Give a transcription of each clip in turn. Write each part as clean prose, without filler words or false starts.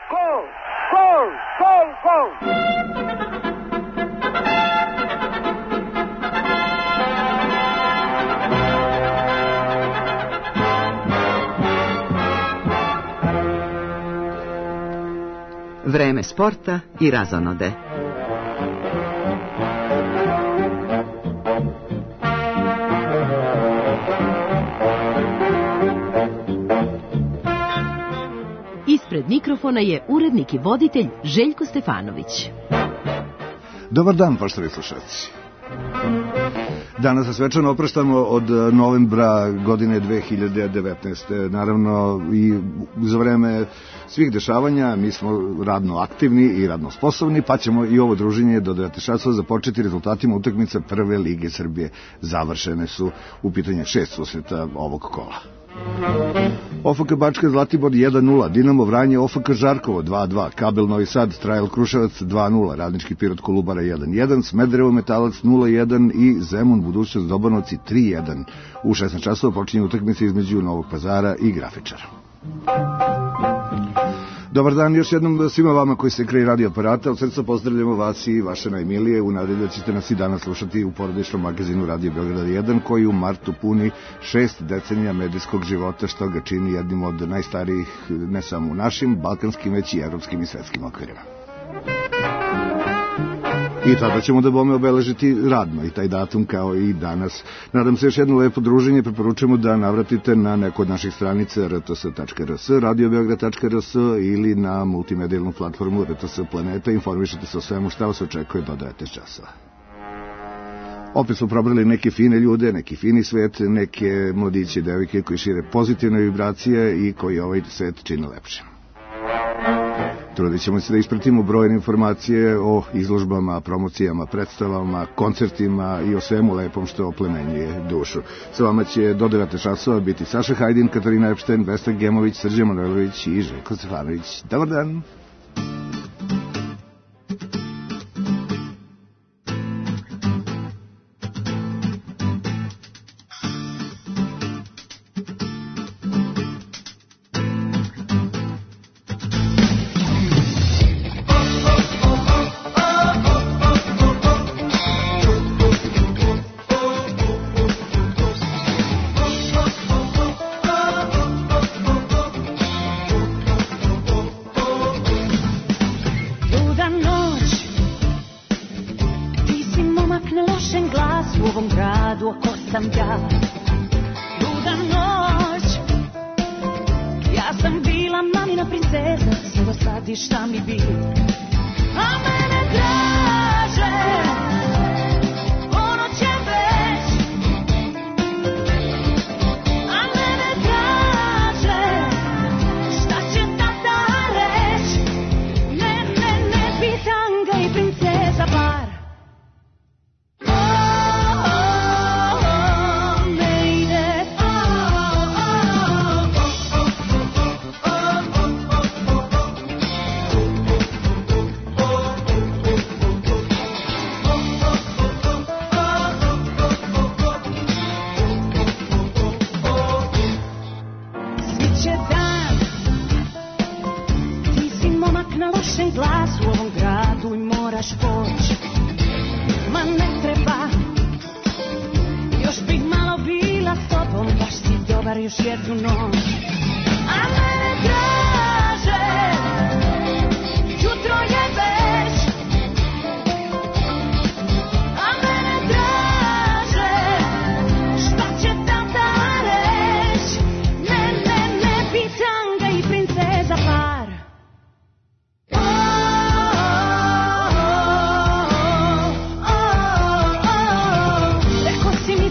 Gol! Gol! Gol! Gol! Vreme sporta i razonode. Ispred mikrofona je urednik i voditelj Željko Stefanović. Dobar dan, poštovani slušalci. Danas se svečano opraštamo od novembra godine 2019. Naravno, i za vreme svih dešavanja mi smo radno aktivni i radno sposobni, pa ćemo i ovo druženje do 19 časova započeti rezultatima utakmica Prve lige Srbije. Završene su u pitanje 6 susreta ovog kola. OFK Bačka Zlatibor 1-0, Dinamo Vranje OFK Žarkovo 2-2, Kabel Novi Sad Trajal Kruševac 2-0, Radnički Pirot Kolubara 1-1, Smederevo Metalac 0-1 i Zemun Budućnost Dobanovci 3-1. U 16 časova počinje utakmica između Novog Pazara i Grafičara. Dobar dan još jednom svima vama koji ste kraj radio aparata. Od srca pozdravljamo vas i vaše najmilije u nadi da ćete nas i danas slušati u porodičnom magazinu Radio Beograda 1, koji u martu puni 6 decenija medijskog života, što ga čini jednim od najstarijih ne samo u našim, balkanskim, već i evropskim i svetskim okvirima. I tada ćemo da bome obeležiti radno i taj datum kao i danas. Nadam se još jedno lepo druženje, preporučujemo da navratite na neku od naših stranica rts.rs, radiobeograd.rs ili na multimedijalnu platformu RTS Planeta. Informišite se o svemu šta vas očekuje do 19 časova. Opet smo probrali neke fine ljude, neki fini svet, neke mladiće i devojke koji šire pozitivne vibracije i koji ovaj svet čine lepšim. Trudit ćemo se da ispratimo brojne informacije o izložbama, promocijama, predstavama, koncertima i o svemu lepom što oplemenjuje dušu. Sa vama će do 19 časova biti Saša Hajdin, Katarina Epšten, Vesna Gemović, Srđan Manojlović i Željko Stefanović. Dobar dan!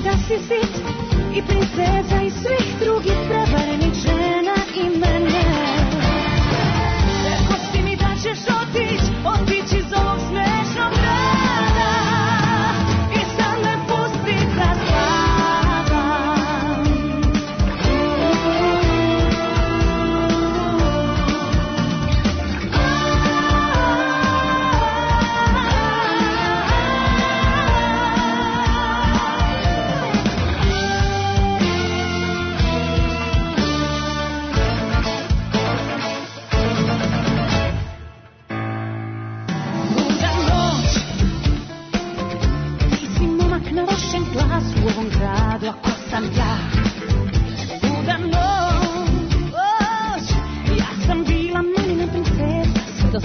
I princeza i svih drugih prevarenih žena i mene.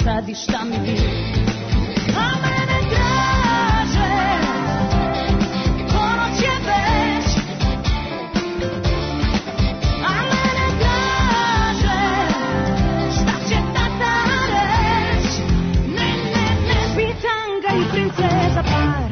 radi šta mi bi. A mene traže, ponoć je već. A mene traže, šta će tata reć. Ne, pitam ga i princeza par.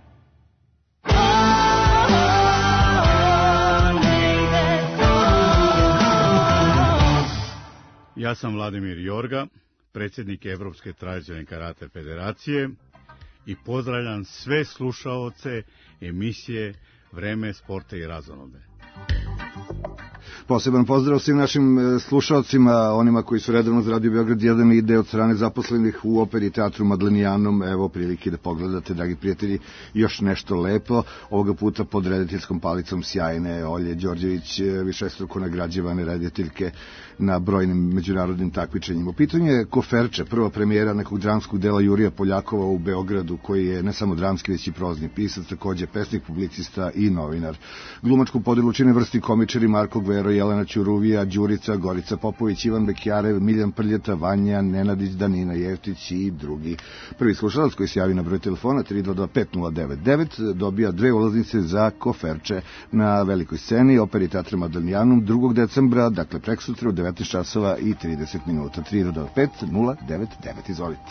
Ja sam Vladimir Jorga, predsjednik Evropske tradicionalne karate federacije i pozdravljam sve slušaoce emisije Vreme sporta i razonode. Poseban pozdrav svim našim slušalcima, onima koji su redovno za Radio Beograd 1 ide od strane zaposlenih u Operi teatru Madlenijanum. Evo prilike da pogledate, dragi prijatelji, još nešto lepo. Ovoga puta pod rediteljskom palicom sjajne Olje Đorđević, višestruko nagrađivane rediteljke na brojnim međunarodnim takmičenjima. U pitanju je Koferče, prva premijera nekog dramskog dela Jurija Poljakova u Beogradu, koji je ne samo dramski, već i prozni pisac, takođe pesnik, publicista i novinar. Glumačku podelu čine vrsti komičari Marko Gvero, Jelena Ćuruvija, Đurica, Gorica Popović, Ivan Bekjarev, Miljan Prljeta, Vanja Nenadić, Danina Jeftić i drugi. Prvi slušalac koji se javi na broj telefona 3225099 dobija 2 ulaznice za Koferče na velikoj sceni Operi teatra Madlenijanum 2. decembra, dakle preksutra u 19 časova i 30 minuta. 3225099, izvolite.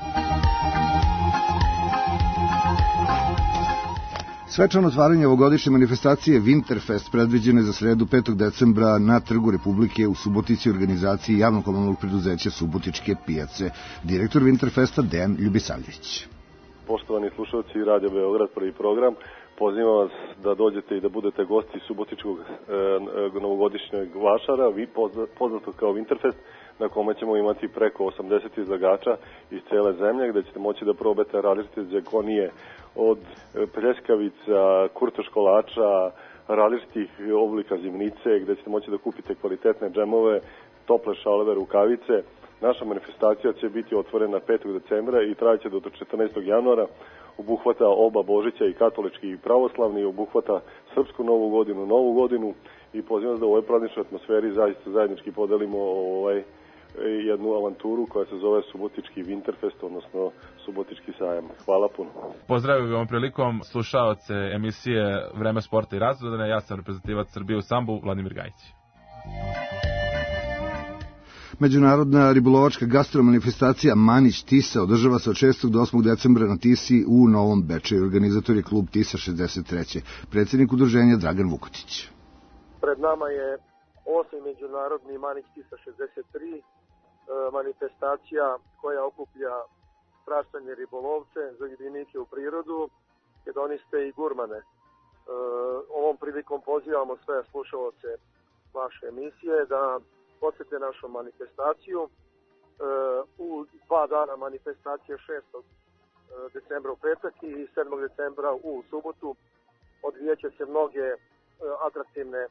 Svečano otvaranje ovogodišnje manifestacije Winterfest predviđeno je za sredu 5. decembra na Trgu Republike u Subotici, organizaciji javnog komunalnog preduzeća Subotičke pijace. Direktor Winterfesta Dejan Ljubisavljević. Poštovani slušalci Radio Beograd, prvi program, pozivam vas da dođete i da budete gosti Subotičkog novogodišnjeg vašara, poznato kao Winterfest, na kome ćemo imati preko 80 izlagača iz cele zemlje, gde ćete moći da probate različite džekonije od pljeskavica, kurtoškolača, različitih oblika zimnice, gde ćete moći da kupite kvalitetne džemove, tople šaleve, rukavice. Naša manifestacija će biti otvorena 5. decembra i trajeće do 14. januara. Obuhvata oba Božića, i katolički i pravoslavni, obuhvata srpsku novu godinu i pozivam vas da u ovoj prazničnoj atmosferi zaista zajednički podelimo jednu avanturu koja se zove Subotički Winterfest, odnosno Subotički sajam. Hvala puno. Pozdravio ovom prilikom slušaoce emisije Vreme sporta i razonode. Ja sam reprezentativac Srbije u sambu, Vladimir Gajić. Međunarodna ribolovačka gastromanifestacija Manić Tisa održava se od 6. do 8. decembra na Tisi u Novom Bečeju. Organizator je klub Tisa 63. Predsjednik udruženja Dragan Vukotić. Pred nama je 8. međunarodni Manić Tisa 63, manifestacija koja okuplja strastvene ribolovce, zaljubljenike u prirodu, hedoniste i gurmane. Ovom prilikom pozivamo sve slušaoce vaše emisije da posjete našu manifestaciju. U 2 dana manifestacije 6. decembra u petak i 7. decembra u subotu odvijeće se mnoge atraktivni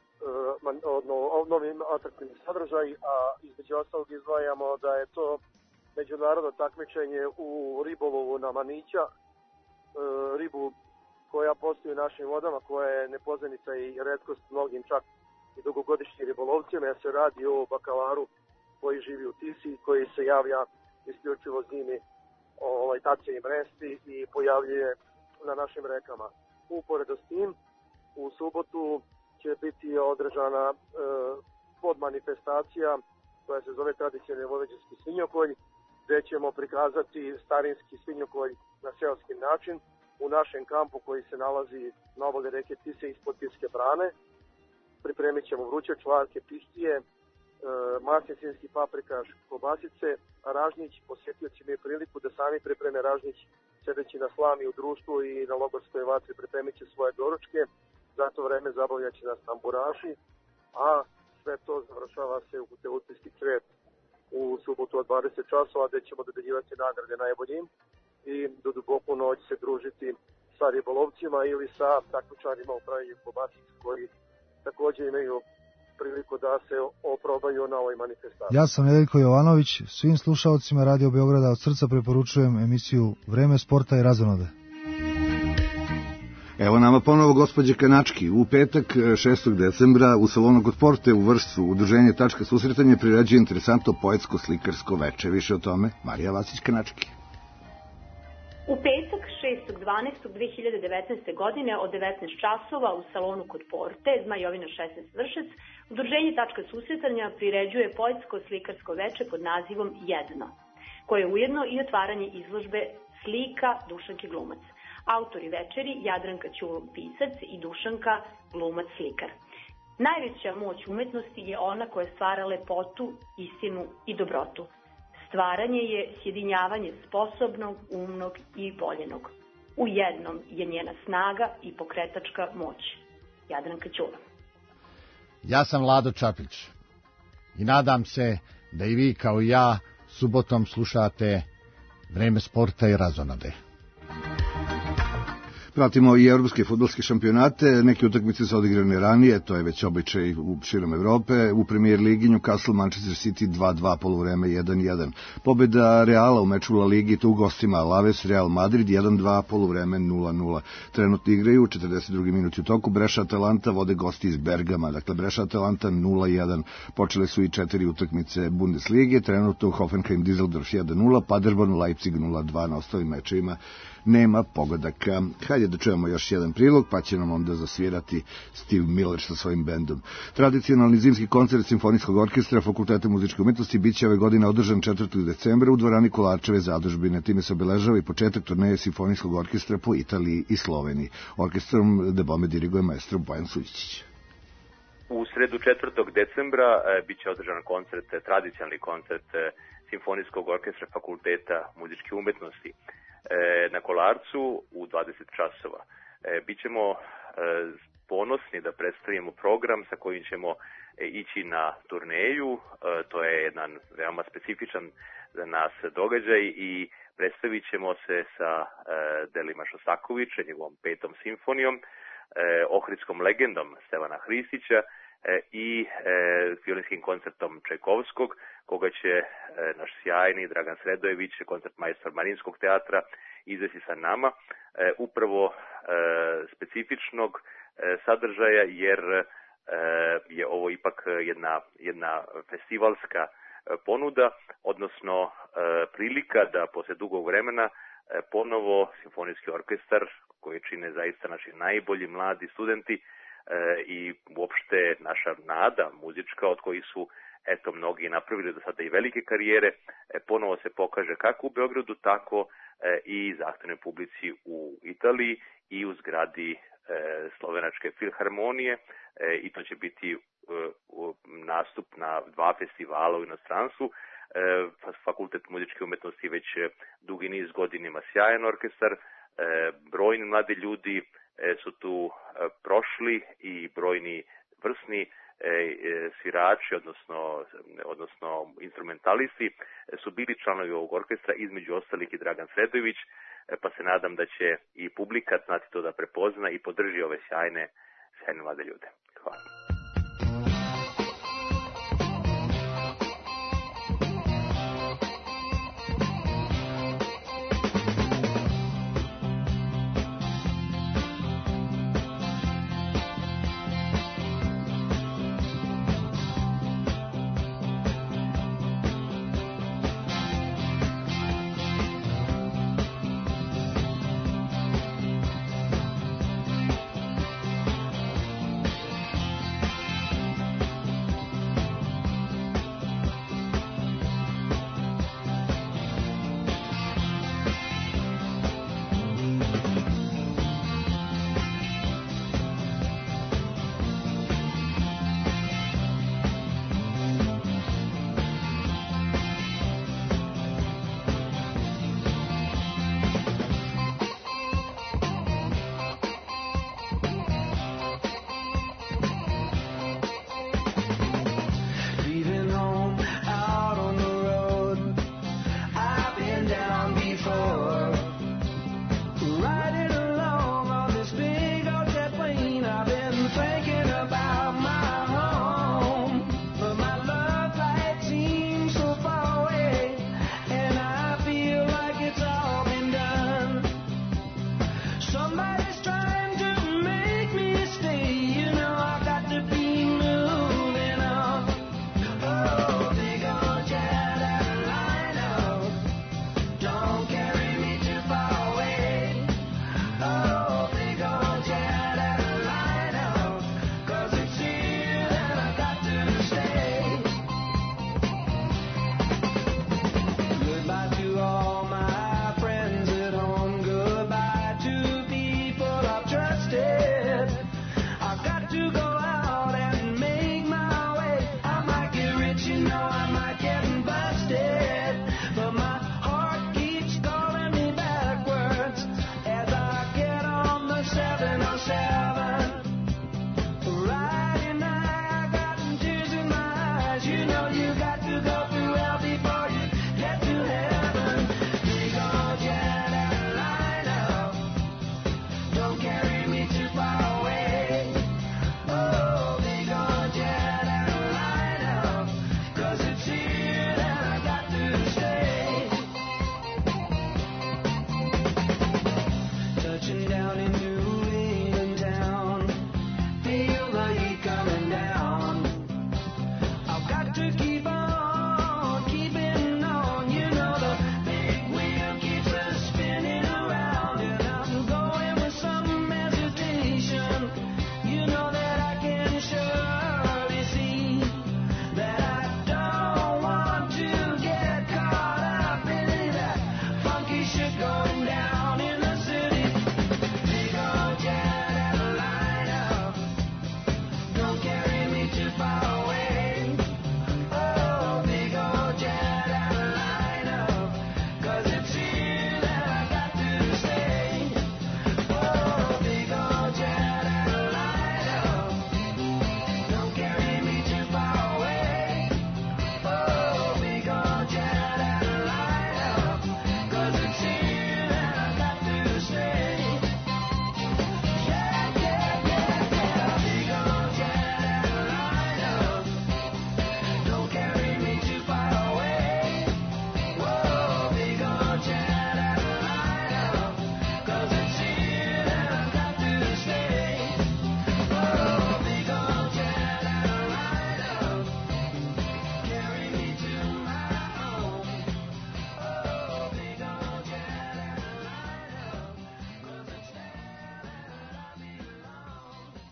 sadržaj, a između ostalog izdvajamo da je to međunarodno takmičenje u ribolovu na manića, ribu koja postoji u našim vodama, koja je nepoznanica i retkost mnogim čak i dugogodišnjim ribolovcima, jer se radi o bakalaru koji živi u Tisi, koji se javlja isključivo zimi tace i mresti i pojavljuje na našim rekama. Uporedo s tim, u subotu će biti održana podmanifestacija koja se zove tradicionalni vojvođanski svinjokolj, gde ćemo prikazati starinski svinjokolj na seoski način u našem kampu koji se nalazi na obali reke Tise ispod Tiske brane. Pripremit ćemo vruće čvarke, pištije, masni svinjski paprikaš, kobasice, ražnjić. Posjetioci imaju priliku da sami pripreme ražnjić sedeći na slami u društvu i na logorskoj vatri pripremit će svoje doručke. Za to vreme zabavljaće nas tamburaši, a sve to završava se u Teutijski cvet u subotu od 20 časova, gde ćemo dodeljivati nagrade najboljim i do duboku noć se družiti sa ribolovcima ili sa takmičarima u pravilju kobasica koji također imaju priliku da se oprobaju na ovoj manifestaciji. Ja sam Nedeljko Jovanović, svim slušalcima Radio Beograda od srca preporučujem emisiju Vreme sporta i razonode. Evo nama ponovo gospođe Kanački. U petak 6. decembra u salonu kod Porte u Vršcu udruženje Tačka susretanje priređuje interesantno poetsko-slikarsko veče. Više o tome Marija Vasić-Kanački. U petak 6.12.2019. godine od 19 časova u salonu kod Porte, Zmajovina 16 Vršac, udruženje Tačka susretanja priređuje poetsko-slikarsko veče pod nazivom Jedno, koje je ujedno i otvaranje izložbe slika Dušanke Glumac. Autori večeri Jadranka Ćulum pisac i Dušanka Glumac slikar. Najveća moć umetnosti je ona koja stvara lepotu, istinu i dobrotu. Stvaranje je sjedinjavanje sposobnog, umnog i voljenog. U jednom je njena snaga i pokretačka moć. Jadranka Ćulum. Ja sam Vlado Čapić i nadam se da i vi kao i ja subotom slušate Vreme sporta i razonode. Pratimo i evropske fudbalske šampionate, neke utakmice su odigrane ranije, to je već običaj u širom Evrope. U Premier ligi Newcastle Manchester City 2-2, poluvreme 1-1. Pobeda Reala u meču La Ligi, to u gostima Alaves Real Madrid 1-2, poluvreme 0-0. Trenutno igraju 42. minuti u toku, Breša Atalanta vode gosti iz Bergama, dakle Breša Atalanta 0-1. Počele su i 4 utakmice Bundeslige, trenutno Hoffenheim Düsseldorf 1-0, Paderborn Leipzig 0-2, na ostalim mečevima nema pogodaka. Hajde da čujemo još jedan prilog, pa će nam onda zasvirati Steve Miller sa svojim bendom. Tradicionalni zimski koncert Simfonijskog orkestra Fakulteta muzičke umetnosti biće ove godine održan 4. decembra u dvorani Kolarčeve zadužbine. Time se obeležava i početak turneje Simfonijskog orkestra po Italiji i Sloveniji. Orkestrom debome diriguje maestro Bojan Suđić. U sredu 4. decembra biće održan koncert, tradicionalni koncert Simfonijskog orkestra Fakulteta muzičke umetnosti na Kolarcu u 20 časova. Bićemo ponosni da predstavimo program sa kojim ćemo ići na turneju. To je jedan veoma specifičan za nas događaj i predstavit ćemo se sa delima Šostakovića, njegovom 5. simfonijom, Ohridskom legendom Stevana Hristića i violinskim koncertom Čajkovskog, koga će naš sjajni Dragan Sredojević, koncertmajstor Marinskog teatra, izvesti sa nama, upravo specifičnog sadržaja, jer je ovo ipak jedna festivalska ponuda, odnosno prilika da posle dugog vremena ponovo simfonijski orkestar, koji čine zaista naši najbolji mladi studenti i uopšte naša nada muzička, od kojih su mnogi napravili do sada i velike karijere, ponovo se pokaže kako u Beogradu, tako i zahtevnoj publici u Italiji i u zgradi Slovenačke filharmonije, i to će biti nastup na 2 festivala u inostranstvu. Fakultet muzičke umetnosti već dugi niz godina ima sjajan orkestar, brojni mladi ljudi su tu prošli i brojni vrsni svirači, odnosno instrumentalisti su bili članovi ovog orkestra, između ostalih i Dragan Sredojević, pa se nadam da će i publika znati to da prepozna i podrži ove sjajne mlade ljude. Hvala.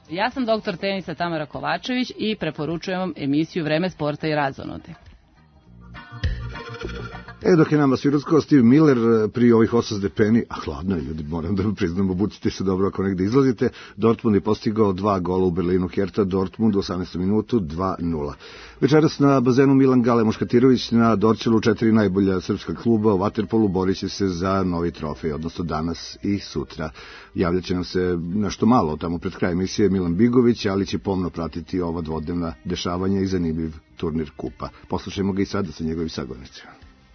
Ja sam doktor tenisa Tamara Kovačević i preporučujem vam emisiju Vreme sporta i razonode. Dok je nama svirutskao Steve Miller pri ovih 8 stepeni, a hladno je, ljudi, moram da priznam, obucite se dobro ako negde izlazite. Dortmund je postigao 2 gola u Berlinu, Hertha Dortmund u 18. minutu 2:0. Večeras na bazenu Milan Gale Muškatirović na Dorćolu, 4 najbolja srpska kluba u vaterpolu borit će se za novi trofej, odnosno danas i sutra. Javljaće nam se nešto malo tamo pred kraj emisije Milan Bigović, ali će pomno pratiti ova dvodnevna dešavanja i zanimljiv turnir kupa. Poslušajmo ga i sada sa njegovim sagovornicima.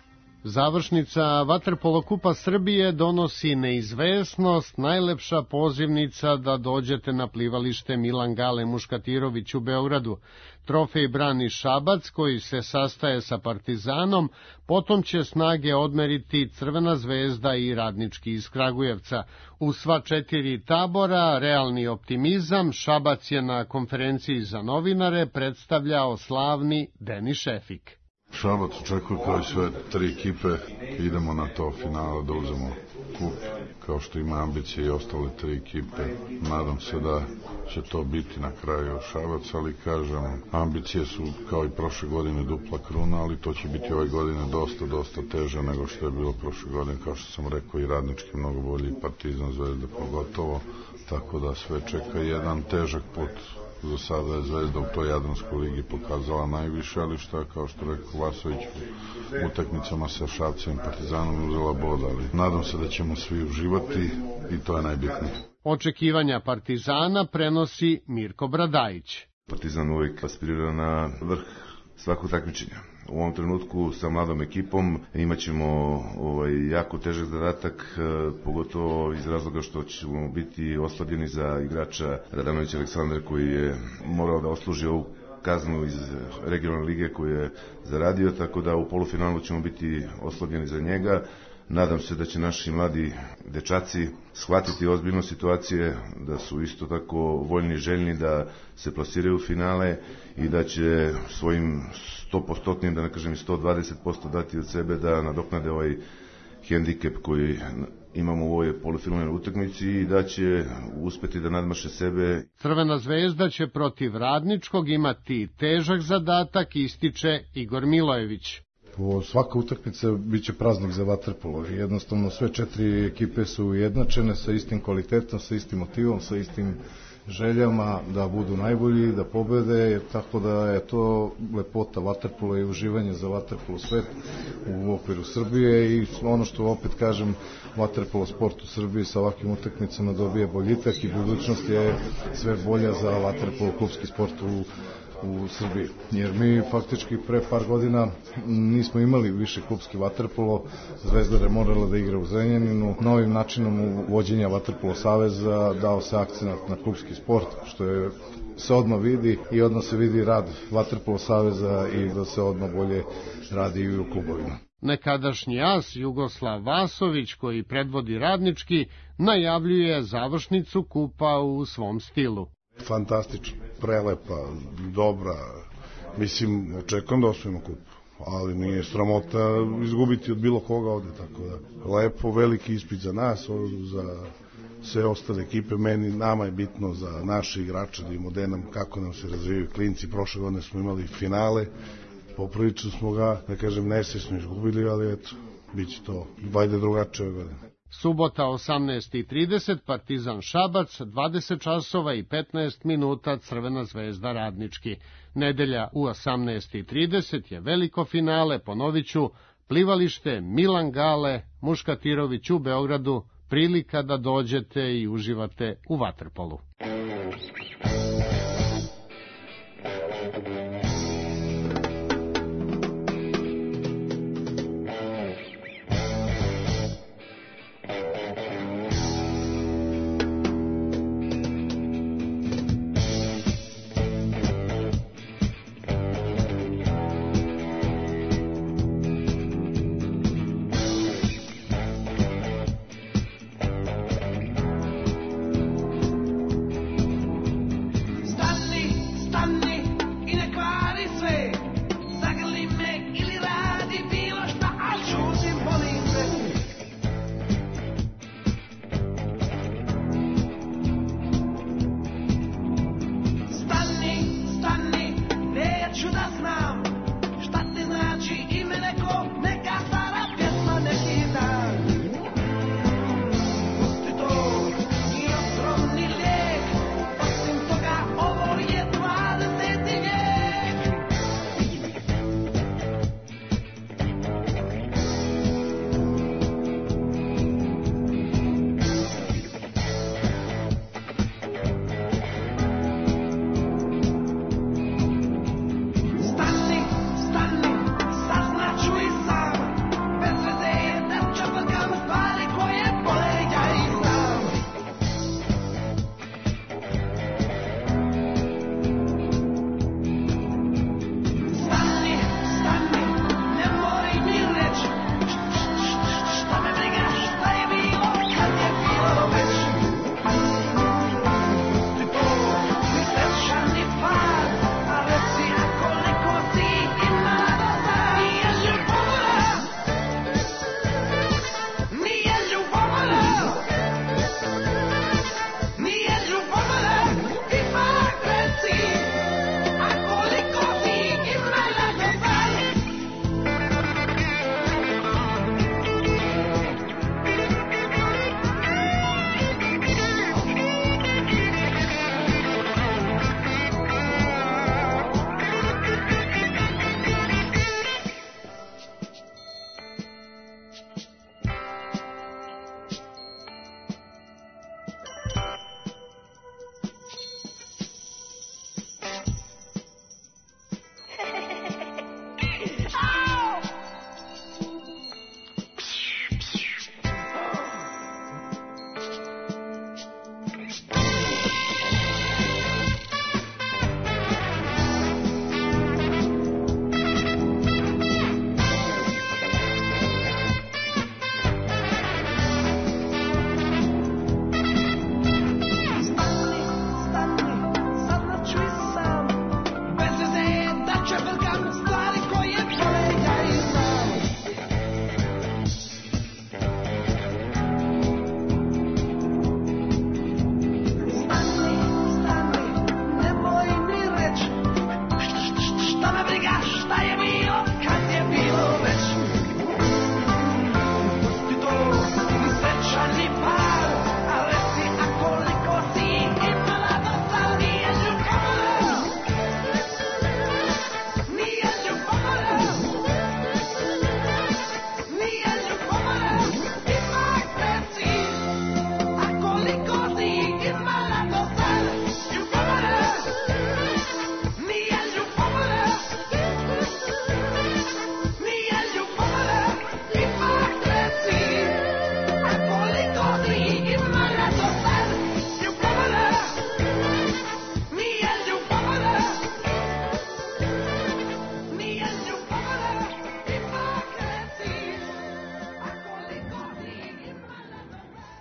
Završnica Vaterpolo Kupa Srbije donosi neizvesnost, najlepša pozivnica da dođete na plivalište Milan Gale Muškatirović u Beogradu. Trofej brani Šabac, koji se sastaje sa Partizanom, potom će snage odmeriti Crvena zvezda i Radnički iz Kragujevca. U sva 4 tabora, realni optimizam, Šabac je na konferenciji za novinare predstavljao slavni Denis Šefik. Šabac očekuje kao i sve 3 ekipe, idemo na to finale da uzemo kup, kao što ima ambicije i ostale 3 ekipe. Nadam se da će to biti na kraju Šabac, ali kažem, ambicije su kao i prošle godine dupla kruna, ali to će biti ove godine dosta teže nego što je bilo prošle godine, kao što sam rekao, i Radnički mnogo bolji, Partizan, Zvezda pogotovo, tako da sve čeka jedan težak put. Za sada je Zvezda u toj Jadranskoj ligi pokazala najviše, ali šta, kao što rekao Vasović, u utakmicama sa Šapcem i Partizanom uzela bod, ali nadam se da ćemo svi uživati i to je najbitnije. Očekivanja Partizana prenosi Mirko Bradajić. Partizan uvijek aspirira na vrh svakog takmičenja. U ovom trenutku sa mladom ekipom imaćemo jako težak zadatak, pogotovo iz razloga što ćemo biti oslabljeni za igrača Radanovića Aleksandra, koji je morao da odsluži ovu kaznu iz regionalne lige koju je zaradio, tako da u polufinalu ćemo biti oslabljeni za njega. Nadam se da će naši mladi dečaci shvatiti ozbiljno situacije, da su isto tako voljni i željni da se plasiraju u finale i da će svojim 100%, da ne kažem 120% dati od sebe da nadoknade ovaj hendikep koji imamo u ovoj polufinalnoj utakmici i da će uspeti da nadmaše sebe. Crvena zvezda će protiv Radničkog imati težak zadatak, ističe Igor Milojević. Svaka utakmica biće praznik za vaterpolo. Jednostavno sve 4 ekipe su ujednačene sa istim kvalitetom, sa istim motivom, sa istim željama da budu najbolji, da pobede, tako da je to lepota vaterpola i uživanje za vaterpolo svet u okviru Srbije i ono što opet kažem, vaterpolo sport u Srbiji sa ovakvim utakmicama dobije boljitak i budućnost je sve bolja za vaterpolo klubski sport u Srbiji. Jer mi faktički pre par godina nismo imali više klubski vaterpolo, Zvezdar je morala da igra u Zrenjaninu. Novim načinom vođenja Vaterpolo saveza dao se akcenat na klubski sport, što je se odmah vidi i odmah se vidi rad Vaterpolo saveza i da se odmah bolje radi i u klubovima. Nekadašnji as Jugoslav Vasović, koji predvodi Radnički, najavljuje završnicu kupa u svom stilu. Fantastično, prelepa, dobra, mislim, očekujem da osvojimo kup, ali nije sramota izgubiti od bilo koga ovde, tako da lepo, veliki ispit za nas, za sve ostale ekipe, nama je bitno za naše igrače da vidimo kako nam se razvijaju klinci. Prošle godine smo imali finale, poprilično smo ga, da kažem, nesvesno izgubili, ali eto, bit će to valjda drugačije ove godine. Subota 18:30, Partizan Šabac, 20 časova i 15 minuta Crvena zvezda Radnički. Nedelja u 18:30 je veliko finale, ponoviću, plivalište Milan Gale Muškatirović u Beogradu, prilika da dođete i uživate u vaterpolu.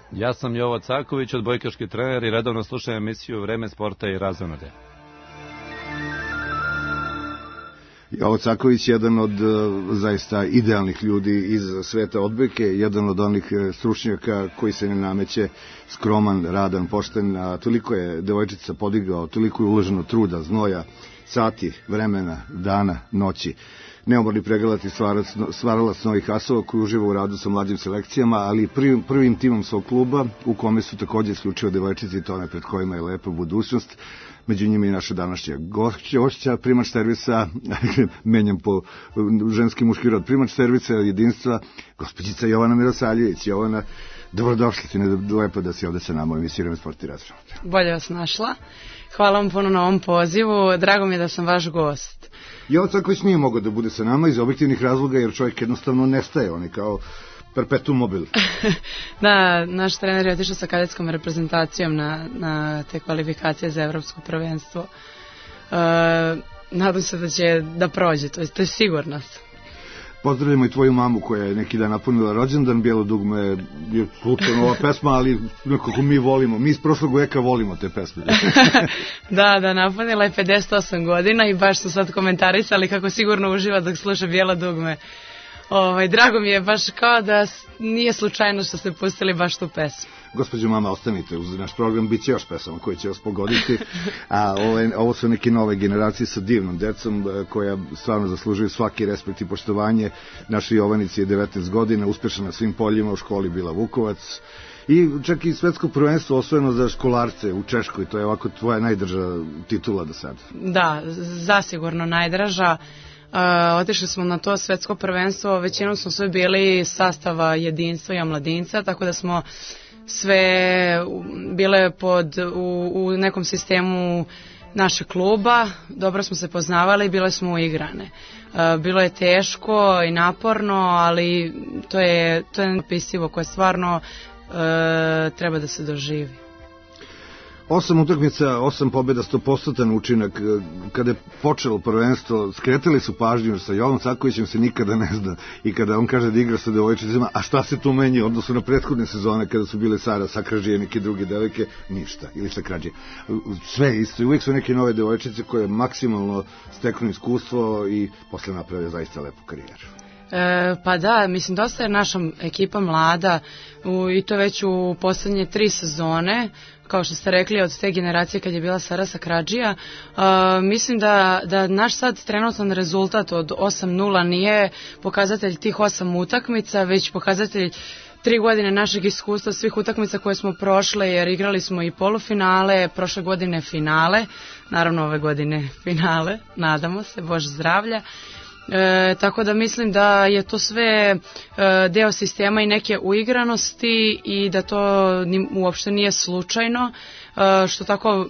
Ja sam Jovo Caković, odbojkaški trener i redovno slušam emisiju Vreme sporta i razonode. Jovo Caković je jedan od zaista idealnih ljudi iz sveta odbojke, jedan od onih stručnjaka koji se ne nameće, skroman, radan, pošten, a toliko je devojčica podigao, toliko je uloženo truda, znoja, sati, vremena, dana, noći. Neumorni pregledati stvaralac Novih Asova koji uživa u radu sa mlađim selekcijama, ali prvim timom svog kluba u kome su takođe isključivo devojčice i tome pred kojima je lepa budućnost. Među njima i naša današnja gošća, primač servisa, menjam po ženski muški rod, primač servisa jedinstva, gospođica Jovana Mirosaljević. Jovana, dobrodošli, ti ne lepo da si ovde sa nama u emisiji Vreme sporta i razonode. Bolje vas našla. Hvala vam puno na ovom pozivu, drago mi je da sam vaš gost. Jovo Caković nije mogao da bude sa nama iz objektivnih razloga, jer čovjek jednostavno nestaje, on je kao perpetuum mobile. Da, naš trener je otišao sa kadetskom reprezentacijom na te kvalifikacije za evropsko prvenstvo. Nadam se da će da prođe, to je sigurno. Pozdravljamo i tvoju mamu koja je neki dan napunila rođendan. Bijelo dugme je slučajno ova pesma, ali nekako mi volimo, mi iz prošlog veka volimo te pesme. Da, napunila je 58 godina i baš su sad komentarisali kako sigurno uživa dok sluša Bijelo dugme. Drago mi je baš kao da nije slučajno što ste pustili baš tu pesmu. Gospođo mama, ostanite uz naš program, bit će još pesama koje će vas pogoditi, a ovo su neke nove generacije sa divnom decom koja stvarno zaslužuju svaki respekt i poštovanje. Naša Jovanici je 19 godina, uspešna na svim poljima, u školi bila Vukovac i čak i svetsko prvenstvo osvojeno za školarce u Češkoj, to je ovako tvoja najdraža titula do sada. Da, zasigurno najdraža. Otišli smo na to svetsko prvenstvo, većinom smo sve bili sastava jedinstva i omladinca, tako da smo sve bile u nekom sistemu našeg kluba, dobro smo se poznavali i bile smo uigrane. Bilo je teško i naporno, ali to je neopisivo koje stvarno treba da se doživi. 8 utakmica, 8 pobjeda, 100% učinak. Kada je počelo prvenstvo, skretali su pažnju sa Jovom Cakovićem, se nikada ne zna. I kada on kaže da igra sa devojčicama, a šta se tu menja odnosno na prethodne sezone kada su bile Sakrađije, neke druge devojke, ništa. Ili Sakrađije. Sve isto. I uvijek su neke nove devojčice koje maksimalno steknu iskustvo i posle naprave zaista lepu karijeru. Pa da, mislim, dosta je naša ekipa mlada i to već u poslednje 3 sezone, kao što ste rekli, od te generacije kad je bila Sara Sakrađija. Mislim da naš sad trenutan rezultat od 8-0 nije pokazatelj tih 8 utakmica, već pokazatelj 3 godine našeg iskustva, svih utakmica koje smo prošle, jer igrali smo i polufinale, prošle godine finale, naravno ove godine finale, nadamo se, Bože zdravlja. Tako da mislim da je to sve deo sistema i neke uigranosti i da to uopšte nije slučajno, što tako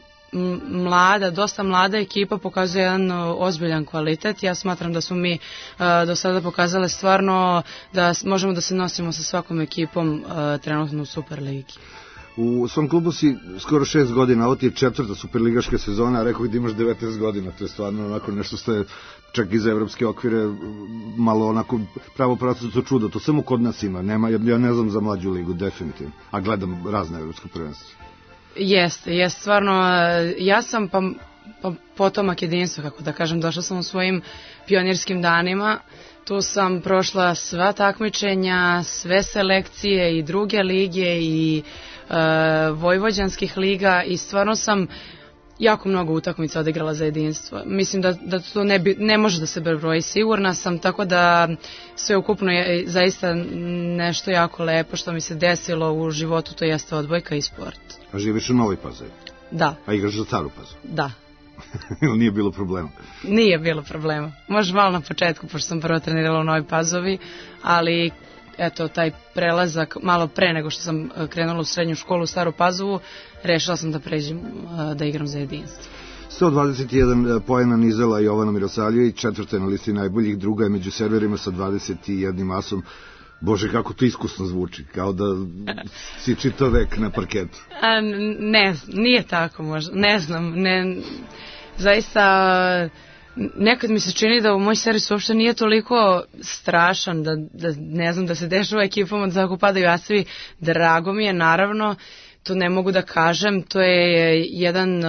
dosta mlada ekipa pokazuje jedan ozbiljan kvalitet. Ja smatram da smo mi do sada pokazale stvarno da možemo da se nosimo sa svakom ekipom trenutno u Superligi. U svom klubu si skoro 6 godina, ovo ti je 4. superligaška sezona, a rekao da imaš 19 godina, to je stvarno onako nešto što je čak i za evropske okvire malo onako pravo to čudo, to samo kod nas ima, ja ne znam za mlađu ligu, definitivno, a gledam razne evropske prvenstva. Jeste, stvarno, ja sam potomak jedinstva, kako da kažem, došla sam u svojim pionirskim danima, tu sam prošla sva takmičenja, sve selekcije i druge lige i vojvođanskih liga i stvarno sam jako mnogo utakmica odigrala za jedinstvo. Mislim da to ne može da se broji, sigurna sam, tako da sve ukupno je zaista nešto jako lepo što mi se desilo u životu, to jeste odbojka i sport. A živiš u Novoj Pazovi? Da. A igraš za Staru Pazovu? Da. Ili nije bilo problema? Nije bilo problema. Može malo na početku, pošto sam prvo trenirala u Novoj Pazovi, ali eto, taj prelazak malo pre nego što sam krenula u srednju školu u Staru Pazovu, rešila sam da pređem da igram za jedinstvo. 121 poena nizela Jovana Mirosaljević, 4. na listi najboljih, druga je među serverima sa 21 asom. Bože, kako to iskusno zvuči, kao da si čitao vek na parketu. Ne, nije tako možda, ne znam, zaista nekad mi se čini da u moj servis uopšte nije toliko strašan, da ne znam, da se dešava ekipama da tako padaju asevi. Drago mi je, naravno, to ne mogu da kažem, to je jedan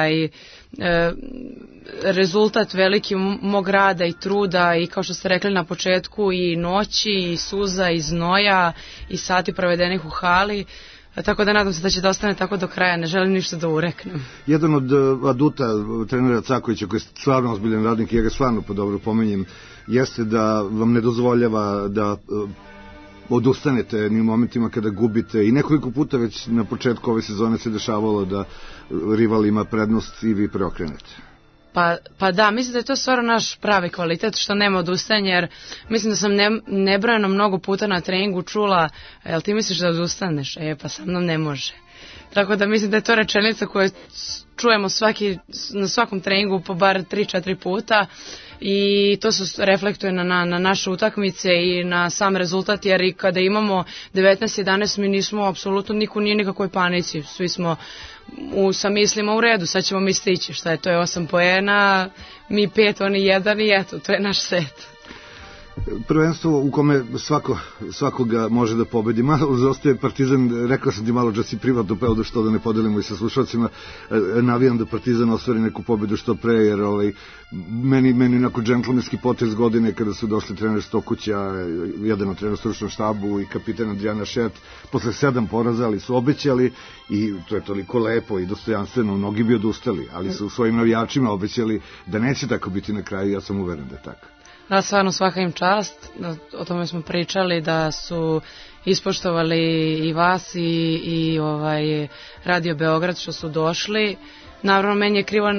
rezultat veliki mog rada i truda i kao što ste rekli na početku i noći i suza i znoja i sati provedenih u hali. Tako da nadam se da će da ostane tako do kraja, ne želim ništa da ureknem. Jedan od aduta trenera Cakovića, koji je stvarno ozbiljan radnik, ja ga stvarno dobro pomenjem, jeste da vam ne dozvoljava da odustanete ni u momentima kada gubite i nekoliko puta već na početku ove sezone se dešavalo da rival ima prednost i vi preokrenete. Pa da, mislim da je to stvarno naš pravi kvalitet, što nema odustajanja, jer mislim da sam nebrojeno mnogo puta na treningu čula, jel ti misliš da odustaneš? Pa sa mnom ne može. Tako da mislim da je to rečenica koju čujemo na svakom treningu po bar 3-4 puta i to se reflektuje na naše utakmice i na sam rezultat, jer i kada imamo 19-11 mi nismo, apsolutno niko nije nikakvoj panici, svi smo sa mislima u redu, sad ćemo mi stići, šta je, to je 8 poena, mi 5, oni 1 i eto, to je naš set. Prvenstvo u kome svakoga može da pobedi. Malo zaostaje Partizan, rekao sam ti malo da si privatno peo da što da ne podelimo i sa slušalcima, navijam da Partizan ostvari neku pobedu što pre, jer meni onako džentlmenski potez godine kada su došli trener Stokuća, jedan od trenera stručnom štabu i kapitan Adriana Šet, posle 7 poraza, ali su obećali i to je toliko lepo i dostojanstveno, mnogi bi odustali, ali su svojim navijačima obećali da neće tako biti na kraju, ja sam uveren da je tako. Da, stvarno svaka im čast, o tome smo pričali, da su ispoštovali i vas i Radio Beograd što su došli. Naravno, meni je krivo,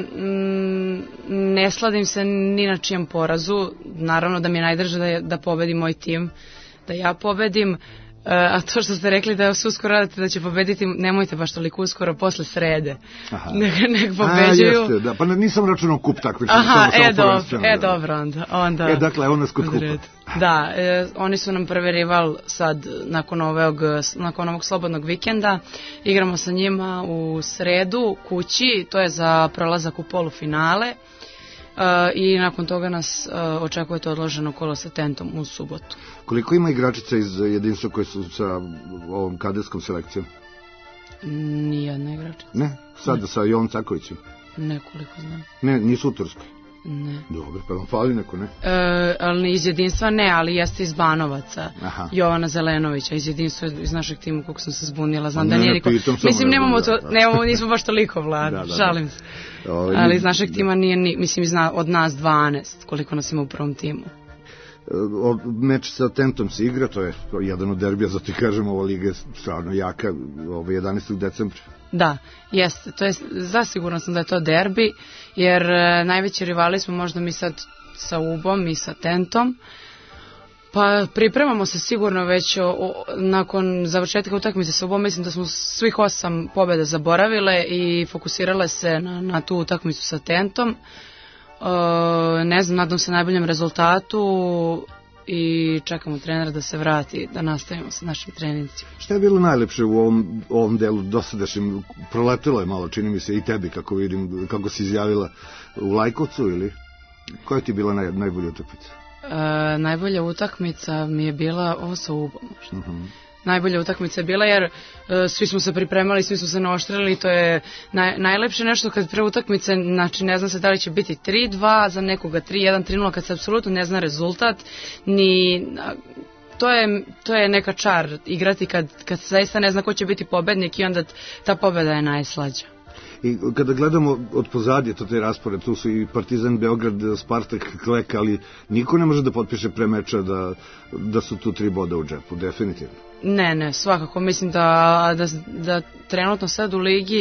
ne sladim se ni na čijem porazu, naravno da mi je najdraže da pobedi moj tim, da ja pobedim. A to što ste rekli da se uskoro radite da će pobediti, nemojte baš toliko uskoro, posle srede. Nek pobeđuju. Jeste, da, pa nisam računao kup takvih. Dobro onda. Dakle, on nas kod kupa. Da, oni su nam prvi rival sad nakon ovog slobodnog vikenda. Igramo sa njima u sredu kući, to je za prolazak u polufinale. I nakon toga nas očekuje to odloženo kolo sa Tentom u subotu. Koliko ima igračica iz jedinstva koje su sa ovom kadetskom selekcijom? Nijedna igračica. Ne? Sada sa Jovom Cakovićem? Nekoliko znam. Ne, nisu u Turskoj? Ne. Dobro, pa vam fali neko, ne? Ali iz jedinstva ne, ali jeste iz Banovaca. Jovana Zelenovića, iz jedinstva, iz našeg tima, koliko sam se zbunila, znam da nije niko. Mislim, nismo baš toliko vlada, šalim se. Ali iz našeg tima nije, mislim, od nas 12, koliko nas ima u prvom timu. Meč sa Tentom se igra, to je jedan od derbija, zato ti kažem, ova liga je stvarno jaka, 11. decembra. Da, jeste, to je, zasigurno sam da je to derbi, jer najveći rivali smo možda mi sad sa UB-om i sa Tentom, pa pripremamo se sigurno već nakon završetka utakmice sa UB-om, mislim da smo svih 8 pobjeda zaboravile i fokusirale se na tu utakmicu sa Tentom. Ne znam, nadam se najboljem rezultatu i čekamo trenera da se vrati, da nastavimo sa našim treninzima. Šta je bilo najlepše u ovom delu dosadašnjem? Proletilo je malo, čini mi se, i tebi, kako vidim, kako si izjavila u Lajkovcu, ili? Koja ti je bila najbolja utakmica? Najbolja utakmica mi je bila ovo sa UB-om možda. Najbolja utakmica je bila jer svi smo se pripremali, svi smo se naoštrili i to je najlepše nešto kad pre utakmice, znači ne zna se da li će biti 3-2, za nekoga 3-1, 3-0, kad se apsolutno ne zna rezultat, ni... To je neka čar igrati kad se zaista ne zna ko će biti pobednik i onda ta pobeda je najslađa. I kada gledamo od pozadije to taj raspored, tu su i Partizan, Beograd, Spartak, Klek, ali niko ne može da potpiše pre meča da su tu 3 boda u džepu, definitivno. Ne, svakako. Mislim da trenutno sad u ligi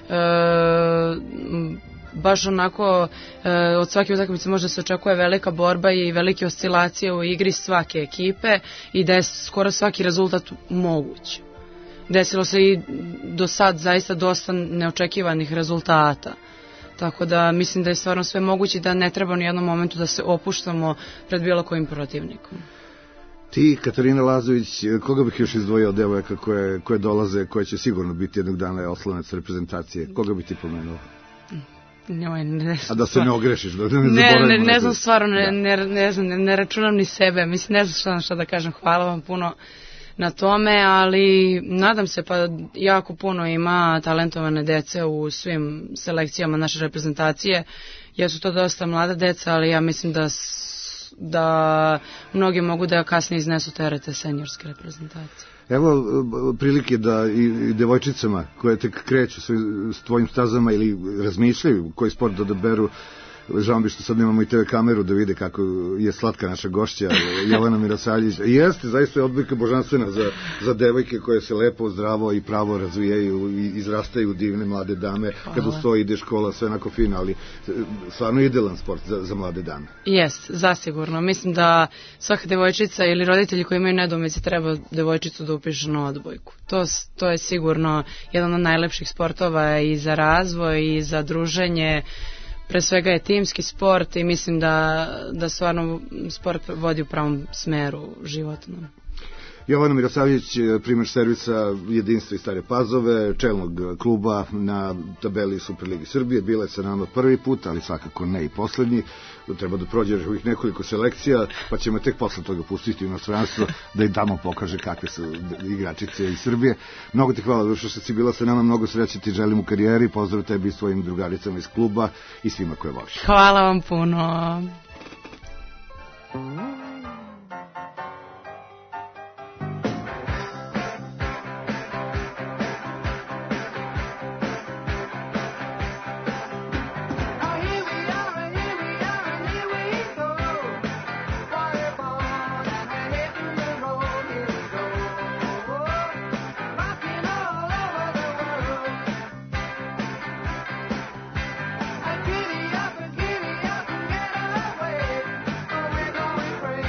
baš onako od svake utakmice možda se očekuje velika borba i velike oscilacije u igri svake ekipe i da je skoro svaki rezultat moguć. Desilo se i do sad zaista dosta neočekivanih rezultata. Tako da mislim da je stvarno sve moguće, da ne treba u nijednom momentu da se opuštamo pred bilo kojim protivnikom. Ti, Katarina Lazović, koga bih još izdvojio od devojaka koje dolaze, koje će sigurno biti jednog dana oslonac reprezentacije? Koga bi ti pomenuo? A da se ne ogrešiš, da ne zaboravimo. Ne znam stvarno, ne računam ni sebe, mislim, ne znam šta da kažem, hvala vam puno na tome, ali nadam se, pa jako puno ima talentovane dece u svim selekcijama naše reprezentacije, jesu to dosta mlada deca, ali ja mislim da mnogi mogu da kasnije iznesu terete seniorske reprezentacije. Evo prilike da i devojčicama koje tek kreću s tvojim stazama ili razmišljaju koji sport da odaberu, žao mi što sad nemamo i TV kameru da vide kako je slatka naša gošća Jelena Mirosavljević. Jeste, zaista je odlika božanstvena za devojke koje se lepo, zdravo i pravo razvijaju i izrastaju divne mlade dame. Kad ustoji ide škola, sve onako fino, ali stvarno idealan sport za mlade dame. Jest, zasigurno. Mislim da svaka devojčica ili roditelji koji imaju nedoumice treba devojčicu da upiše na odbojku. To je sigurno jedan od najlepših sportova i za razvoj i za druženje. Pre svega je timski sport i mislim da stvarno sport vodi u pravom smeru životnom. Jovana Mirosavljević, primer servisa Jedinstva i Stare Pazove, čelnog kluba na tabeli Superligi Srbije, bila je sa nama prvi put, ali svakako ne i poslednji. Treba da prođe ovih nekoliko selekcija, pa ćemo tek posle toga pustiti u inostranstvo da i damo pokaže kakve su igračice iz Srbije. Mnogo ti hvala što si bila sa nama, mnogo sreće ti želim u karijeri, pozdrav tebi i svojim drugaricama iz kluba i svima koje voliš. Hvala vam puno. Giddy up and get away.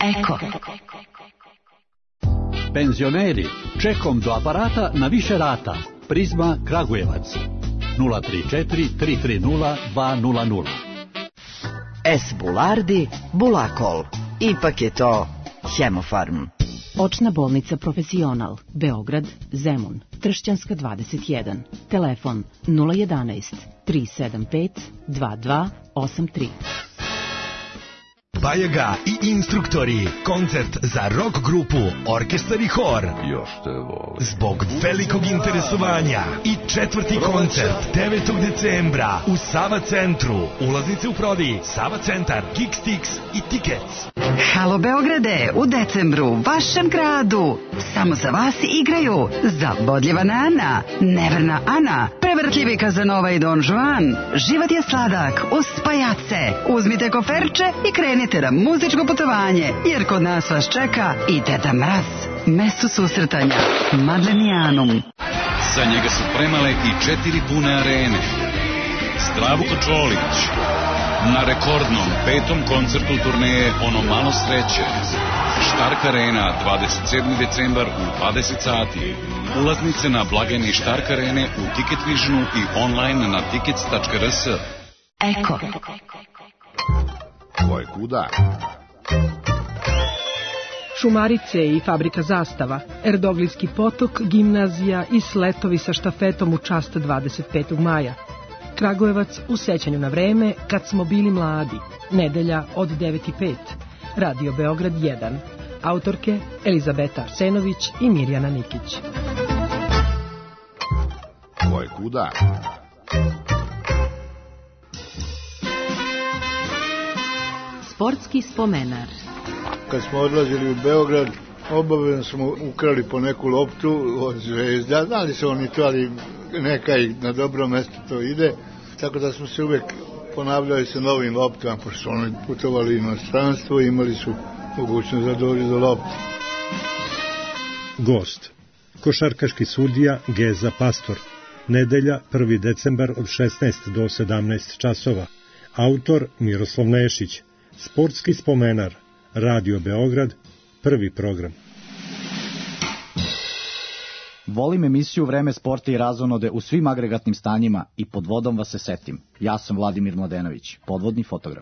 Eko. Penzioneri, čekom do aparata na više rata. Prizma Kragujevac. 034 330 200. S. Bulardi, Bulakol. Ipak je to Hemofarm. Očna bolnica Profesional, Beograd, Zemun, Tršćanska 21. Telefon 011 375 2283. Bajaga i instruktori, koncert za rock grupu, orkestar i hor. Još te volim. Zbog velikog interesovanja i četvrti koncert 9. decembra u Sava centru. Ulaznice u prodaji Sava centar, Kickstix i Tickets. Halo Beograde, u decembru u vašem gradu samo za vas igraju Zabodljiva Nana, Neverna Ana, Prevrtljivi Kazanova i Don Juan. Život je sladak uz pajace. Uzmite koferče i krenite na muzičko putovanje, jer kod nas vas čeka i Deda Mraz. Mesto susretanja Madlenijanum. Za njega su premale i 4 pune arene. Zdravko Čolić na rekordnom 5. koncertu turneje Ono malo sreće. Štark Arena 27. decembar u 20 sati. Ulaznice na blagajni Štark Arene u Ticket Visionu i online na tickets.rs. Eko. Ko je kuda? Šumarice i fabrika zastava, Erdoglijski potok, gimnazija i sletovi sa štafetom u čast 25. maja. Kragujevac u sećanju na vreme kad smo bili mladi. Nedelja od 9:05. Radio Beograd 1. Autorke Elizabeta Arsenović i Mirjana Nikić. Ko je kuda? Sportski spomenar. Kad smo odlazili u Beograd, obavezno smo ukrali po neku loptu od Zvezda. Znali su oni to, ali neka i na dobro mesto to ide. Tako da smo se uvek ponavljali sa novim loptama, pošto su oni putovali u inostranstvo i imali su mogućnost da dođu do lopte. Gost. Košarkaški sudija Geza Pastor. Nedelja 1. decembar od 16 do 17 časova. Autor Miroslav Nešić. Sportski spomenar. Radio Beograd, prvi program. Volim emisiju Vreme sporta i razonode u svim agregatnim stanjima i pod vodom vas se setim. Ja sam Vladimir Mladenović, podvodni fotograf.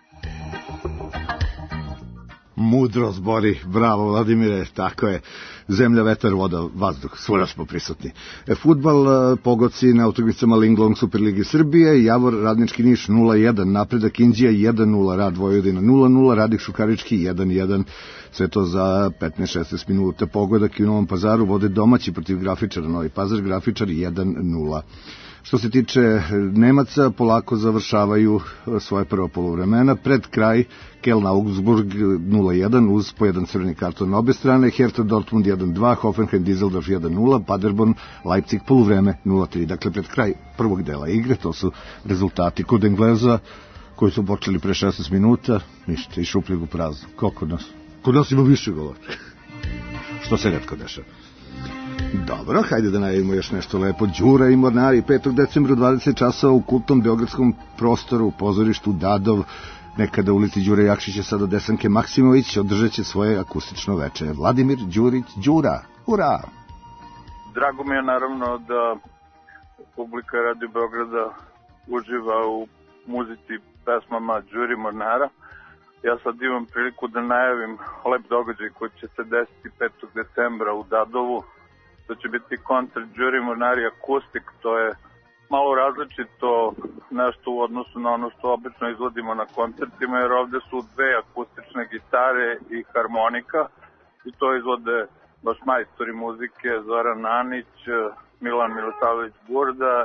Mudro zbori, bravo Vladimire, tako je. Zemlja, vetar, voda, vazduh, svuda smo prisutni. Fudbal, pogodci na utakmicama Linglong Superligi Srbije, Javor Radnički Niš 0-1, Napredak Inđija 1-0, Rad Vojvodina 0-0, Radik Šukarički 1-1, sve to za 15-16 minuta. Pogodak i u Novom Pazaru vode domaći protiv Grafičara, Novi Pazar, Grafičar 1-0. Što se tiče Nemaca, polako završavaju svoje prvo poluvremena. Pred kraj Kelna Augsburg 0-1 uz po jedan crveni karton na obe strane, Hertha Dortmund 1-2, Hoffenheim Düsseldorf 1-0, Paderborn Leipzig poluvreme 0-3. Dakle, pred kraj prvog dela igre, to su rezultati kod Engleza koji su počeli pre 16 minuta, ništa, i šupljeg u prazno. Kao kod nas? Kod nas ima više gola. Što se retko dešava. Dobro, hajde da najavimo još nešto lepo. Đura i Mornari, 5. decembra u 20 časova u kultnom beogradskom prostoru u pozorištu Dadov, nekada ulici Đure Jakšića, sada Desanke Maksimović, održat će svoje akustično veče. Vladimir Đurić, Đura, ura! Drago mi je naravno da publika Radio Beograda uživa u muzici, pesmama Đuri Mornara. Ja sad imam priliku da najavim lep događaj koji će se desiti 5. decembra u Dadovu. To će biti koncert Đuri Mornari Akustik, to je malo različito nešto u odnosu na ono što obično izvodimo na koncertima, jer ovde su dve akustične gitare i harmonika i to izvode baš majstori muzike, Zoran Anić, Milan Milosavljević Burda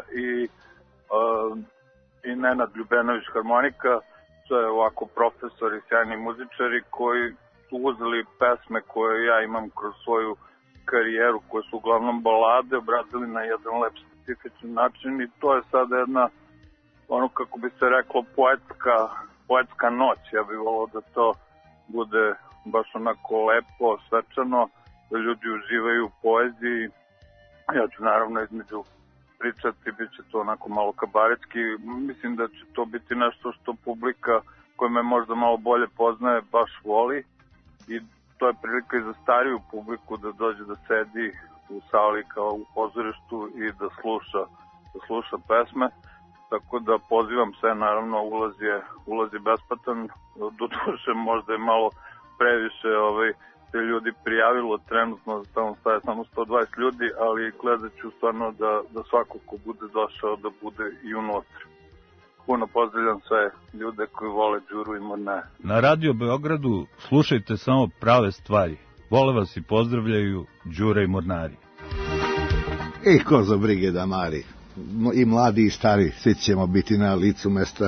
i Nenad Ljubenović harmonika. To je ovako profesori, sjajni muzičari koji su uzeli pesme koje ja imam kroz svoju karijeru, koje su uglavnom balade, obradili na jedan lep specifičan način i to je sada jedna, ono kako bi se reklo, poetska noć. Ja bih volao da to bude baš onako lepo, svečano, da ljudi uživaju u poeziji. Ja ću naravno između pričati, bit će to onako malo kabaretski. Mislim da će to biti nešto što publika koja me možda malo bolje poznaje baš voli. i to je prilika i za stariju publiku da dođe da sedi u sali kao u pozorištu i da sluša pesme. Tako da pozivam sve, naravno ulaz je besplatan, doduše možda je malo previše te ljudi prijavilo, trenutno tamo staje samo 120 ljudi, ali gledat ću stvarno da svako ko bude došao da bude i unutra. Puno pozdravljam sve ljude koji vole Đuru i Mornara. Na Radio Beogradu slušajte samo prave stvari. Vole vas i pozdravljaju Đura i Mornari. Ko za brige da mari. I mladi i stari, svi ćemo biti na licu mesta.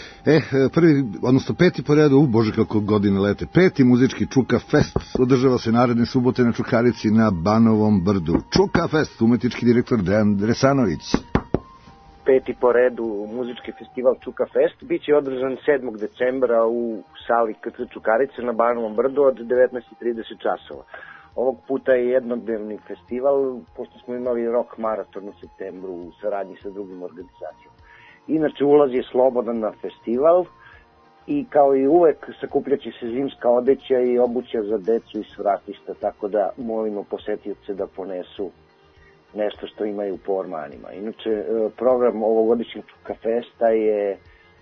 Peti po redu, bože kako godine lete, 5. muzički Čuka Fest održava se naredne subote na Čukarici na Banovom brdu. Čuka Fest, umetnički direktor Dejan Dresanović. 5. po redu muzički festival Čuka Fest biće održan 7. decembra u sali KC Čukarice na Banovom brdu od 19:30 časova. Ovog puta je jednodnevni festival, pošto smo imali rock maraton u septembru u saradnji sa drugim organizacijama. Inače, ulaz je slobodan na festival i kao i uvek sakupljaće se zimska odeća i obuća za decu i svratišta, tako da molimo posetioce da ponesu nešto što imaju po ormanima. Inače, program ovogodišnjeg Čuka Festa je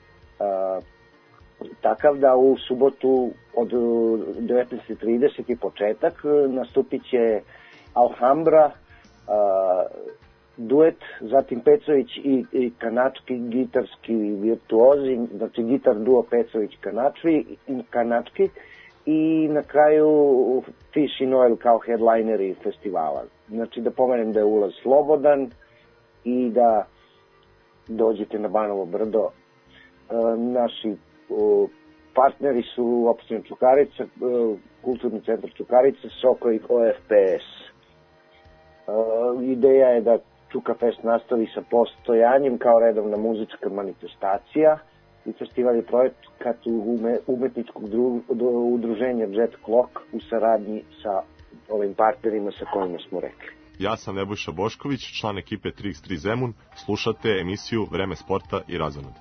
takav da u subotu od 19:30 je početak, nastupit će Alhambra, duet, zatim Pecović i Kanački gitarski virtuozi, znači gitar duo Pecović-Kanački i na kraju Fish in Oil kao headlineri festivala. Znači da pomenem da je ulaz slobodan i da dođete na Banovo brdo. Naši partneri su opština Čukarica, Kulturni centar Čukarica, Soko i OFPS. Ideja je da Čuka Fest nastavi sa postojanjem kao redovna muzička manifestacija i festival je projekat umetničkog udruženja Jet Clock u saradnji sa ovim partnerima sa kojima smo rekli. Ja sam Nebojša Bošković, član ekipe 3x3 Zemun. Slušate emisiju Vreme sporta i razonode.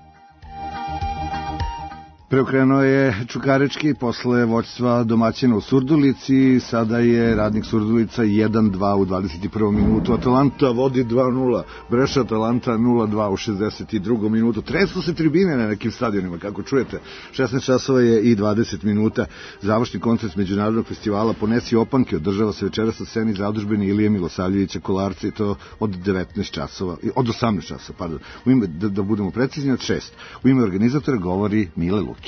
Preokrenuo je Čukarički posle vođstva domaćina u Surdulici, sada je radnik Surdulica 1-2 u 21. minutu, Atalanta vodi 2-0, Breša Atalanta 0-2 u 62. minutu, tresu se tribine na nekim stadionima, kako čujete, 16 časova je i 20 minuta, završni koncert Međunarodnog festivala Ponesi opanke održava se večeras na sceni zadužbeni Ilije Milosavljevića Kolarca i to od 19 časova, od 18 časova, pardon, u ime, da budemo precizni, od 6. U ime organizatora govori Mile Lukić.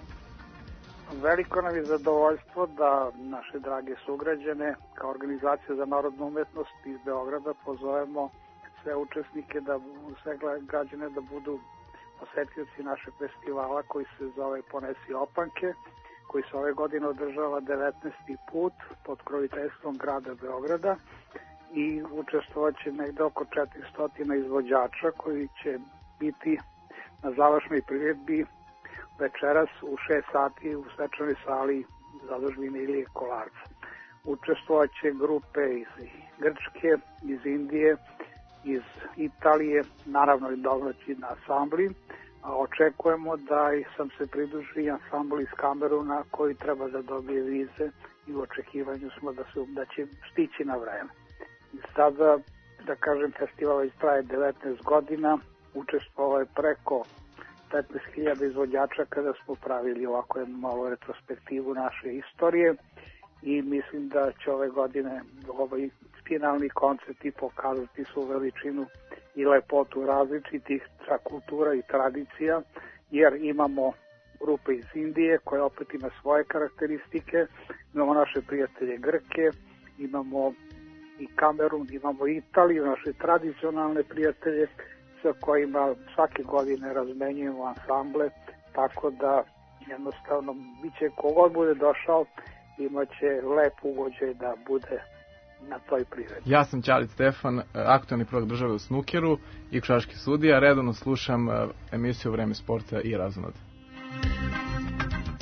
Veliko nam je zadovoljstvo da naše drage sugrađane kao organizacija za narodnu umetnost iz Beograda pozovemo sve učesnike, sve građane da budu posetioci našeg festivala koji se zove Ponesi opanke, koji se ove godine održava 19. put pod kroviteljstvom grada Beograda i učestvovaće negde oko 400 izvođača koji će biti na završnoj priredbi večeras u 6 sati u svečanoj sali zadužbine Ilije Kolarca. Učestvovaće grupe iz Grčke, iz Indije, iz Italije, naravno i domaćin ansambli. Očekujemo da sam se pridružio ansambl iz Kameruna koji treba da dobije vize i u očekivanju smo da će stići na vreme. I sada, da kažem, festival traje 19 godina, učestvovalo je preko 15.000 izvođača kada smo pravili ovako jednu malu retrospektivu naše istorije i mislim da će ove godine ovaj finalni koncerti pokazati svu veličinu i lepotu različitih kultura i tradicija, jer imamo grupe iz Indije koja opet ima svoje karakteristike, imamo naše prijatelje Grke, imamo i Kamerun, imamo Italiju, naše tradicionalne prijatelje sa kojima svake godine razmenjujemo ansamble, tako da jednostavno biće kogod bude došao imaće lep ugođaj da bude na toj priredbi. Ja sam Ćalit Stefan, aktualni prvog države u snukeru i košarkaški sudija, redovno slušam emisiju Vreme sporta i razonode.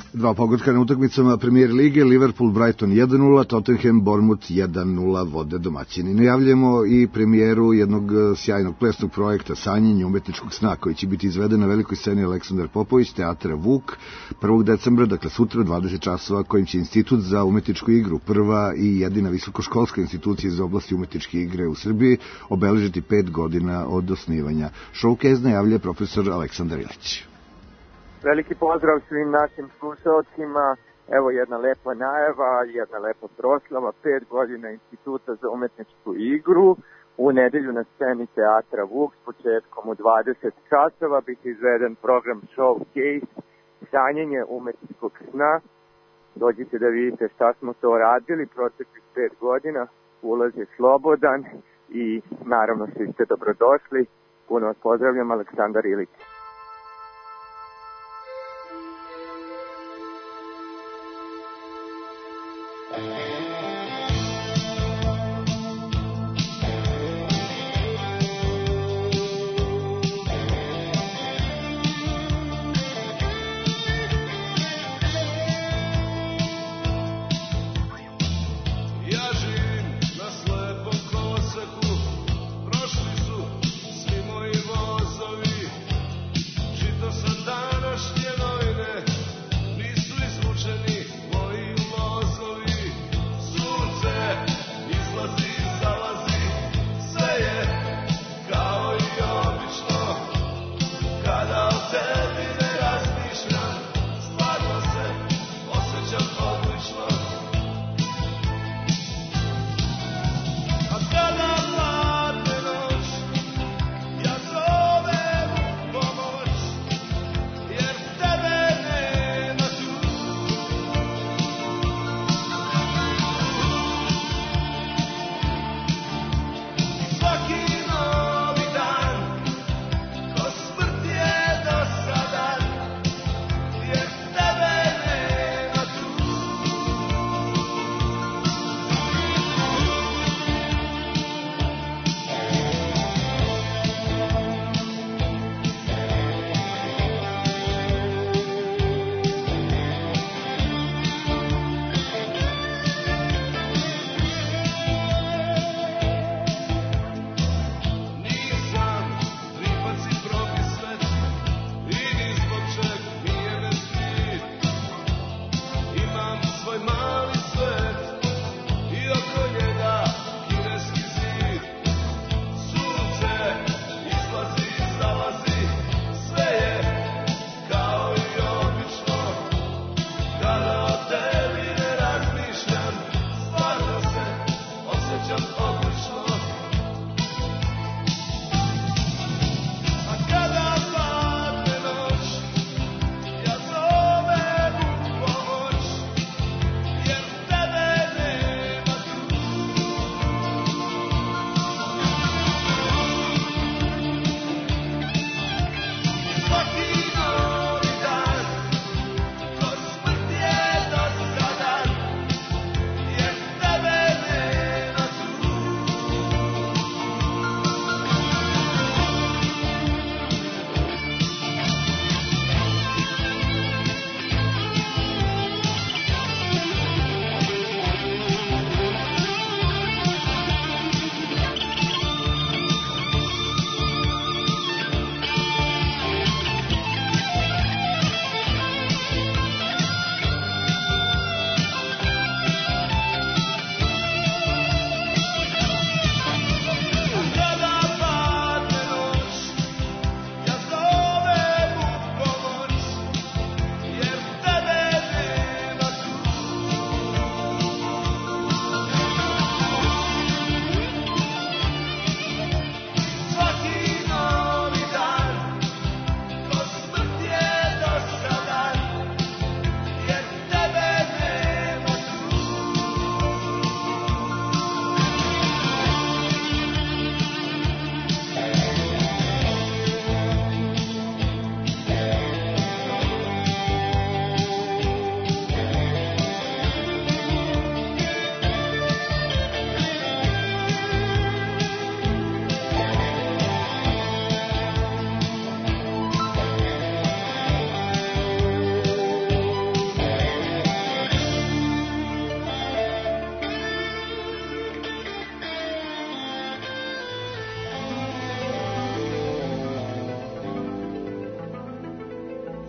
Dva pogotka na utakmicama Premier lige, Liverpool Brighton 1-0, Tottenham Bournemouth 1-0 vode domaćini. Najavljamo i premijeru jednog sjajnog plesnog projekta Sanjenje umetničkog sna, koji će biti izveden na velikoj sceni Aleksandar Popović, teatra Vuk, 1. decembra, dakle sutra, 20 časova, kojim će Institut za umetničku igru, prva i jedina visokoškolska institucija iz oblasti umetničke igre u Srbiji, obeležiti 5 godina od osnivanja. Showcase najavlja profesor Aleksandar Ilić. Veliki pozdrav svim našim slušalcima. Evo jedna lepa najava, jedna lepa proslava, 5 godina Instituta za umetničku igru. U nedelju na sceni teatra Vuk s početkom u 20 časova biti izveden program Showcase, sanjenje umetničkog sna. Dođite da vidite šta smo to radili proteklih 5 godina. Ulaz je slobodan i naravno svi ste dobrodošli. Puno vas pozdravljam, Aleksandar Ilić.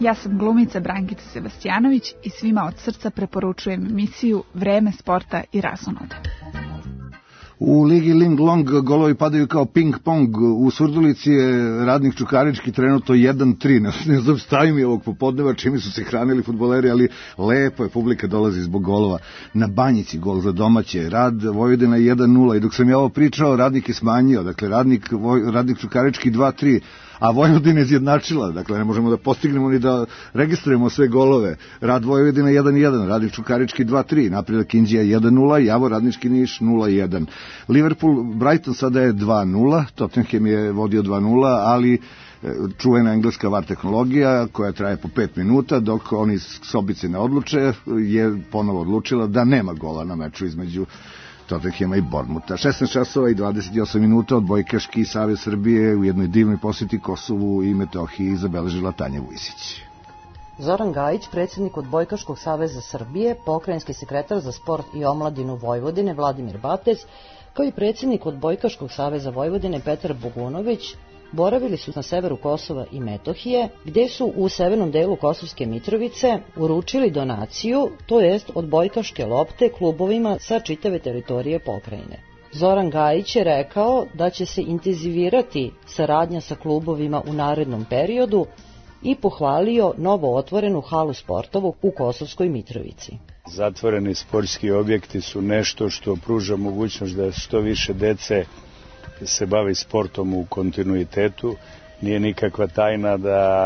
Ja sam glumica Brankica Sebastjanović i svima od srca preporučujem emisiju Vreme sporta i razonode. U Ligi Ling Long golovi padaju kao ping pong. U Surdulici je Radnik Čukarički trenutno 1-3. Ne znam, stavim je ovog popodneva čime su se hranili fudbaleri, ali lepo je, publika dolazi zbog golova. Na Banjici gol za domaće, Rad Vojvodina 1-0 i dok sam ja ovo pričao, Radnik je smanjio, dakle Radnik Čukarički 2-3, a Vojvodina je izjednačila, dakle ne možemo da postignemo ni da registrujemo sve golove. Rad Vojvodina 1-1, Radnik Čukarički 2-3, Napredak Inđija 1-0, Javo Radnički Niš 0-1. Liverpool Brighton sada je 2-0, Tottenham je vodio 2-0, ali čuvena engleska VAR tehnologija koja traje po 5 minuta dok oni sobice ne odluče je ponovo odlučila da nema gola na meču između Tottenhama i Bournemoutha. 16 časova i 28 minuta Odbojkaški savez Srbije u jednoj divnoj posjeti Kosovu i Metohiji zabeležila Tanja Vujsić. Zoran Gajić, predsjednik Odbojkaškog saveza Srbije, pokrajinski sekretar za sport i omladinu Vojvodine Vladimir Batez, kao i predsjednik Odbojkaškog saveza Vojvodine Petar Bogunović, boravili su na severu Kosova i Metohije, gde su u severnom delu Kosovske Mitrovice uručili donaciju, to jest odbojkaške lopte klubovima sa čitave teritorije pokrajine. Zoran Gajić je rekao da će se intenzivirati saradnja sa klubovima u narednom periodu i pohvalio novo otvorenu halu sportovu u Kosovskoj Mitrovici. Zatvoreni sportski objekti su nešto što pruža mogućnost da što više dece se bavi sportom u kontinuitetu. Nije nikakva tajna da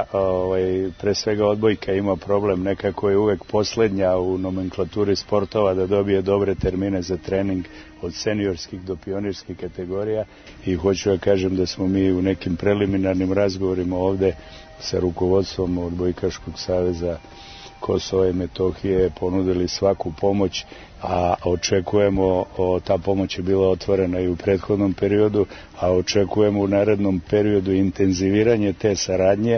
pre svega odbojka ima problem, nekako je uvek poslednja u nomenklaturi sportova da dobije dobre termine za trening od seniorskih do pionirskih kategorija i hoću da kažem da smo mi u nekim preliminarnim razgovorima ovde sa rukovodstvom Odbojkaškog saveza Kosova i Metohije ponudili svaku pomoć, a očekujemo, ta pomoć je bila otvorena i u prethodnom periodu, a očekujemo u narednom periodu intenziviranje te saradnje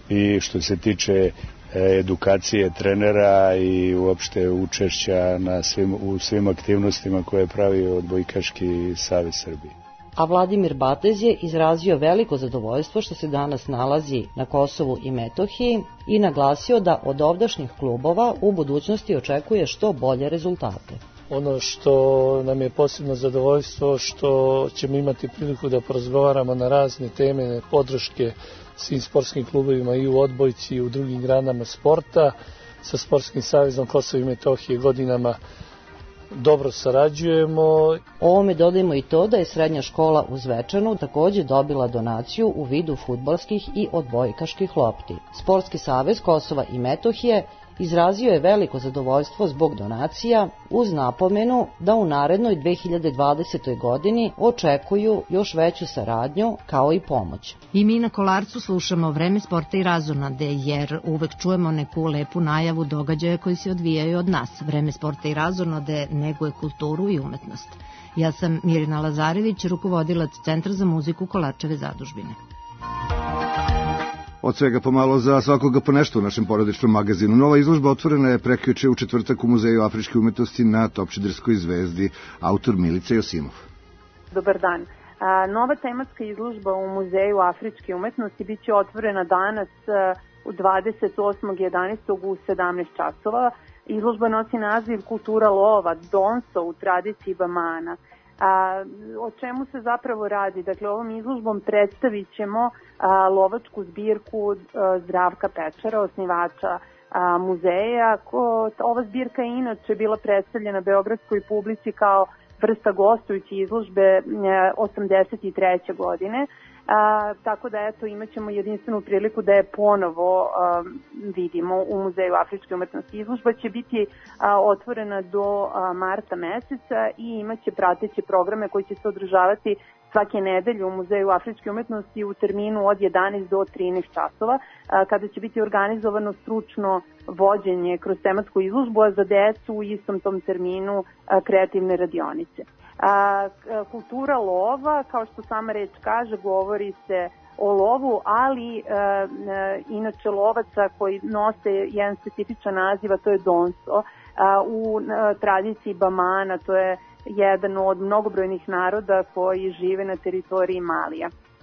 i što se tiče edukacije trenera i uopšte učešća u svim aktivnostima koje pravi Odbojkaški savez Srbije. A Vladimir Batez je izrazio veliko zadovoljstvo što se danas nalazi na Kosovu i Metohiji i naglasio da od ovdašnjih klubova u budućnosti očekuje što bolje rezultate. Ono što nam je posebno zadovoljstvo što ćemo imati priliku da porazgovaramo na razne teme podrške svim sportskim klubovima i u odbojci i u drugim granama sporta. Sa Sportskim savezom Kosova i Metohije godinama dobro sarađujemo. Ovome dodajemo i to da je srednja škola u Zvečanu takođe dobila donaciju u vidu fudbalskih i odbojkaških lopti. Sportski savez Kosova i Metohije izrazio je veliko zadovoljstvo zbog donacija uz napomenu da u narednoj 2020. godini očekuju još veću saradnju kao i pomoć. I mi na Kolarcu slušamo Vreme sporta i razonode jer uvek čujemo neku lepu najavu događaja koji se odvijaju od nas. Vreme sporta i razonode neguje kulturu i umetnost. Ja sam Mirina Lazarević, rukovodilac Centra za muziku Kolarčeve zadužbine. Od svega pomalo za svakoga po nešto u našem porodičnom magazinu. Nova izložba otvorena je prekjuče u četvrtak u Muzeju afričke umetnosti na Topčiderskoj zvezdi, autor Milica Josimov. Dobar dan. Nova tematska izložba u Muzeju afričke umetnosti biće otvorena danas u 28.11. u 17 časova. Izložba nosi naziv Kultura lova, Donso u tradiciji Bamana. O čemu se zapravo radi? Dakle, ovom izložbom predstavit ćemo lovačku zbirku Zdravka Pečara, osnivača muzeja. Ova zbirka je inače bila predstavljena beogradskoj publici kao vrsta gostujuće izložbe 83. godine. Tako da eto imat ćemo jedinstvenu priliku da je ponovo vidimo u Muzeju afričke umetnosti. Izložba će biti otvorena do marta meseca i imat će prateće programe koji će se održavati svake nedelje u Muzeju afričke umetnosti u terminu od 11 do 13 časova, kada će biti organizovano stručno vođenje kroz tematsku izložbu, a za decu u istom tom terminu kreativne radionice. Kultura lova, kao što sama reč kaže, govori se o lovu, ali inače lovaca koji nose jedan specifičan naziv, a to je Donso. U tradiciji Bamana, to je jedan od mnogobrojnih naroda koji žive na teritoriji Malija.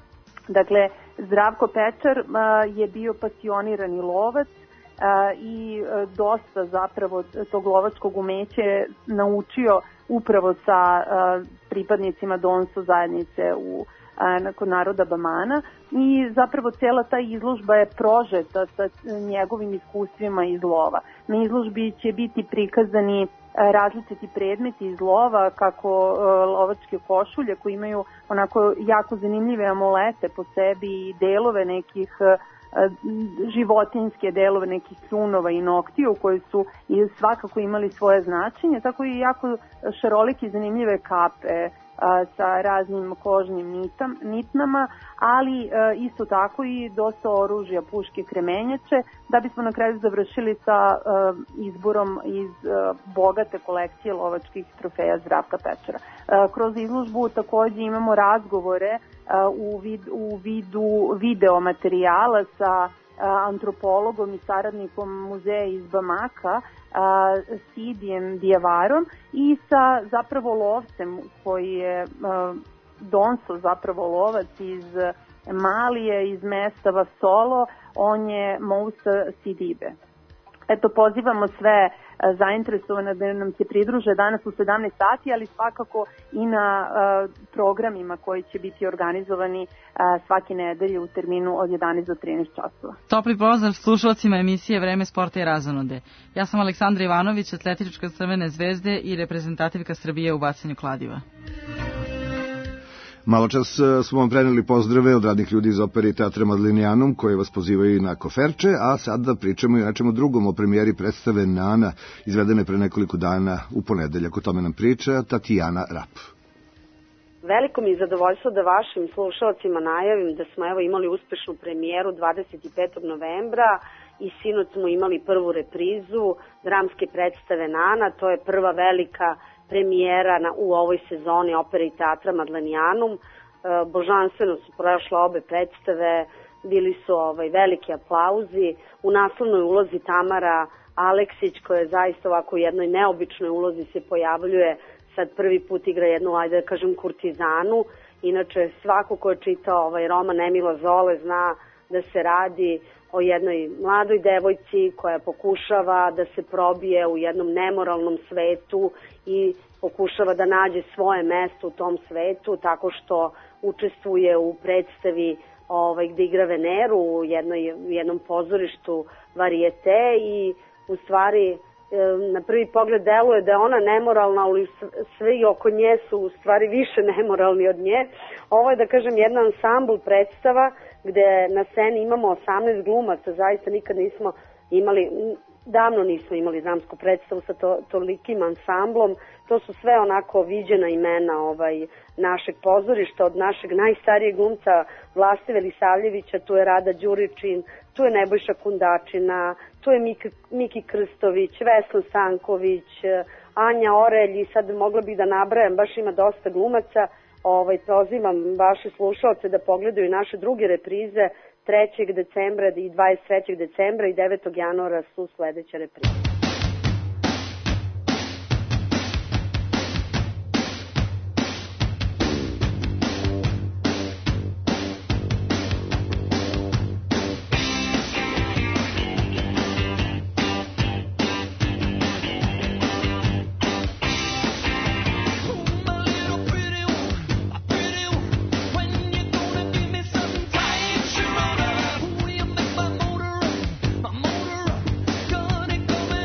Dakle, Zdravko Pečar je bio pasionirani lovac i dosta zapravo tog lovačkog umeća je naučio upravo sa pripadnicima Donso zajednice kod naroda Bamana i zapravo cijela ta izložba je prožeta sa njegovim iskustvima iz lova. Na izložbi će biti prikazani različiti predmeti iz lova, kako lovačke košulje koje imaju onako jako zanimljive amulete po sebi i delove nekih životinjske delove nekih sunova i noktiju koji su svakako imali svoje značenje, tako i jako šarolike i zanimljive kape sa raznim kožnim nitnama, ali isto tako i dosta oružja, puške, kremenjače, da bismo na kraju završili sa izborom iz bogate kolekcije lovačkih trofeja Zdravka Pečara. Kroz izložbu takođe imamo razgovore u vidu videomaterijala sa antropologom i saradnikom muzeja iz Bamaka, Sidijem Dijavarom, i sa zapravo lovcem koji je Donso, zapravo lovac iz Malije, iz mesta Vasolo, on je Moussa Sidibe. Eto, pozivamo sve zainteresovane da nam se pridruže danas u 17 sati, ali svakako i na programima koji će biti organizovani svake nedelje u terminu od 11 do 13 časova. Topli pozdrav slušalcima emisije Vreme sporta i razonode. Ja sam Aleksandra Ivanović, atletička Crvene zvezde i reprezentativka Srbije u bacanju kladiva. Malo čas smo vam preneli pozdrave od radnih ljudi iz opere i teatra Madlinijanum koji vas pozivaju na koferče, a sad da pričamo i o nečemu drugom, o premijeri predstave Nana, izvedene pre nekoliko dana u ponedeljak. O tome nam priča Tatjana Rap. Veliko mi je zadovoljstvo da vašim slušalcima najavim da smo imali uspešnu premijeru 25. novembra i sinoć smo imali prvu reprizu dramske predstave Nana. To je prva velika premijera u ovoj sezoni opere i teatra Madlenijanum. Božanstveno su prošle obe predstave, bili su veliki aplauzi. U naslovnoj ulozi Tamara Aleksić, koja je zaista ovako u jednoj neobičnoj ulozi se pojavljuje, sad prvi put igra jednu, ajde da kažem, kurtizanu. Inače, svako ko je čitao roman Emila Zole zna da se radi o jednoj mladoj devojci koja pokušava da se probije u jednom nemoralnom svetu i pokušava da nađe svoje mesto u tom svetu tako što učestvuje u predstavi gde igra Veneru u jednom pozorištu varijete i u stvari na prvi pogled deluje da je ona nemoralna, ali svi oko nje su u stvari više nemoralni od nje. Ovo je, da kažem, jedna ansambl predstava gde na sceni imamo 18 glumaca, zaista nikad nismo imali, davno nismo imali dramsku predstavu sa tolikim ansamblom. To su sve onako viđena imena našeg pozorišta, od našeg najstarijeg glumca Vlaste Velisavljevića, tu je Rada Đuričin, tu je Nebojša Kundačina, tu je Miki Krstović, Vesna Stanković, Anja Orelj i sad mogla bih da nabrajam, baš ima dosta glumaca. Pozivam vaše slušalce da pogledaju naše druge reprize 3. decembra i 23. decembra i 9. januara su sledeće reprize. Coming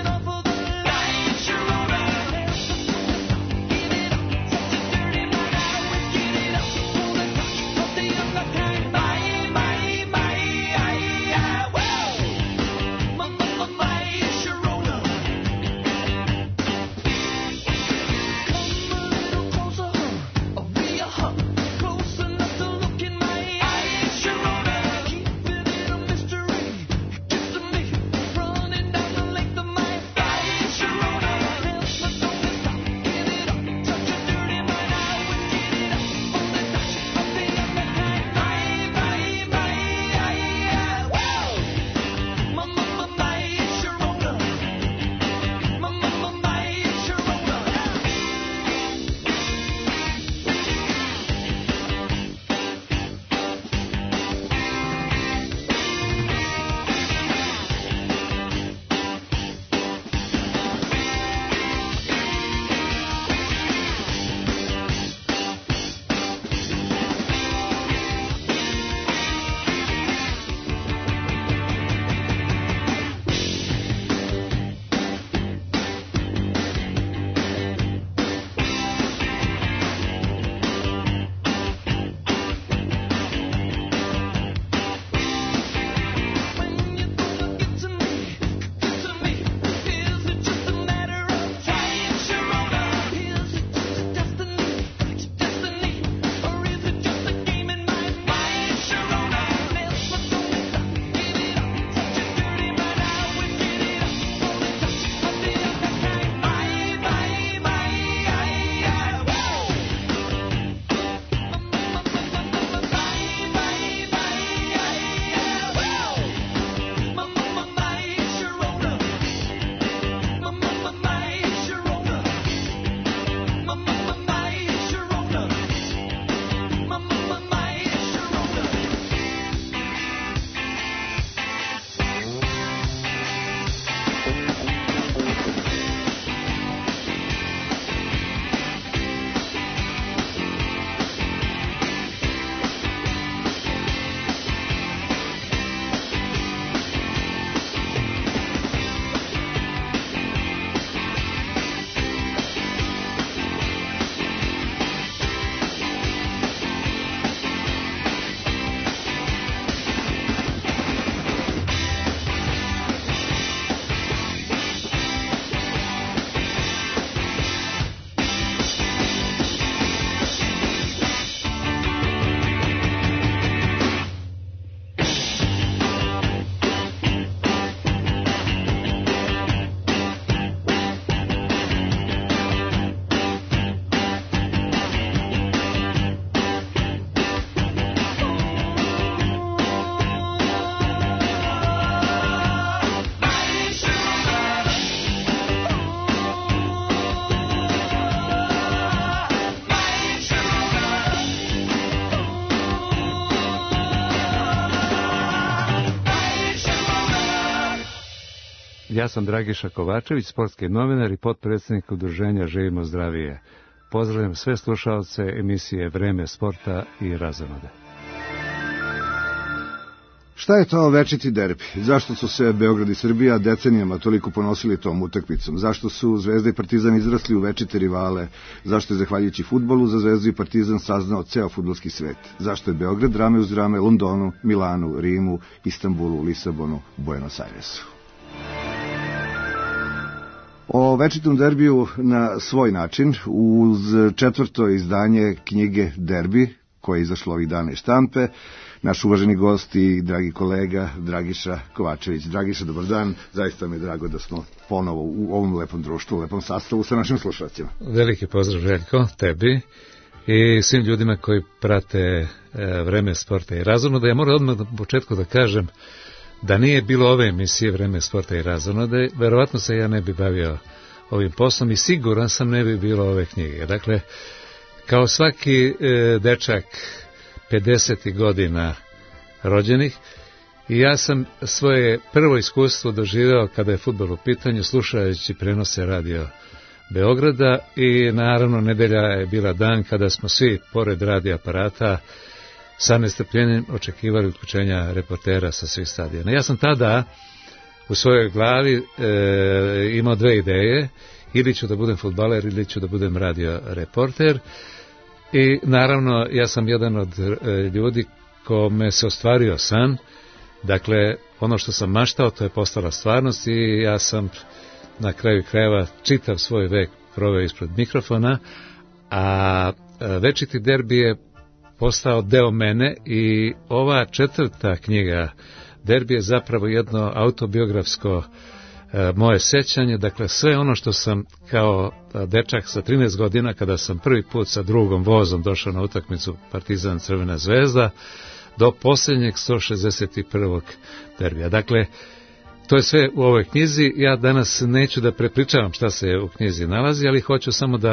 Ja sam Dragiša Kovačević, sportski novinar i potpredsjednik udruženja Živimo zdravije. Pozdravljam sve slušalce emisije Vreme sporta i razonode. Šta je to večiti derbi? Zašto su se Beograd i Srbija decenijama toliko ponosili tom utakmicom? Zašto su Zvezda i Partizan izrasli u večite rivale? Zašto je zahvaljujući fudbalu za Zvezdu i Partizan saznao ceo fudbalski svet? Zašto je Beograd rame uz rame Londonu, Milanu, Rimu, Istanbulu, Lisabonu, Buenos Airesu? O večitom derbiju na svoj način uz četvrto izdanje knjige Derbi, koje je izašlo ovih dana iz štampe, naš uvaženi gost i dragi kolega Dragiša Kovačević. Dragiša, dobar dan, zaista mi je drago da smo ponovo u ovom lepom društvu, u lepom sastavu sa našim slušalcima. Veliki pozdrav, Željko, tebi i svim ljudima koji prate Vreme sporta i razonode. Ja moram odmah na početku da kažem da nije bilo ove emisije Vreme sporta i razonode, verovatno se ja ne bi bavio ovim poslom i siguran sam ne bi bilo ove knjige. Dakle, kao svaki dečak 50. godina rođenih, i ja sam svoje prvo iskustvo doživeo kada je fudbal u pitanju slušajući prenose Radio Beograda i naravno nedelja je bila dan kada smo svi pored radio aparata sa nestrpljenjem očekivali uključenja reportera sa svih stadiona. Ja sam tada u svojoj glavi imao dve ideje, ili ću da budem fudbaler ili ću da budem radio reporter. I naravno ja sam jedan od ljudi kome se ostvario san, dakle ono što sam maštao to je postala stvarnost i ja sam na kraju krajeva čitav svoj vek proveo ispred mikrofona, a večiti derbi je postao deo mene i ova četvrta knjiga Derbi je zapravo jedno autobiografsko moje sećanje, dakle sve ono što sam kao dečak sa 13 godina, kada sam prvi put sa drugom vozom došao na utakmicu Partizan Crvena zvezda, do posljednjeg 161. derbija. Dakle, to je sve u ovoj knjizi. Ja danas neću da prepričavam šta se u knjizi nalazi, ali hoću samo da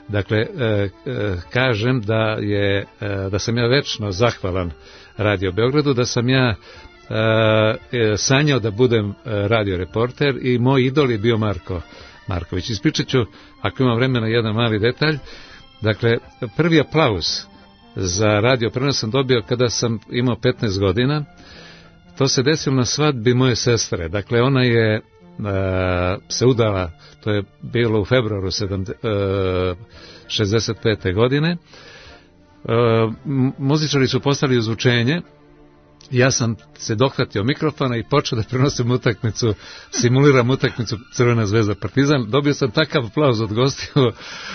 kažem da sam ja večno zahvalan Radio Beogradu, da sam ja sanjao da budem radio reporter i moj idol je bio Marko Marković. Ispričat ću, ako imam vremena, jedan mali detalj. Dakle, prvi aplauz za radio prenos sam dobio kada sam imao 15 godina. To se desilo na svadbi moje sestre. Dakle, ona je se udala, to je bilo u februaru 65. godine. Muzičari su postali uzvučenje. Ja sam se dohvatio mikrofona i počeo da prenosim utakmicu, simuliram utakmicu Crvena zvezda Partizan. Dobio sam takav aplauz od gostiju,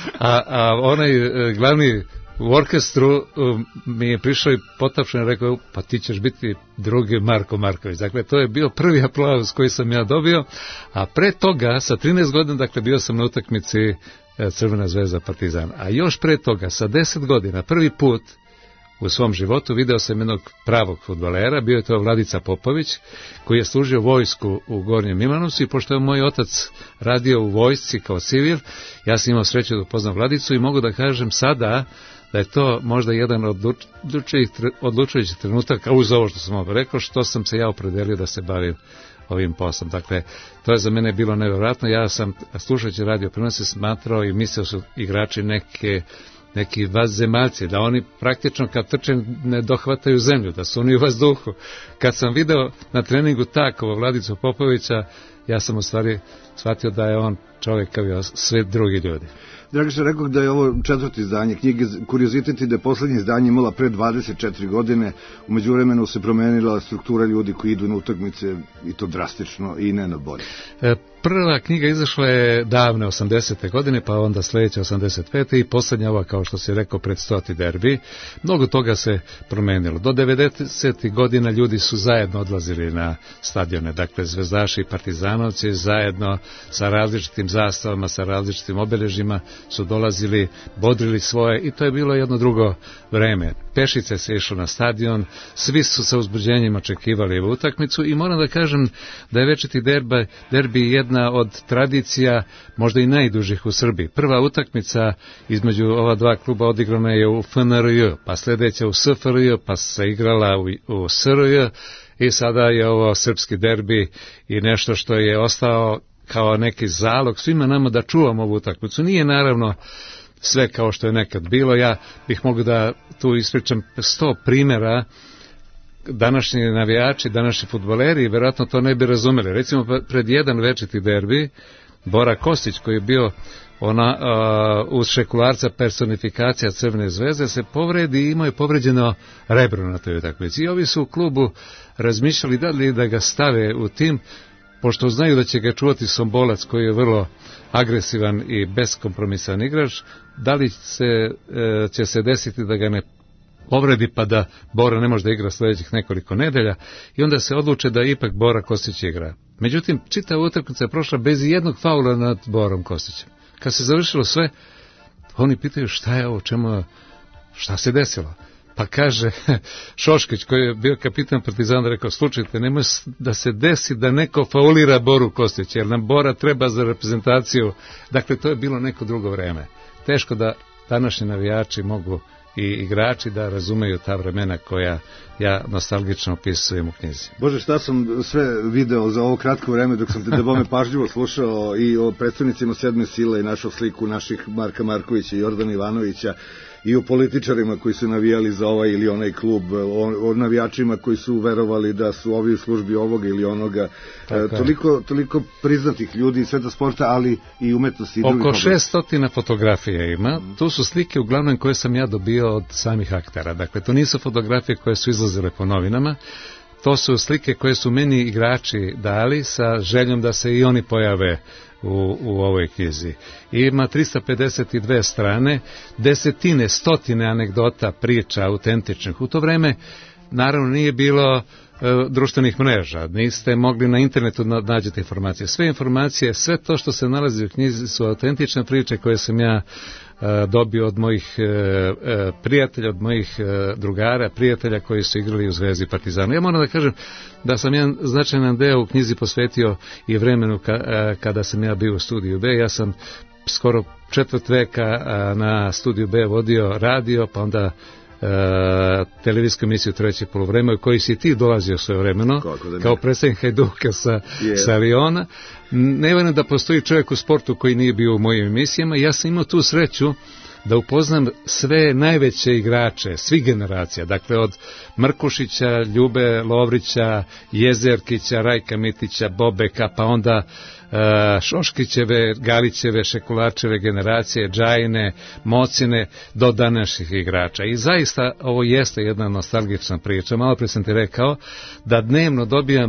a onaj glavni u orkestru mi je prišao i potapšen i rekao, pa ti ćeš biti drugi Marko Marković. Dakle, to je bio prvi aplauz koji sam ja dobio, a pre toga, sa 13 godina, dakle, bio sam na utakmici Crvena zvezda Partizan. A još pre toga, sa 10 godina, prvi put u svom životu video sam jednog pravog fudbalera, bio je to Vladica Popović, koji je služio vojsku u Gornjem Milanovcu i pošto je moj otac radio u vojsci kao civil, ja sam imao sreću da upoznam Vladicu i mogu da kažem sada da je to možda jedan od odlučujućih trenutaka uz ovo što sam ovo rekao, što sam se ja opredelio da se bavim ovim poslom. Dakle, to je za mene bilo nevjerojatno. Ja sam slušajući radio prenose smatrao i mislio su igrači neki vanzemaljci, da oni praktično kad trče ne dohvataju zemlju, da su oni u vazduhu. Kad sam video na treningu tako Vladicu Popovića, ja sam u stvari shvatio da je on čovjek kao sve drugi ljudi. Dragiša, rekao da je ovo četvrto izdanje knjige, kuriozitet je da je poslednje izdanje imala pre 24 godine, u međuvremenu se promenila struktura ljudi koji idu na utakmice i to drastično i ne na bolje. Prva knjiga izašla je davne 80. godine, pa onda sledeća 85. i poslednja ova, kao što si rekao, pred 100. derbi. Mnogo toga se promenilo. Do 90. godina ljudi su zajedno odlazili na stadione, dakle zvezdaši i partizanovci zajedno sa različitim zastavama, sa različitim obeležjima su dolazili, bodrili svoje i to je bilo jedno drugo vreme. Pešice se išlo na stadion, svi su sa uzbuđenjem očekivali ovu utakmicu i moram da kažem da je večiti derbi jedna od tradicija, možda i najdužih u Srbiji. Prva utakmica između ova dva kluba odigrana je u FNRJ, pa sledeća u SFRJ, pa se igrala u SRJ i sada je ovo srpski derbi i nešto što je ostao kao neki zalog svima nama da čuvamo ovu utakmicu. Nije naravno sve kao što je nekad bilo. Ja bih mogao da tu ispričam 100 primjera. Današnji navijači, današnji fudbaleri vjerojatno to ne bi razumeli. Recimo pred jedan večiti derbi Bora Kostić koji je bio uz šekularca personifikacija Crvene zvezde se povredi i imao je povređeno rebro na toj utakmici. I ovi su u klubu razmišljali da li da ga stave u tim, pošto znaju da će ga čuvati Sombolac koji je vrlo agresivan i beskompromisan igrač, da li će se desiti da ga ne povredi pa da Bora ne može da igra sljedećih nekoliko nedelja i onda se odluče da ipak Bora Kostić igra. Međutim, čitava utakmica je prošla bez jednog faula nad Borom Kostićem. Kad se završilo sve, oni pitaju šta je ovo, šta se desilo? Pa kaže Šoškić, koji je bio kapitan Partizana, rekao, slučajte, nemoj da se desi da neko faulira Boru Kostića, jer nam Bora treba za reprezentaciju. Dakle, to je bilo neko drugo vreme. Teško da današnji navijači mogu i igrači da razumeju ta vremena koja ja nostalgično opisujem u knjizi. Bože, šta sam sve video za ovo kratko vreme dok sam te debome pažljivo slušao i o predstavnicima sedme sile i našao sliku naših Marka Markovića i Jordana Ivanovića i o političarima koji su navijali za ovaj ili onaj klub, o navijačima koji su verovali da su ovi u službi ovoga ili onoga. Toliko priznatih ljudi iz sveta sporta, ali i umetnosti. Oko 600 fotografija ima. Tu su slike uglavnom koje sam ja dobio od samih aktera. Dakle, to nisu fotografije koje su izlazile po novinama. To su slike koje su meni igrači dali sa željom da se i oni pojave u ovoj knjizi. Ima 352 strane, desetine, stotine anegdota, priča autentičnih. U to vreme naravno nije bilo društvenih mreža, niste mogli na internetu nađete informacije. Sve informacije, sve to što se nalazi u knjizi su autentične priče koje sam ja dobio od mojih prijatelja, od mojih drugara, prijatelja koji su igrali u Zvezdi i Partizanu. Ja moram da kažem da sam jedan značajan deo u knjizi posvetio i vremenu kada sam ja bio u Studiju B. Ja sam skoro 4 veka na Studiju B vodio radio, pa onda televizijsku emisiju Treće poluvreme u kojoj si ti dolazio svojevremeno kao predstavnik Hajduka sa Liona. Ne vjerujem da postoji čovjek u sportu koji nije bio u mojim emisijama. Ja sam imao tu sreću da upoznam sve najveće igrače, svih generacija, dakle od Mrkušića, Ljube Lovrića, Jezerkića, Rajka Mitića, Bobeka, pa onda Šoškićeve, Galićeve, Šekulačeve generacije, Džajine, Mocine, do današnjih igrača. I zaista ovo jeste jedna nostalgična priča. Malo pre sam ti rekao da dnevno dobijam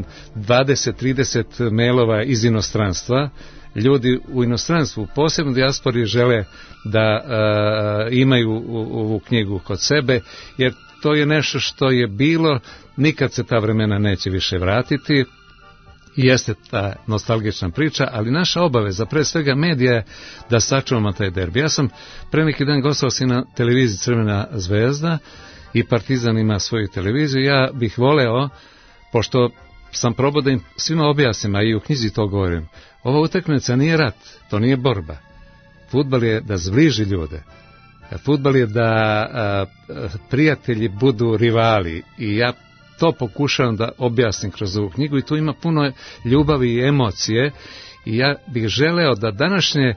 20-30 mailova iz inostranstva. Ljudi u inostranstvu, posebno dijaspori, žele da imaju ovu knjigu kod sebe, jer to je nešto što je bilo, nikad se ta vremena neće više vratiti. Jeste ta nostalgična priča, ali naša obaveza, pre svega medija, je da sačuvamo taj derbi. Ja sam pre neki dan gostovao si na televiziji Crvena zvezda i Partizan ima svoju televiziju. Ja bih voleo, pošto sam probao da im svima objasnim, a i u knjizi to govorim, ova utakmica nije rat, to nije borba. Fudbal je da zbliži ljude. Fudbal je da prijatelji budu rivali i ja to pokušavam da objasnim kroz ovu knjigu i tu ima puno ljubavi i emocije i ja bih želeo da današnje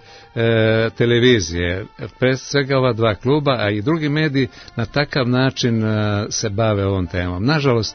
televizije, pre svega ova dva kluba, a i drugi mediji na takav način se bave ovom temom. Nažalost,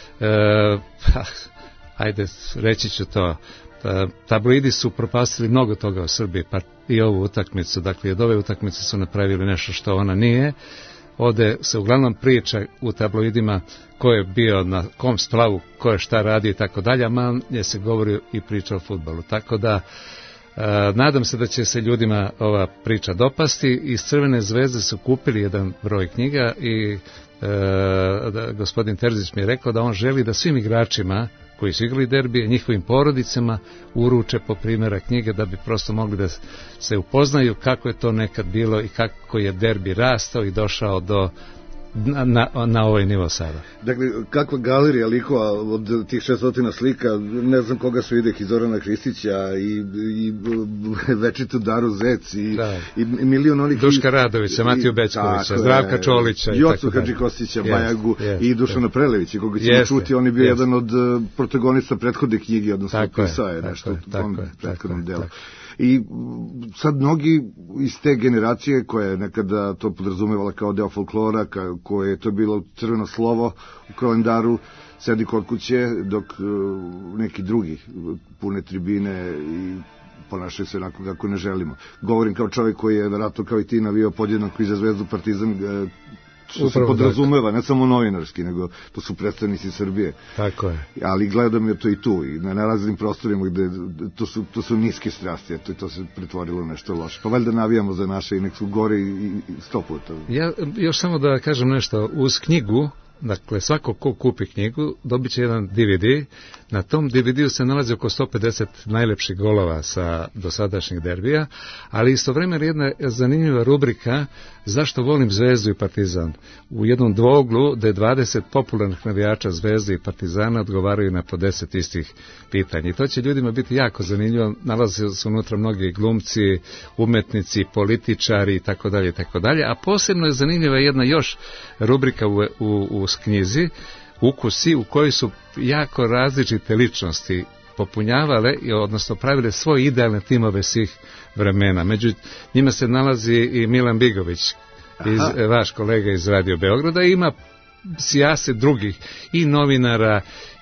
ajde, reći ću to, tabloidi su propastili mnogo toga u Srbiji, pa i ovu utakmicu, dakle od ove utakmice su napravili nešto što ona nije. Ovde se uglavnom priča u tabloidima ko je bio na kom splavu, ko je šta radio i tako dalje, a manje se govori i priča o fudbalu. Tako da nadam se da će se ljudima ova priča dopasti. Iz Crvene zvezde su kupili jedan broj knjiga i gospodin Terzić mi je rekao da on želi da svim igračima koji su igrali derbije, njihovim porodicama uruče po primjera knjige da bi prosto mogli da se upoznaju kako je to nekad bilo i kako je derbi rastao i došao do na ovaj nivo sada. Dakle, kakva galerija likova od tih 600 slika, ne znam koga su ide, i Zorana Hristića i Večitu Daru Zec i milion onih... Duška Radovića, Matiju Bećkovića, Zdravka Čolića, Jocu Hadžikostića, Bajagu i Dušana Prelevića, koga ćemo čuti, on je bio jedan od protagonista prethodne knjige, odnosno pisao je nešto u tom prethodnom delu. I sad mnogi iz te generacije koja je nekada to podrazumevala kao deo folklora, koje je to bilo crveno slovo u kalendaru, sedi kod kuće, dok neki drugi pune tribine i ponašaju se onako kako ne želimo. Govorim kao čovjek koji je verovatno kao i ti navio podjednako i za Zvezdu, Partizan, što se podrazumeva, ne samo novinarski, nego to su predstavnici Srbije. Tako je. Ali gledam je to i tu, i na raznim prostorima gde to su niske strasti, to se pretvorilo u nešto loše. Pa valjda navijamo za naše i nek su gore i 100 puta. Ja još samo da kažem nešto, uz knjigu, dakle svako ko kupi knjigu dobit će jedan DVD, na tom DVD-u se nalazi oko 150 najlepših golova sa dosadašnjih derbija, ali istovremeno jedna zanimljiva rubrika zašto volim Zvezdu i Partizan. U jednom dvoglu gde 20 popularnih navijača Zvezde i Partizana odgovaraju na po 10 istih pitanja. I to će ljudima biti jako zanimljivo, nalaze se unutra mnogi glumci, umetnici, političari i tako dalje, a posebno je zanimljiva jedna još rubrika u knjizi, Ukusi, u kojoj su jako različite ličnosti popunjavale, odnosno pravile svoje idealne timove svih vremena. Među njima se nalazi i Milan Bigović, vaš kolega iz Radio Beograda, ima sjase drugih i novinara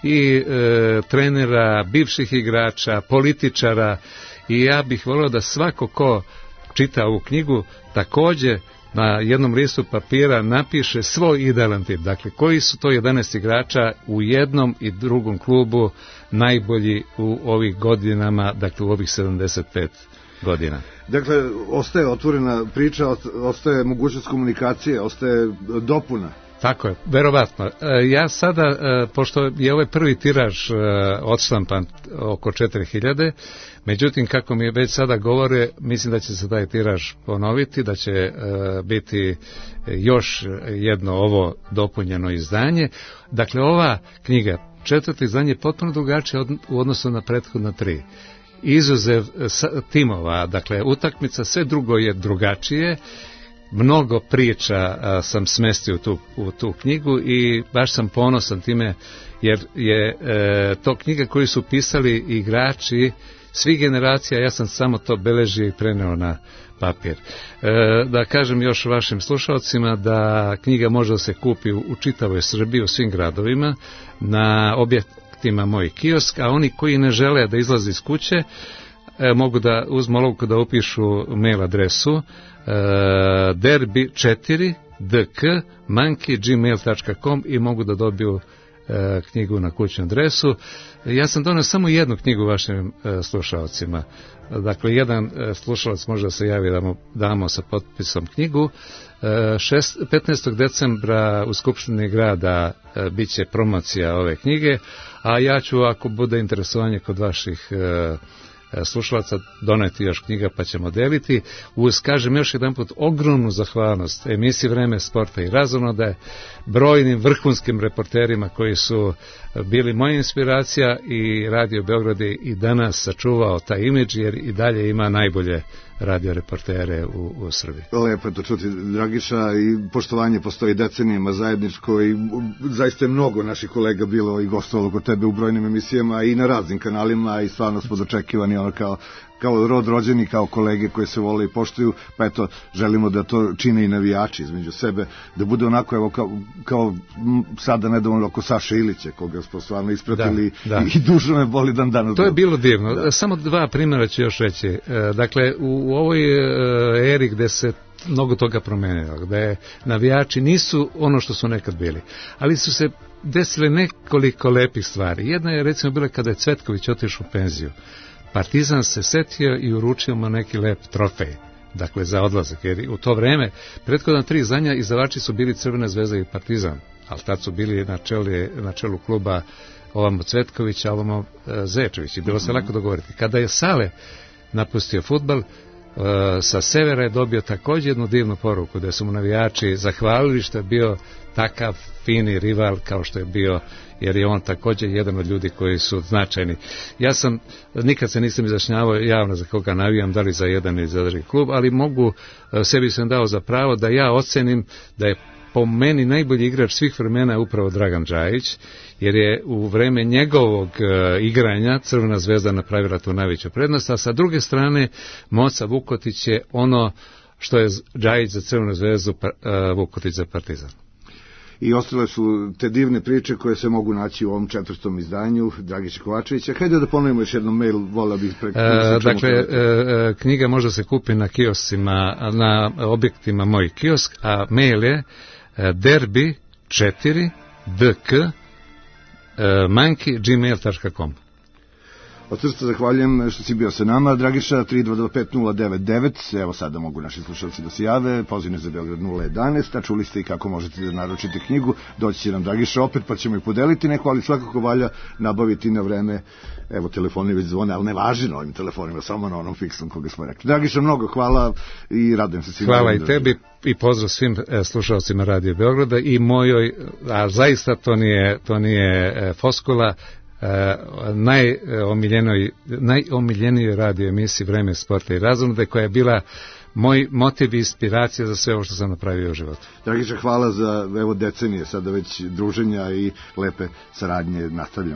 i trenera, bivših igrača, političara, i ja bih volio da svako ko čita ovu knjigu takođe na jednom listu papira napiše svoj idealan tim. Dakle, koji su to 11 igrača u jednom i drugom klubu najbolji u ovih godinama, dakle u ovih 75 godina. Dakle, ostaje otvorena priča, ostaje mogućnost komunikacije, ostaje dopuna. Tako je, verovatno. Ja sada, pošto je ovaj prvi tiraž odštampan oko 4000, međutim, kako mi već sada govore, mislim da će se taj tiraž ponoviti, da će biti još jedno ovo dopunjeno izdanje. Dakle, ova knjiga, 4. izdanje, je potpuno drugačije u odnosu na prethodna 3. Izuzev timova, dakle, utakmica, sve drugo je drugačije. Mnogo priča sam smestio u tu knjigu i baš sam ponosan time, jer je to knjiga koju su pisali igrači svih generacija, ja sam samo to beležio i preneo na papir. Da kažem još vašim slušalcima da knjiga može da se kupi u čitavoj Srbiji, u svim gradovima, na objektima Moj kiosk, a oni koji ne žele da izlaze iz kuće, mogu da uzmu olovku da upišu mail adresu derby4dk@gmail.com i mogu da dobiju knjigu na kućnu adresu. Ja sam donio samo jednu knjigu vašim slušalcima. Dakle, jedan slušalac može da se javi da mu damo sa potpisom knjigu. 15. decembra u Skupštini grada bit će promocija ove knjige, a ja ću, ako bude interesovanje kod vaših slušalaca, doneti još knjiga pa ćemo deliti. Uz, kažem još jedan put, ogromnu zahvalnost emisiji Vreme sporta i razonode, brojnim vrhunskim reporterima koji su bili moja inspiracija, i Radio Beograd je i danas sačuvao taj imidž, jer i dalje ima najbolje radio reportere u Srbiji. Lepo je to čuti, Dragiša, i poštovanje postoji decenijama zajedničko, i zaista je mnogo naših kolega bilo i gostovalo kod tebe u brojnim emisijama i na raznim kanalima, i stvarno smo dočekivani kao rod rođeni, kao kolege koje se vole i poštuju, pa eto, želimo da to čine i navijači između sebe, da bude onako, evo, kao sada nedavno oko Saše Ilića, koga smo stvarno ispratili, i dužo me boli dan danas. To je bilo divno. Samo 2 primjera ću još reći. Dakle, u ovoj eri gde se mnogo toga promenilo, gde navijači nisu ono što su nekad bili, ali su se desile nekoliko lepih stvari. Jedna je, recimo, bila kada je Cvetković otišao u penziju. Partizan se setio i uručio mu neki lep trofej, dakle, za odlazak, jer u to vreme prethodna 3 izdanja izdavači su bili Crvena zvezda i Partizan, ali tad su bili na čelu kluba ovamo Cvetković, a ovamo Zečević, i bilo se lako dogovoriti. Kada je Sale napustio fudbal, sa severa je dobio također jednu divnu poruku, da su mu navijači zahvalili što je bio takav fini rival kao što je bio, jer je on također jedan od ljudi koji su značajni. Ja sam, nikad se nisam izjašnjavao javno za koga navijam, da li za jedan ili za drugi klub, ali mogu, sebi sam dao za pravo da ja ocenim da je po meni najbolji igrač svih vremena je upravo Dragan Džajić, jer je u vreme njegovog igranja Crvena zvezda napravila tu najveću prednost, a sa druge strane Moca Vukotić je ono što je Džajić za Crvenu zvezdu, Vukotić za Partizan. I ostale su te divne priče koje se mogu naći u ovom 4. izdanju Dragiša Kovačevića. Hajde da ponovimo još jednom mail, volao bih dakle, knjiga može se kupi na kioscima, na objektima Moj kiosk, a mail je derby4dk@gmail.com. Od srca zahvaljujem što si bio sa nama. Dragiša, 3225-099, evo sada mogu naši slušalci da se jave, pozivne za Beograd 011, a čuli ste i kako možete da naručite knjigu, doći će nam Dragiša opet pa ćemo ih podeliti neko, ali svakako valja nabaviti na vreme, evo telefoni već zvone, ali ne važi na ovim telefonima, samo na onom fiksnom koga smo rekli. Dragiša, mnogo hvala i radujem se svima. Hvala i tebi i pozdrav svim slušalcima Radio Beograda i mojoj, a zaista to nije foskula, najomiljenijoj radio emisiji Vreme sporta i razonode, koja je bila moj motiv i inspiracija za sve ovo što sam napravio u životu. Dragiša, hvala za evo decenije sada već druženja i lepe saradnje. Nastavljamo.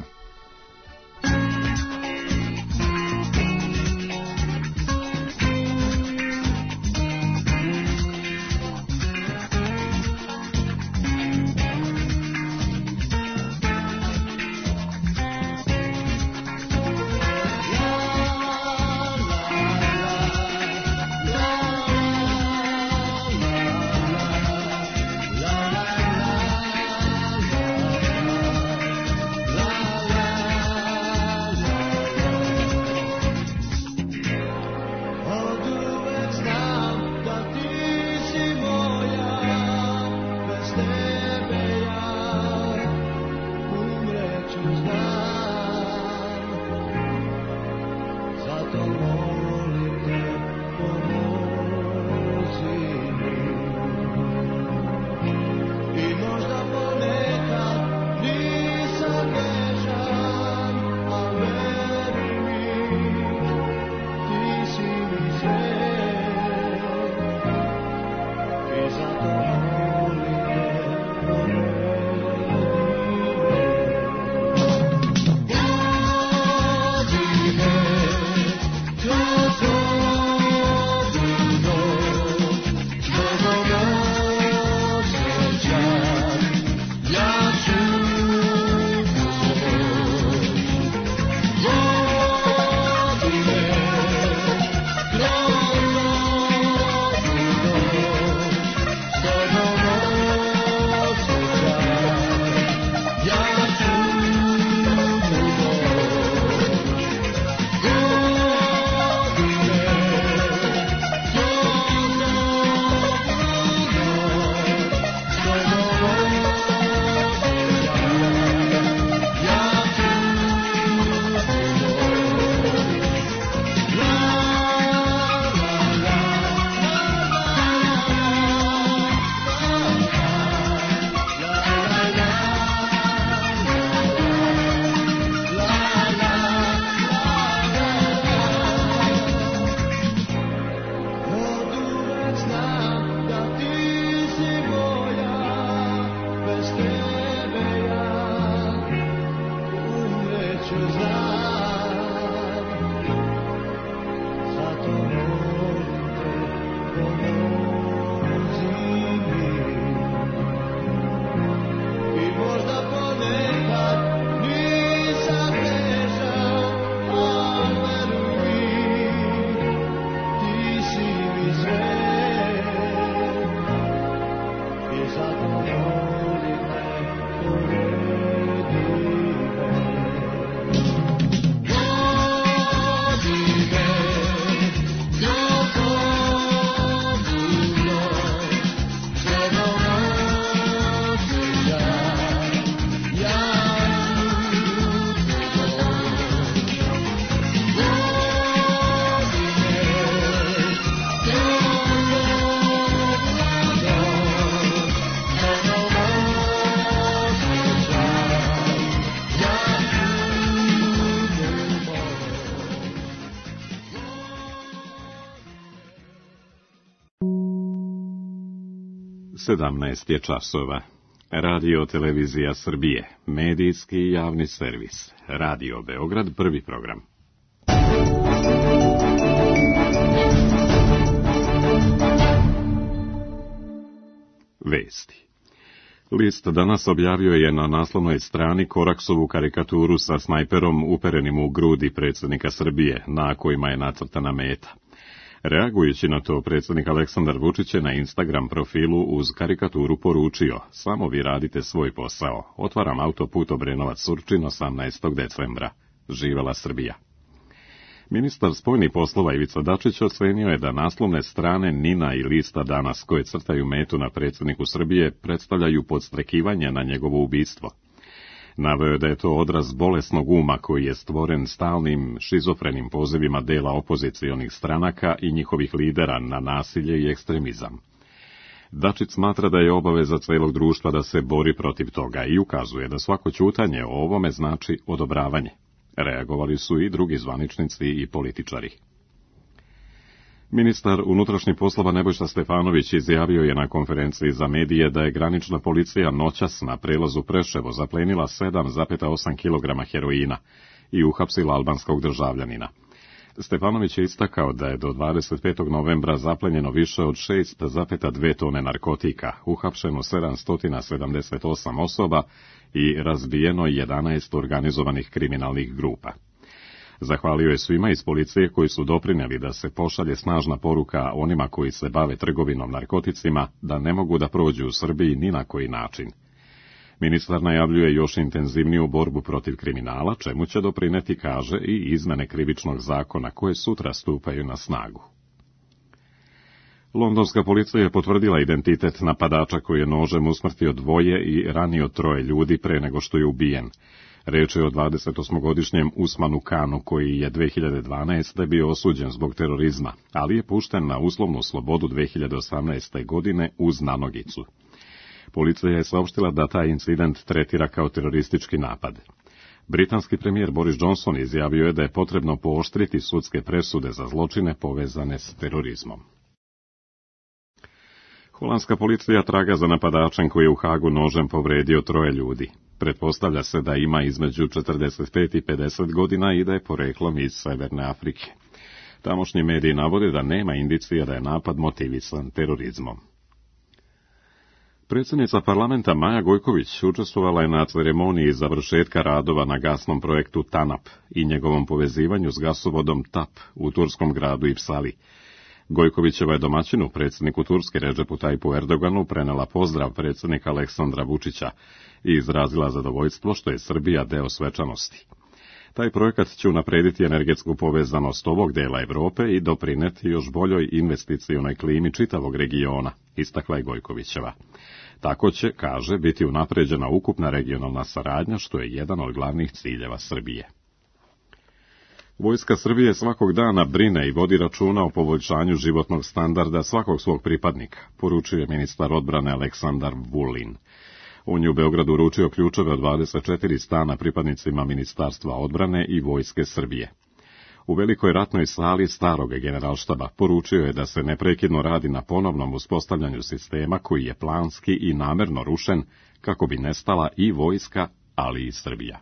17 je časova. Radio Televizija Srbije, medijski i javni servis. Radio Beograd, prvi program. Vesti. List danas objavio je na naslovnoj strani Koraksovu karikaturu sa snajperom uperenim u grudi predsjednika Srbije, na kojima je nacrtana meta. Reagujući na to, predsjednik Aleksandar Vučić je na Instagram profilu uz karikaturu poručio: samo vi radite svoj posao. Otvaram autoput Obrenovac-Surčin 18. decembra. Živela Srbija. Ministar spoljnih poslova Ivica Dačić ocenio je da naslovne strane NIN-a i lista Danas, koje crtaju metu na predsjedniku Srbije, predstavljaju podstrekivanje na njegovo ubistvo. Naveo je da je to odraz bolesnog uma koji je stvoren stalnim šizofrenim pozivima dela opozicionih stranaka i njihovih lidera na nasilje i ekstremizam. Dačić smatra da je obaveza celog društva da se bori protiv toga i ukazuje da svako ćutanje o ovome znači odobravanje. Reagovali su i drugi zvaničnici i političari. Ministar unutrašnjih poslova Nebojša Stefanović izjavio je na konferenciji za medije da je granična policija noćas na prelazu Preševo zaplenila 7,8 kg heroina i uhapsila albanskog državljanina. Stefanović je istakao da je do 25. novembra zaplenjeno više od 6,2 tone narkotika, uhapšeno 778 osoba i razbijeno 11 organizovanih kriminalnih grupa. Zahvalio je svima iz policije koji su doprinijeli da se pošalje snažna poruka onima koji se bave trgovinom narkoticima da ne mogu da prođu u Srbiji ni na koji način. Ministar najavljuje još intenzivniju borbu protiv kriminala, čemu će doprineti, kaže, i izmene krivičnog zakona koje sutra stupaju na snagu. Londonska policija je potvrdila identitet napadača koji je nožem usmrtio 2 i ranio 3 ljudi pre nego što je ubijen. Reč je o 28-godišnjem Usmanu Kanu, koji je 2012. bio osuđen zbog terorizma, ali je pušten na uslovnu slobodu 2018. godine uz nanogicu. Policija je saopštila da taj incident tretira kao teroristički napad. Britanski premijer Boris Johnson izjavio je da je potrebno pooštriti sudske presude za zločine povezane s terorizmom. Holandska policija traga za napadačem koji je u Hagu nožem povredio 3 ljudi. Pretpostavlja se da ima između 45 i 50 godina i da je poreklom iz Severne Afrike. Tamošnji mediji navode da nema indicija da je napad motivisan terorizmom. Predsjednica parlamenta Maja Gojković učestvovala je na ceremoniji završetka radova na gasnom projektu TANAP i njegovom povezivanju s gasovodom TAP u turskom gradu Ipsali. Gojkovićeva je domaćinu, predsjedniku Turske Redžepu Tajpu Erdoganu, prenela pozdrav predsjednika Aleksandra Vučića i izrazila zadovoljstvo što je Srbija deo svečanosti. Taj projekat će unaprediti energetsku povezanost ovog dela Evrope i doprineti još boljoj investicionoj klimi čitavog regiona, istakla je Gojkovićeva. Tako će, kaže, biti unapređena ukupna regionalna saradnja, što je jedan od glavnih ciljeva Srbije. Vojska Srbije svakog dana brine i vodi računa o poboljšanju životnog standarda svakog svog pripadnika, poručuje ministar odbrane Aleksandar Vulin. On je u Beogradu uručio ključeve od 24 stana pripadnicima Ministarstva odbrane i Vojske Srbije. U velikoj ratnoj sali starog generalštaba poručio je da se neprekidno radi na ponovnom uspostavljanju sistema koji je planski i namerno rušen kako bi nestala i vojska, ali i Srbija.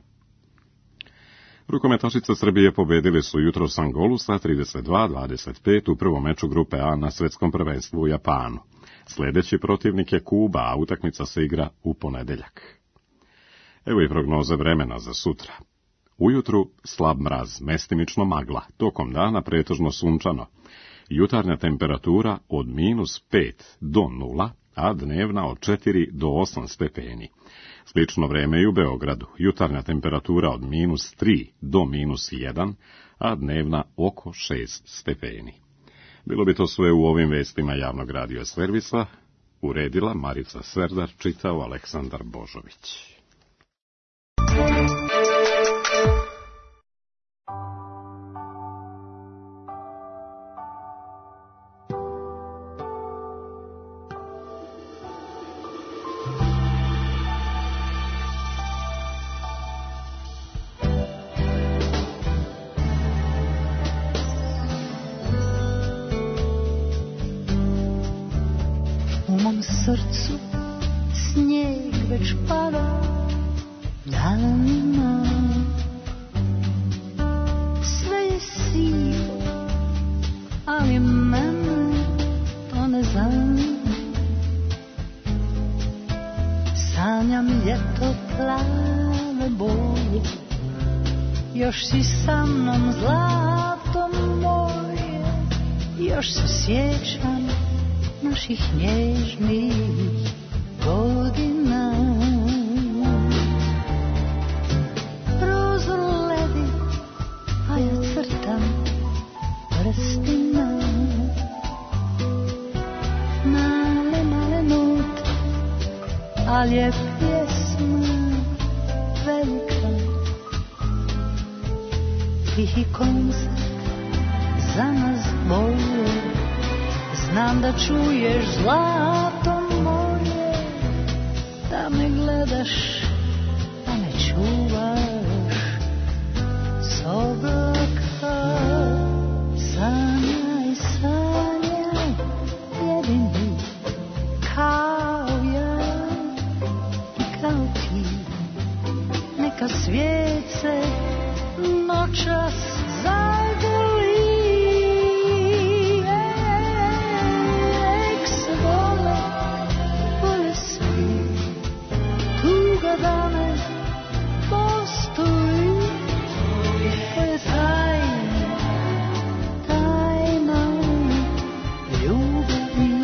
Rukometašice Srbije pobedile su jutros Angolu sa 32-25 u prvom meču grupe A na svetskom prvenstvu u Japanu. Sljedeći protivnik je Kuba, a utakmica se igra u ponedeljak. Evo i prognoze vremena za sutra. Ujutru slab mraz, mestimično magla, tokom dana pretežno sunčano. Jutarnja temperatura od -5 do 0, a dnevna od 4 do 8 stepeni. Slično vreme i u Beogradu, jutarnja temperatura od -3 do -1, a dnevna oko 6 stepeni. Bilo bi to sve u ovim vestima javnog radio servisa, uredila Marica Sverdar, čitao Aleksandar Božović. Srcu već pada danima. Sve je sivo, ali mene to ne zanima. Sanjam ljeto plave boje, još si sa mnom zlato moje, još se sjećam naših nježnih godina. Prozor ledi, a ja crtam prstima. Male note, ali je pjesma velika. Tihi koncert za nas dvoje, znam da čuješ zlato moje, da me gledaš, da me čuvaš s oblaka. Sanjaj, sanjaj, jedini kao ja i kao ti. Neka svijet se noćas zagrli. Nek se vole, vole svi. Tuga da ne postoji. To je tajna, tajna ljubavi.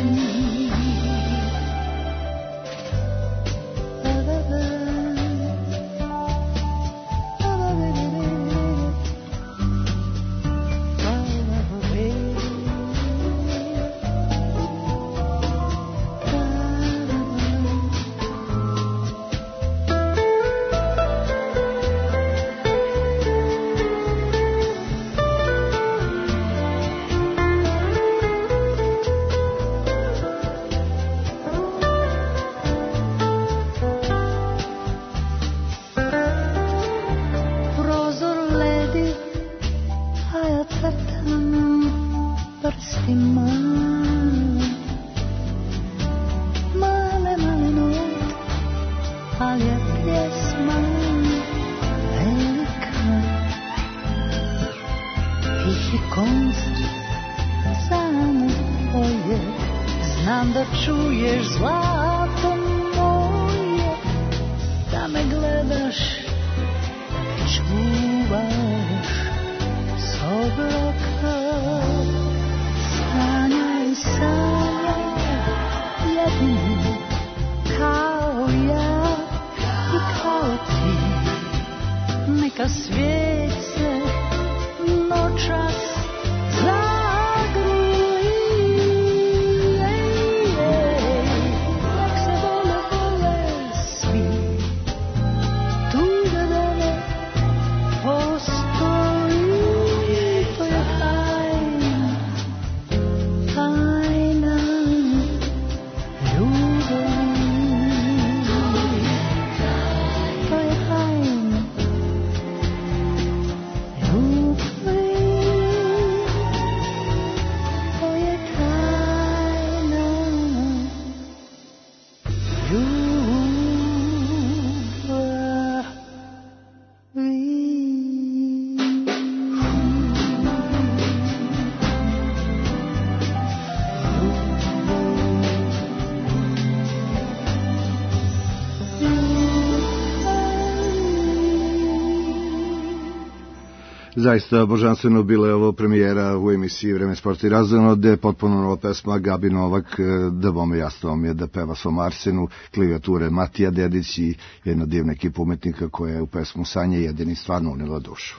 Zaista božanstveno bila je ovo premijera u emisiji Vreme sporta i razonode, potpuno nova pesma Gabi Novak, da bome jasno vam je da peva svom Arsenu, klavijature Matija Dedić i jedna divna ekipa umetnika koja je u pesmu Sanje jedini stvarno unila dušu.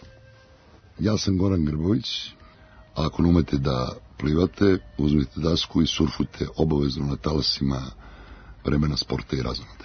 Ja sam Goran Grbović, a ako ne umete da plivate, uzmite dasku i surfujte obavezno na talasima Vremena sporta i razonode.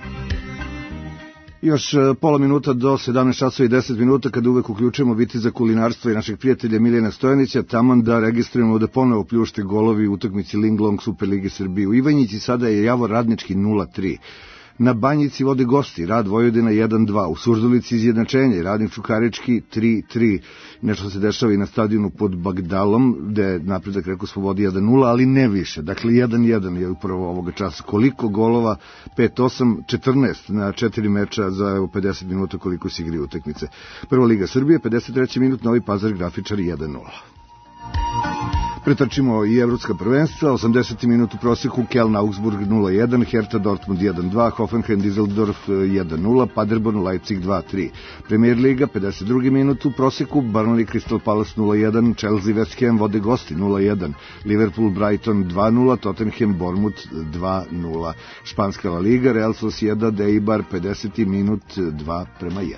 Još pola minuta do 17 časova i 10 minuta kada uvek uključujemo Viteza kulinarstva i našeg prijatelja Miljana Stojanića, taman da registrujemo da ponovo pljušte golovi u utakmici Linglong Superlige Srbije u Ivanjici. Sada je Javor Radnički 0-3. Na Banjici vode gosti, Rad Vojvodina 1-2, u Surdulici izjednačenje, Radnik Čukarički 3-3, nešto se dešava i na stadionu pod Bagdalom, gde je napredak Reko Slobodi 1-0, ali ne više, dakle 1-1 je upravo ovoga časa. Koliko golova? 5-8, 14 na 4 meča za 50 minuta koliko se igri utakmice. Prva Liga Srbije, 53. minut, Novi Pazar Grafičari 1-0. Pretrčimo i evropska prvenstva, 80. minut u proseku, Keln Augsburg 0-1, Hertha Dortmund 1-2, Hoffenheim Düsseldorf 1-0, Paderborn Leipzig 2-3. Premier Liga, 52. minut u proseku, Burnley Crystal Palace 0-1, Chelsea West Ham vode gosti 0-1, Liverpool Brighton 2-0, Tottenham Bournemouth 2-0. Španska La Liga, Real Sociedad Eibar, 50. minut 2-1.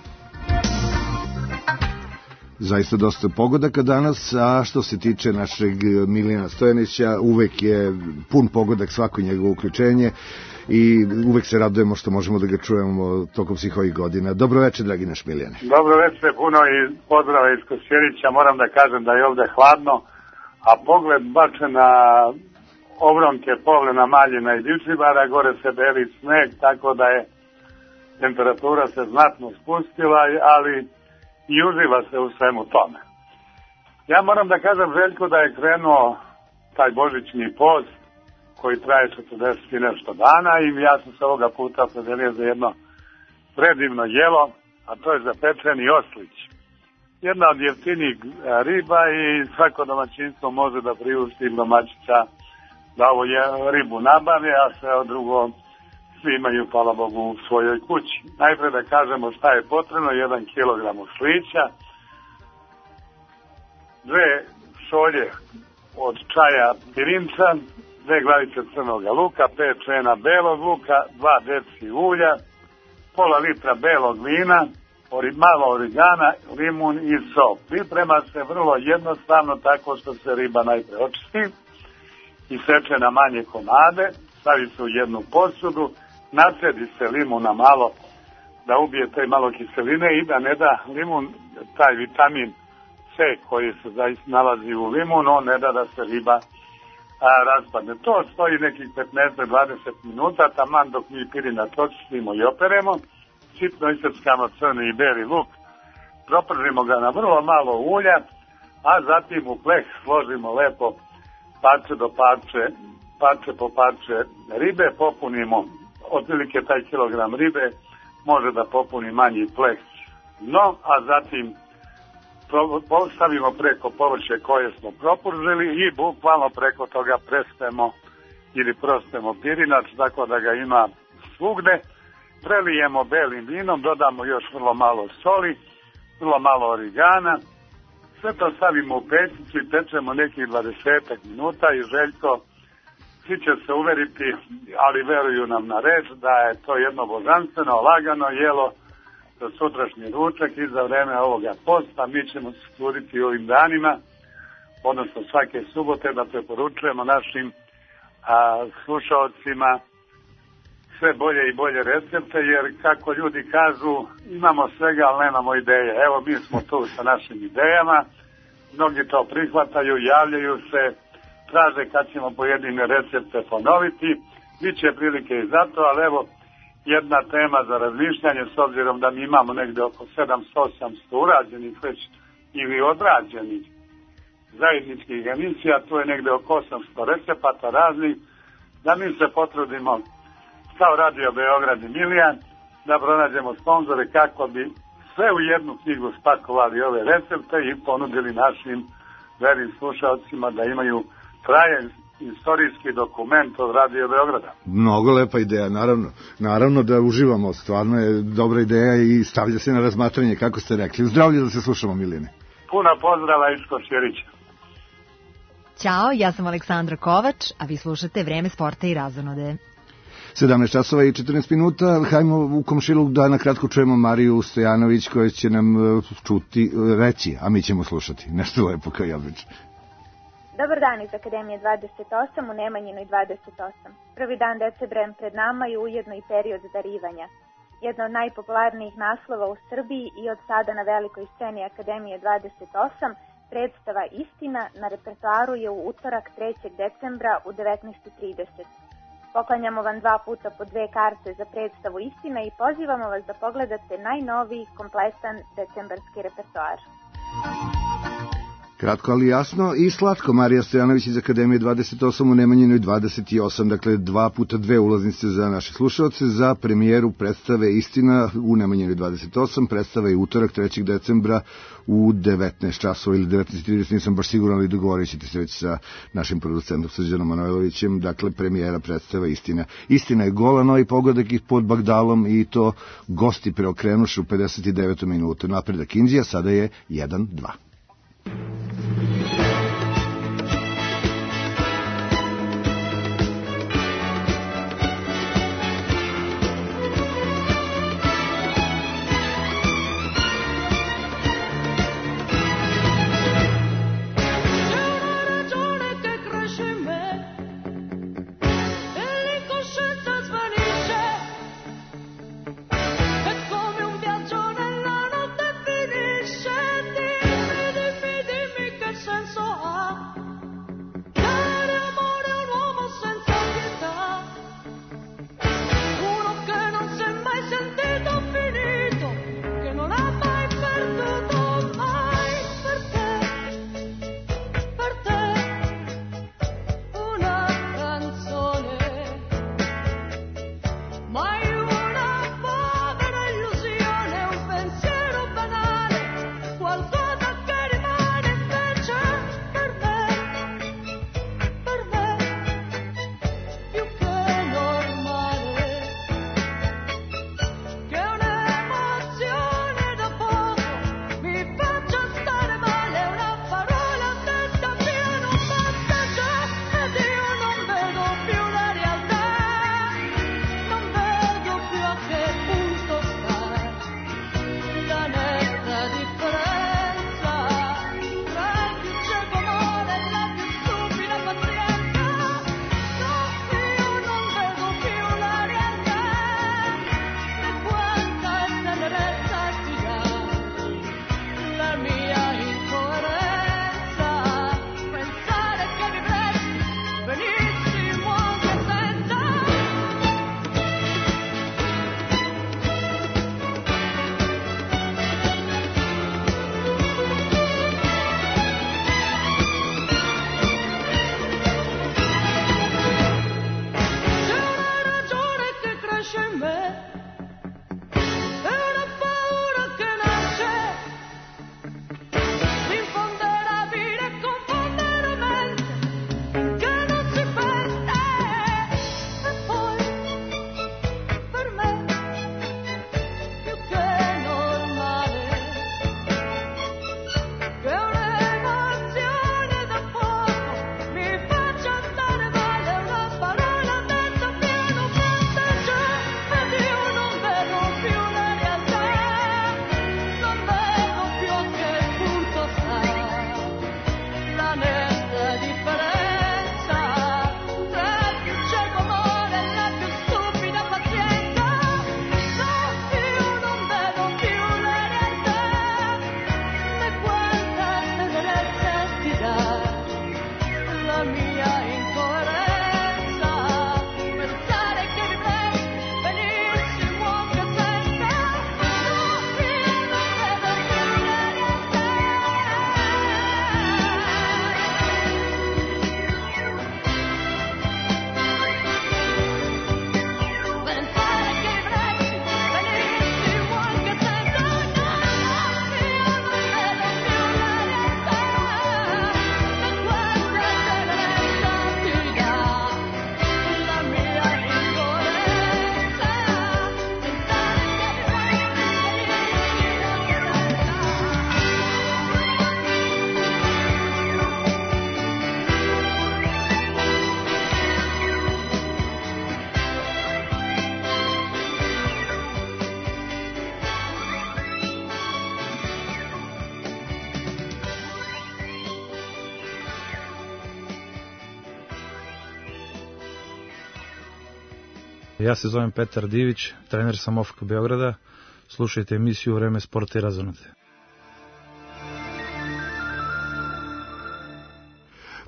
Zaista dosta pogodaka danas, a što se tiče našeg Milijana Stojanića, uvek je pun pogodak svako njegovo uključenje i uvek se radujemo što možemo da ga čujemo tokom svih ovih godina. Dobro večer, dragi naš Milijane. Dobro večer, puno i pozdrava iz Kosjerića. Moram da kažem da je ovde hladno, a pogled bačen na obronke Povlena, Maljina i Divčibara, gore se beli sneg, tako da je temperatura se znatno spustila, ali i uživa se u svemu tome. Ja moram da kažem, Željko, da je krenuo taj božićni post koji traje 40 i nešto dana i ja sam se ovoga puta opredelio za jedno predivno jelo, a to je zapečeni oslić. Jedna od jeftinijih riba i svako domaćinstvo može da priušti domaćica da ovo ribu nabave, a sve od drugo svi imaju, hvala Bogu, u svojoj kući. Najpre da kažemo šta je potrebno: 1 kilogram oslića, 2 šolje od čaja pirinca, 2 glavice crnog luka, 5 čena belog luka, 2 deci ulja, pola litra belog vina, malo origana, limun i sol. Priprema se vrlo jednostavno tako što se riba najpre očisti i seče na manje komade, stavi se u jednu posudu, nacedi se limuna malo da ubije te malo kiseline i da ne da limun, taj vitamin C koji se zaista nalazi u limunu, on ne da se riba raspadne. To stoji nekih 15-20 minuta, taman dok mi pirinac očistimo i operemo, sitno iseckamo crni i beli luk, propržimo ga na vrlo malo ulja, a zatim u pleh složimo lepo parče do parče, parče po parče ribe, popunimo otprilike taj kilogram ribe može da popuni manji pleh dno, a zatim postavimo preko povrće koje smo propržili i bukvalno preko toga prespemo ili prostemo pirinac tako da ga ima svugde. Prelijemo belim vinom, dodamo još vrlo malo soli, vrlo malo origana, sve to stavimo u pećnicu i pečemo nekih 20 minuta i Željko, svi će se uveriti, ali veruju nam na reč da je to jedno božanstveno, lagano jelo za sutrašnji ručak i za vreme ovoga posta. Mi ćemo se truditi ovim danima, odnosno svake subote, da preporučujemo našim slušaocima sve bolje i bolje recepte, jer kako ljudi kažu, imamo svega, ali nemamo ideje. Evo, mi smo tu sa našim idejama, mnogi to prihvataju, javljaju se, traže kad ćemo pojedine recepte ponoviti, bit će prilike i za to, ali evo jedna tema za razmišljanje, s obzirom da mi imamo negde oko 700-800 urađenih već ili odrađenih zajedničkih emisija, to je negde oko 800 recepata raznih, da mi se potrudimo kao Radio Beograd i Milijan da pronađemo sponzore kako bi sve u jednu knjigu spakovali ove recepte i ponudili našim vernim slušalcima da imaju trajan istorijski dokument od Radio Beograda. Mnogo lepa ideja, naravno da uživamo, stvarno je dobra ideja i stavlja se na razmatranje, kako ste rekli. Zdravlje, da se slušamo, Miline. Puno pozdrava iz Kosjerića. Ćao, ja sam Aleksandra Kovač, a vi slušate Vreme sporta i razonode. 17 časova i 14 minuta, hajmo u komšiluk da nakratko čujemo Mariju Stojanović koja će nam reći, a mi ćemo slušati nešto lepo kao i obično. Dobar dan iz Akademije 28 u Nemanjinoj 28. Prvi dan decembra pred nama i ujedno i period darivanja. Jedno od najpopularnijih naslova u Srbiji i od sada na velikoj sceni Akademije 28, predstava Istina na repertoaru je u utorak 3. decembra u 19:30. Poklanjamo vam 2 puta po 2 karte za predstavu Istina i pozivamo vas da pogledate najnoviji kompletan decembarski repertoar. Kratko, ali jasno i slatko. Marija Stojanović iz Akademije 28 u Nemanjinoj 28, dakle 2 puta 2 ulaznice za naše slušalce za premijeru predstave Istina u Nemanjinoj 28. Predstava je utorak 3. decembra u 19 časova ili 19:30, nisam baš siguran, ali dogovorit ćete se već sa našim producentom Srđanom Manojlovićem. Dakle, premijera predstava Istina. Istina je gola, novi pogodak pod Bagdalom i to gosti preokrenuše u 59. minutu. Napredak Indija sada je 1-2. Ja se zovem Petar Divić, trener sam OFK Beograda. Slušajte emisiju Vreme sporta i razonode.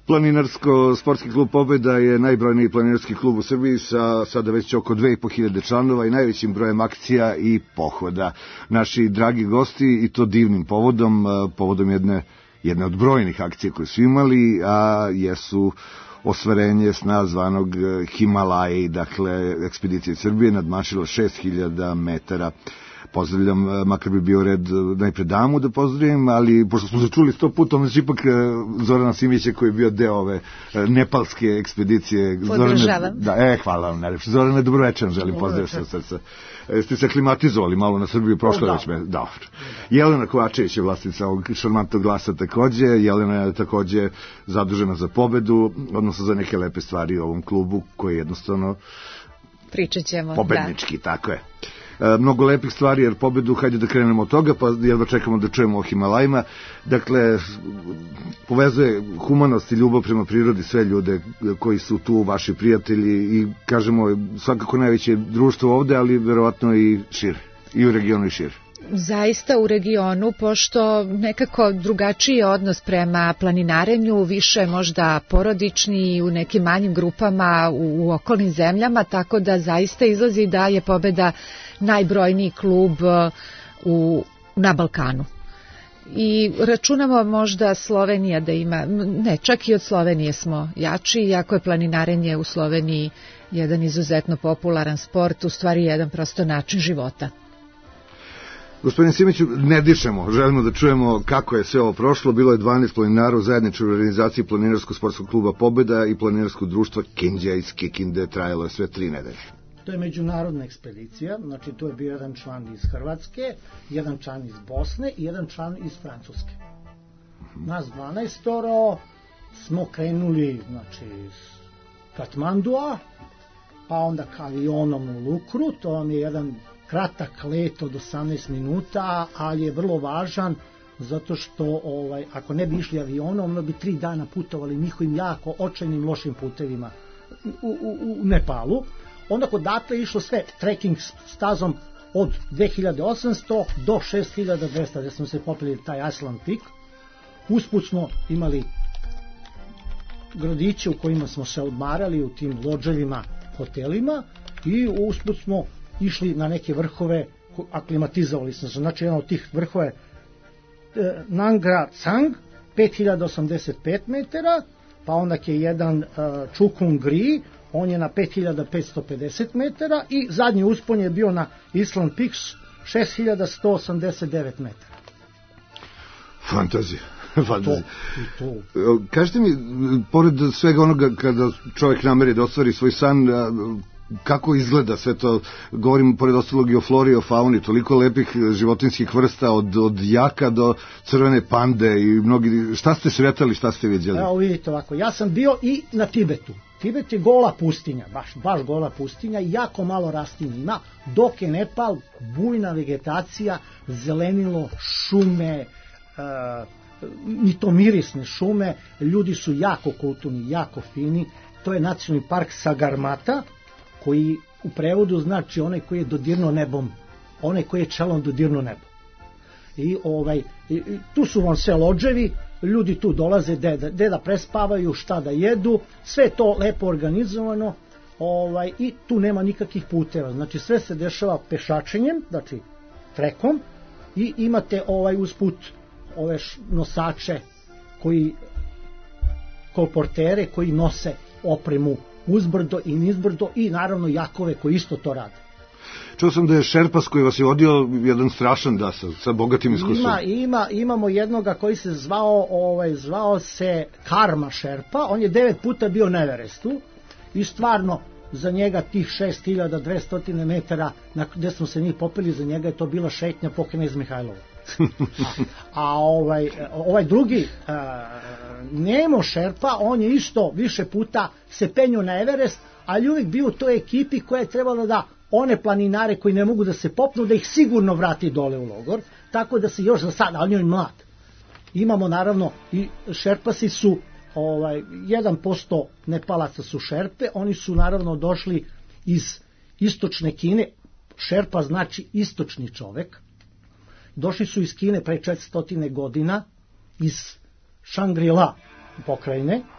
Planinarsko-sportski klub Pobeda je najbrojniji planinarski klub u Srbiji sa sada već oko 2500 članova i najvećim brojem akcija i pohoda. Naši dragi gosti, i to divnim povodom jedne od brojnih akcija koje su imali, a jesu osvarenje sna zvanog Himalaje, dakle ekspedicije Srbije nadmašilo 6000 metara. Pozdravljam, makar bi bio red najpred damu da pozdravim, ali pošto smo se čuli 100 puta, onda će ipak Zorana Simića koji je bio deo ove nepalske ekspedicije. Podržavam. Hvala vam najlepše. Zorana, dobrovečer, želim pozdrav se od srca. Ste se klimatizovali malo na Srbiju, prošlo već me. Dobro. Jelena Kovačević je vlasnica ovog šarmantnog glasa takođe. Jelena je takođe zadužena za pobedu, odnosno za neke lepe stvari u ovom klubu koji je jednostavno pričat ćemo, pobednički, tako je. Mnogo lepih stvari, jer pobedu, hajde da krenemo od toga, pa jedva čekamo da čujemo o Himalajima. Dakle, povezuje humanost i ljubav prema prirodi sve ljude koji su tu, vaši prijatelji, i kažemo svakako najveće društvo ovde, ali verovatno i šire, i u regionu i šire. Zaista u regionu, pošto nekako drugačiji odnos prema planinarenju, više možda porodični u nekim manjim grupama u okolnim zemljama, tako da zaista izlazi da je Pobeda najbrojniji klub na Balkanu. I računamo možda Slovenija da ima, ne, čak i od Slovenije smo jači, iako je planinarenje u Sloveniji jedan izuzetno popularan sport, u stvari jedan prosto način života. Gospodine Simiću, ne dišemo, želimo da čujemo kako je sve ovo prošlo. Bilo je 12 planinara u zajedničkoj organizaciji Planinarsko-sportskog kluba Pobeda i Planinarskog društva Kinđa iz Kikinde, trajalo je sve 3 nedelje. To je međunarodna ekspedicija, znači tu je bio jedan član iz Hrvatske, jedan član iz Bosne i jedan član iz Francuske. Nas 12 smo krenuli, znači, iz Katmandua, pa onda avionom u Lukru, to vam je jedan kratak let od 18 minuta, ali je vrlo važan zato što ako ne bi išli avionom, onda bi 3 dana putovali njihovim jako očajnim lošim putevima u Nepalu. Onda kod Datle išlo sve trekking stazom od 2800 do 6200, gde smo se popeli taj Iceland Peak. Usput smo imali gradiće u kojima smo se odmarali u tim lođevima, hotelima, i usput smo išli na neke vrhove, aklimatizovali smo se. Znači, jedan od tih vrhova je Nangra Tsang, 5085 metara, pa onda je jedan Chukung Gri, on je na 5550 metara, i zadnji uspon je bio na Island Peaks, 6189 metara. Fantazija. Kažete mi, pored svega onoga kada čovjek nameri da ostvari svoj san, kako izgleda sve to? Govorim pored ostalog i o flori i o fauni, toliko lepih životinjskih vrsta, od jaka do crvene pande i mnogi. Šta ste sretali, šta ste vidjeli? Evo vidite ovako, ja sam bio i na Tibetu. Tibet je gola pustinja, baš gola pustinja, i jako malo rastinja ima, dok je Nepal bujna vegetacija, zelenilo, šume, i to mirisne šume, ljudi su jako kulturni, jako fini. To je nacionalni park Sagarmata, koji u prevodu znači onaj koji je dodirnuo nebom, onaj koji je čelom dodirnuo nebo. I tu su vam sve lođevi, ljudi tu dolaze gde da prespavaju, šta da jedu, sve to lepo organizovano, i tu nema nikakvih puteva, znači sve se dešava pešačenjem, znači trekom, i imate usput ove nosače kolportere koji nose opremu uzbrdo i nizbrdo, i naravno jakove koji isto to rade. Čuo sam da je Šerpas koji vas je vodio jedan strašan dasa sa bogatim iskustvom. Imamo jednoga koji se zvao se Karma Šerpa, on je 9 puta bio na Everestu i stvarno za njega tih 6200 metara gde smo se njih popeli, za njega je to bila šetnja po Knez Mihajlovu. A ovaj drugi Nemo Šerpa, on je isto više puta se penio na Everest, ali uvijek bio u toj ekipi koja je trebala da one planinare koji ne mogu da se popnu, da ih sigurno vrati dole u logor, tako da se još za sada, ali on je mlad. Imamo naravno i Šerpasi su 1% Nepalaca su Šerpe, oni su naravno došli iz istočne Kine. Šerpa znači istočni čovek. Došli su iz Kine pre 400 godina, iz Shangri-La pokrajine,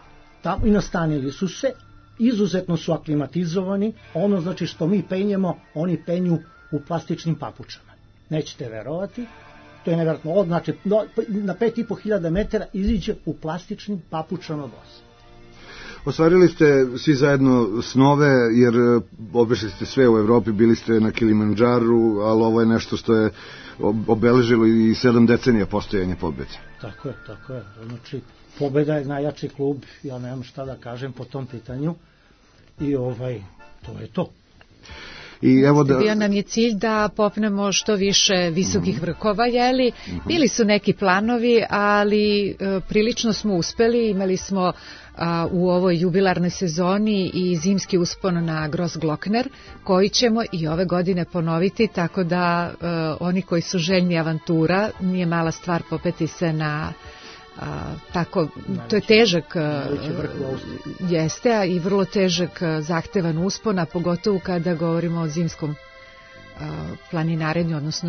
tamo i nastanili su se, izuzetno su aklimatizovani, ono znači što mi penjemo, oni penju u plastičnim papučama. Nećete verovati, to je nevjerojatno, znači na 5.500 metara iziđe u plastičnim papučama bosa. Ostvarili ste svi zajedno snove, jer obešli ste sve u Evropi, bili ste na Kilimandžaru, ali ovo je nešto što je obeležilo i 7 decenija postojanja Pobede. Tako je. Znači, Pobeda je najjači klub, ja nemam šta da kažem po tom pitanju i to je to. I evo Bio nam je cilj da popnemo što više visokih vrhova, jeli? Bili su neki planovi, ali prilično smo uspeli, imali smo u ovoj jubilarnoj sezoni i zimski uspon na Grossglockner, koji ćemo i ove godine ponoviti, tako da oni koji su željni avantura, nije mala stvar popeti se na tako, to je težak jeste, a i vrlo težak zahtevan uspon, a pogotovo kada govorimo o zimskom planinarenju, odnosno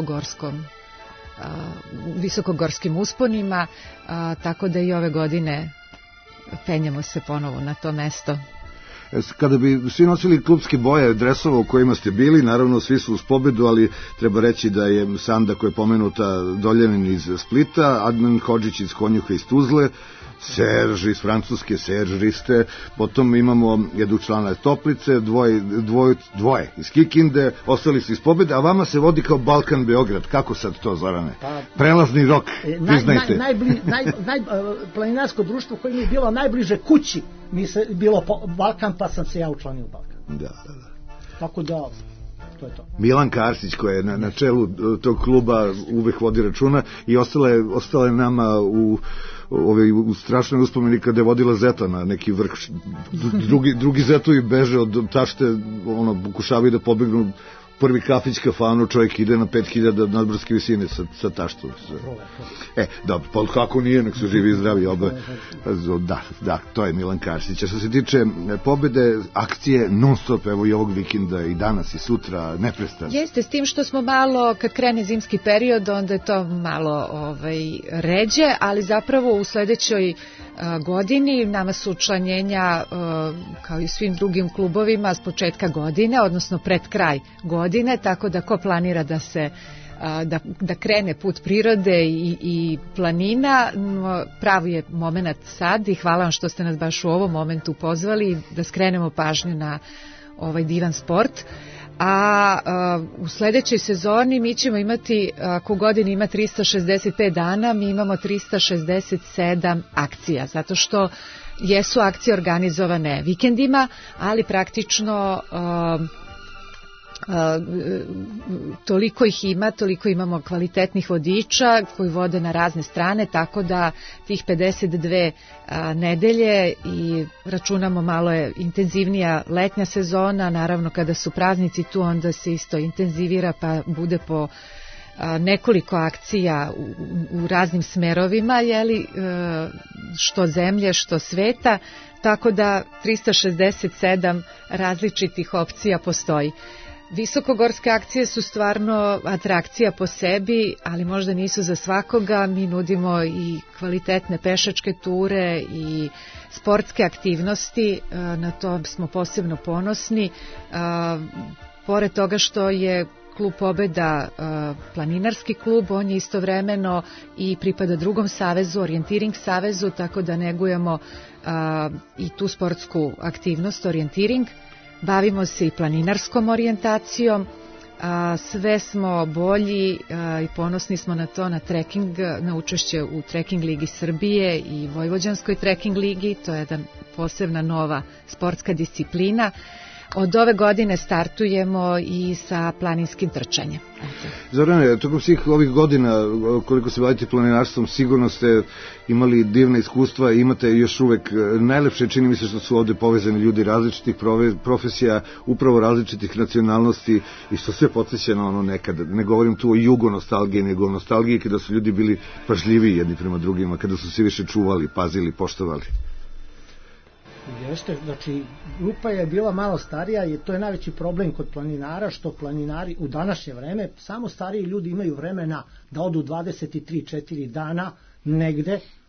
visokogorskim usponima, tako da i ove godine penjemo se ponovo na to mesto. Kada bi svi nosili klubske boje dresova u kojima ste bili, naravno svi su uz pobedu, ali treba reći da je Sanda koja je pomenuta Doljanin iz Splita, Adnan Hodžić iz Konjuha iz Tuzle, Serž iz Francuske, Serž Riste, potom imamo jednog člana iz Toplice, dvoje iz Kikinde, ostali su iz pobede, a vama se vodi kao Balkan Beograd. Kako sad to, Zorane? Prelazni rok, priznajte. Planinarsko društvo koje mi je bilo najbliže kući, mi se bilo Balkan, pa sam se ja učlanio u Balkan. Da. Tako da, to je to. Milan Karsić, koji je na čelu tog kluba, uvek vodi računa i ostala je nama u strašnoj uspomeni kada je vodila Zeta na neki vrh. Drugi Zetovi beže od tašte, pokušavaju da pobegnu prvi kafić kafanu, čovjek ide na 5000 nadmorske visine sa taštom. Dobro, pa kako nije, nek su živi i zdravi oba. Da, to je Milan Karsić. A što se tiče pobede, akcije non stop, evo i ovog vikenda i danas i sutra, neprestano. Jeste, s tim što smo malo, kad krene zimski period, onda je to malo ređe, ali zapravo u sledećoj godini nama su učlanjenja kao i svim drugim klubovima s početka godine, odnosno pred kraj godine, tako da ko planira da krene put prirode i planina, pravi je moment sad i hvala vam što ste nas baš u ovom momentu pozvali da skrenemo pažnju na ovaj divan sport. A u sledećoj sezoni mi ćemo imati, ako godin ima 365 dana, mi imamo 367 akcija, zato što jesu akcije organizovane vikendima, ali praktično toliko ih ima, toliko imamo kvalitetnih vodiča koji vode na razne strane, tako da tih 52 nedelje i računamo malo je intenzivnija letnja sezona, naravno kada su praznici tu onda se isto intenzivira pa bude po nekoliko akcija u raznim smerovima, što zemlje, što sveta, tako da 367 različitih opcija postoji. Visokogorske akcije su stvarno atrakcija po sebi, ali možda nisu za svakoga. Mi nudimo i kvalitetne pešačke ture i sportske aktivnosti, na to smo posebno ponosni. Pored toga što je Klub Pobeda planinarski klub, on je istovremeno i pripada drugom savezu, orijentiring savezu, tako da negujemo i tu sportsku aktivnost, orijentiring. Bavimo se i planinarskom orijentacijom, sve smo bolji i ponosni smo na to, na trekking, na učešće u Trekking ligi Srbije i Vojvođanskoj trekking ligi, to je jedna posebna nova sportska disciplina. Od ove godine startujemo i sa planinskim trčanjem. Zorane, tokom svih ovih godina koliko se bavite planinarstvom, sigurno ste imali divna iskustva i imate još uvek najlepše, čini mi se što su ovde povezani ljudi različitih profesija, upravo različitih nacionalnosti i što sve podsjeća na ono nekada. Ne govorim tu o jugonostalgiji, nego o nostalgiji kada su ljudi bili pažljiviji jedni prema drugima, kada su se više čuvali, pazili, poštovali. Jeste, znači grupa je bila malo starija i to je najveći problem kod planinara, što planinari u današnje vreme, samo stariji ljudi imaju vremena da odu 23-4 dana negde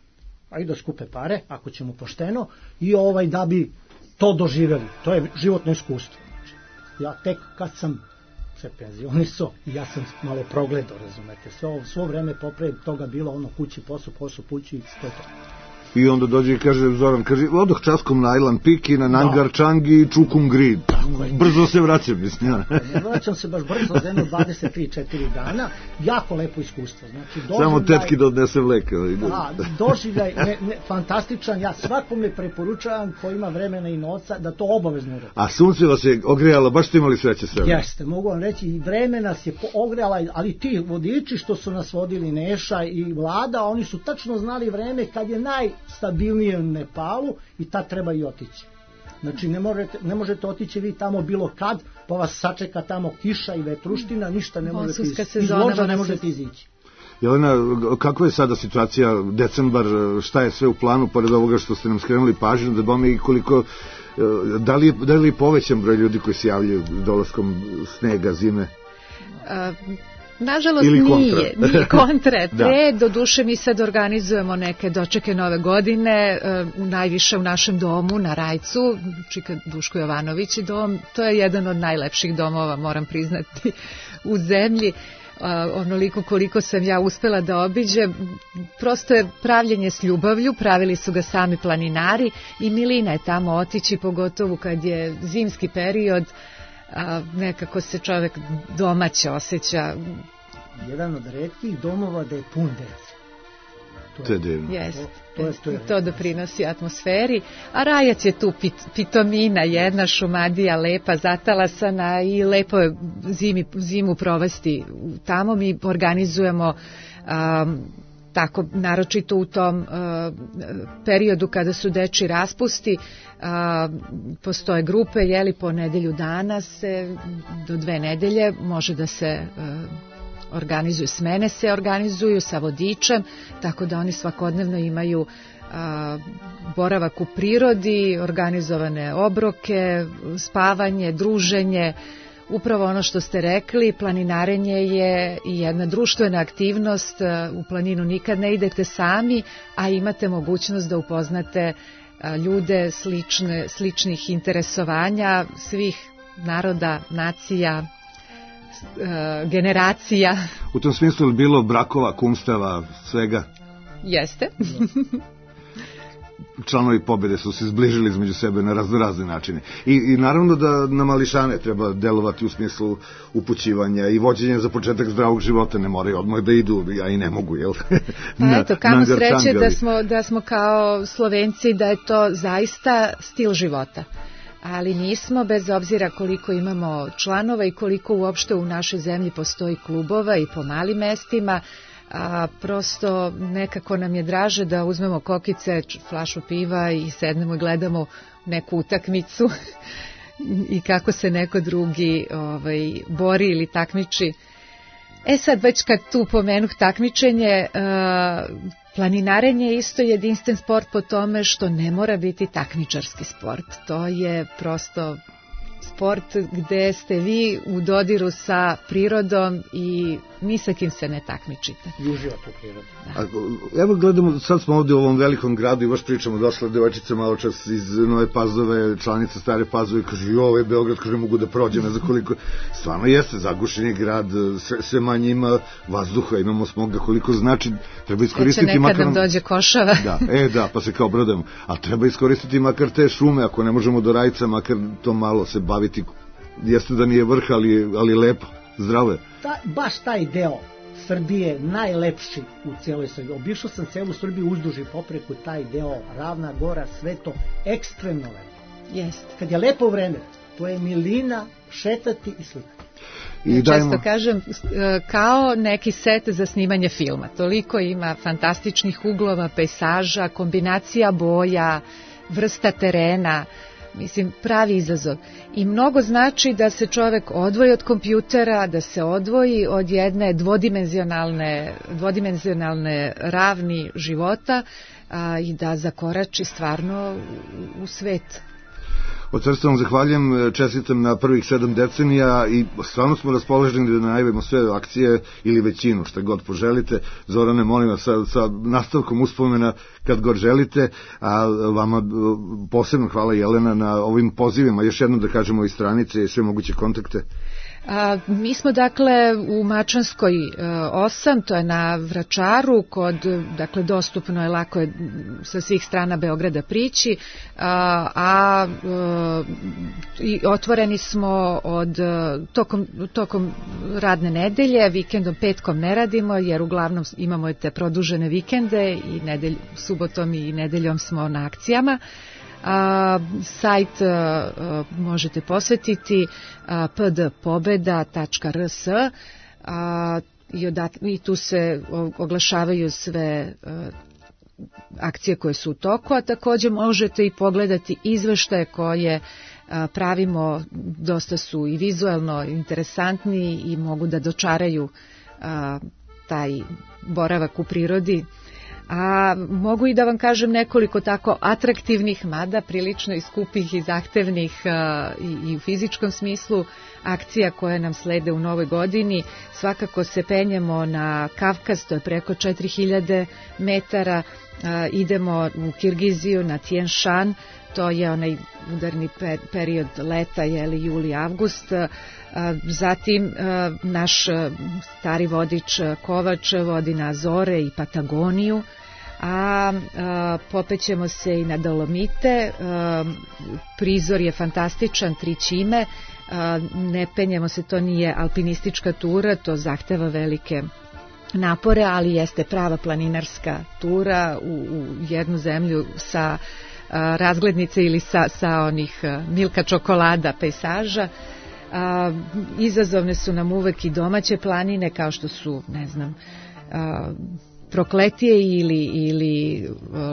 a i da skupe pare, ako ćemo pošteno, i da bi to doživjeli. To je životno iskustvo. Ja tek kad sam se penzionisao, ja sam malo progledao, razumete, svo vreme popred toga bilo kući, posao, kući, to je to. I onda dođe i kaže Zoran, odoh časkom na Island Peak i na Nangar Chang i Čukum Grid. Brzo se vraćam, mislim. Ne vraćam se baš brzo, za jedno 23-4 dana, jako lepo iskustvo. Znači, samo tetki da odnese vleka. Doživljaj, fantastičan, ja svakome preporučavam ko ima vremena i novca da to obavezno uradi. A sunce vas je ogrejalo, baš ste imali sreće sve? Jeste, mogu vam reći, i vreme nas je ogrejala, ali ti vodiči što su nas vodili, Neša i Vlada, oni su tačno znali vreme kad je najstabilnije u Nepalu i tad treba i otići. Znači ne možete otići vi tamo bilo kad, pa vas sačeka tamo kiša i vetruština, ništa ne možete iz voža ne možete izići. Jelena, kakva je sada situacija, decembar, šta je sve u planu, pored ovoga što ste nam skrenuli pažnju, da bome i koliko, da li je povećan broj ljudi koji se javljaju dolaskom snega, zime? Nažalost nije kontra. Do duše mi sad organizujemo neke dočeke nove godine, najviše u našem domu na Rajcu, Čika Duško Jovanović dom, to je jedan od najlepših domova, moram priznati, u zemlji. Onoliko koliko sam ja uspela da obiđem, prosto je pravljenje s ljubavlju, pravili su ga sami planinari i milina je tamo otići, pogotovo kad je zimski period, nekako se čovek domaće osjeća. Jedan od retkih domova da je pun dece. To je divno. To doprinosi atmosferi, a Rajac je tu pitomina, jedna šumadija lepa, zatalasana i lepo je zimu provesti tamo. Mi organizujemo tako, naročito u tom periodu kada su dečji raspusti, postoje grupe, po nedelju dana se, do 2 nedelje može da se organizuju, smene se organizuju sa vodičem, tako da oni svakodnevno imaju boravak u prirodi, organizovane obroke, spavanje, druženje. Upravo ono što ste rekli, planinarenje je i jedna društvena aktivnost, u planinu nikad ne idete sami, a imate mogućnost da upoznate ljude sličnih interesovanja, svih naroda, nacija, generacija. U tom smislu je bilo brakova, kumstava, svega? Jeste. Članovi pobede su se zbližili između sebe na razne načine. I naravno da na mališane treba delovati u smislu upućivanja i vođenja za početak zdravog života, ne moraju odmah da idu, ja i ne mogu, jel? Pa eto, kamo sreće da smo kao Slovenci, da je to zaista stil života. Ali nismo, bez obzira koliko imamo članova i koliko uopšte u našoj zemlji postoji klubova i po malim mestima, prosto nekako nam je draže da uzmemo kokice, flašu piva i sednemo i gledamo neku utakmicu i kako se neko drugi bori ili takmiči. Sad već kad tu pomenuh takmičenje, planinarenje je isto jedinstven sport po tome što ne mora biti takmičarski sport. To je prosto sport gde ste vi u dodiru sa prirodom i ni sa kim se ne takmičite. I uživate u prirodi. Evo gledamo, sad smo ovdje u ovom velikom gradu i baš pričamo, došla devojčica malo čas iz Nove Pazove, članica Stare Pazove, kaže, ovo je Beograd, kaže, mogu da prođem, ne znam koliko. Stvarno jeste, zagušen je grad, sve manje ima vazduha, imamo smoga, koliko znači, treba iskoristiti makar... Nekad nam dođe košava. Da, pa se kao brodemo, ali treba iskoristiti makar te šume, ako ne možemo do Rajca, makar to malo se baviti, jeste da nije vrh, ali lepo, zdravo je. Baš taj deo Srbije najlepši u cijeloj Srbiji. Obišao sam celu Srbiju uzduž i popreku, taj deo, Ravna Gora, sve to ekstremno lepo. Jeste. Kad je lepo vreme, to je milina šetati i slikati. Često kažem, kao neki set za snimanje filma. Toliko ima fantastičnih uglova, pejsaža, kombinacija boja, vrsta terena, mislim, pravi izazov. I mnogo znači da se čovek odvoji od kompjutera, da se odvoji od jedne dvodimenzionalne ravni života i da zakorači stvarno u svet. Od srca vam zahvaljujem, čestitam na prvih 7 decenija i stvarno smo raspoloženi da najavimo sve akcije ili većinu, šta god poželite. Zorane, molim vas sa nastavkom uspomena kad god želite, a vama posebno hvala Jelena na ovim pozivima, još jednom da kažemo i stranice i sve moguće kontakte. Mi smo dakle u Mačvanskoj 8, to je na Vračaru, dakle dostupno je, lako je sa svih strana Beograda prići, i otvoreni smo tokom radne nedelje, vikendom, petkom ne radimo, jer uglavnom imamo te produžene vikende i subotom i nedeljom smo na akcijama. Sajt možete posetiti pdpobeda.rs i tu se oglašavaju sve akcije koje su u toku, a također možete i pogledati izveštaje koje pravimo, dosta su i vizuelno interesantni i mogu da dočaraju taj boravak u prirodi. A mogu i da vam kažem nekoliko tako atraktivnih, mada prilično i skupih i zahtevnih i u fizičkom smislu akcija koje nam slede u novoj godini. Svakako se penjemo na Kavkaz, to je preko 4000 metara, idemo u Kirgiziju na Tien Shan, to je onaj udarni period leta, juli, avgust. Zatim naš stari vodič Kovač vodi na Azore i Patagoniju, a popećemo se i na Dolomite. Prizor je fantastičan, 3 ćime, ne penjemo se, to nije alpinistička tura, to zahteva velike napore, ali jeste prava planinarska tura u jednu zemlju sa razglednice ili sa onih Milka čokolada pejsaža. Izazovne su nam uvek i domaće planine, kao što su, ne znam, Prokletije ili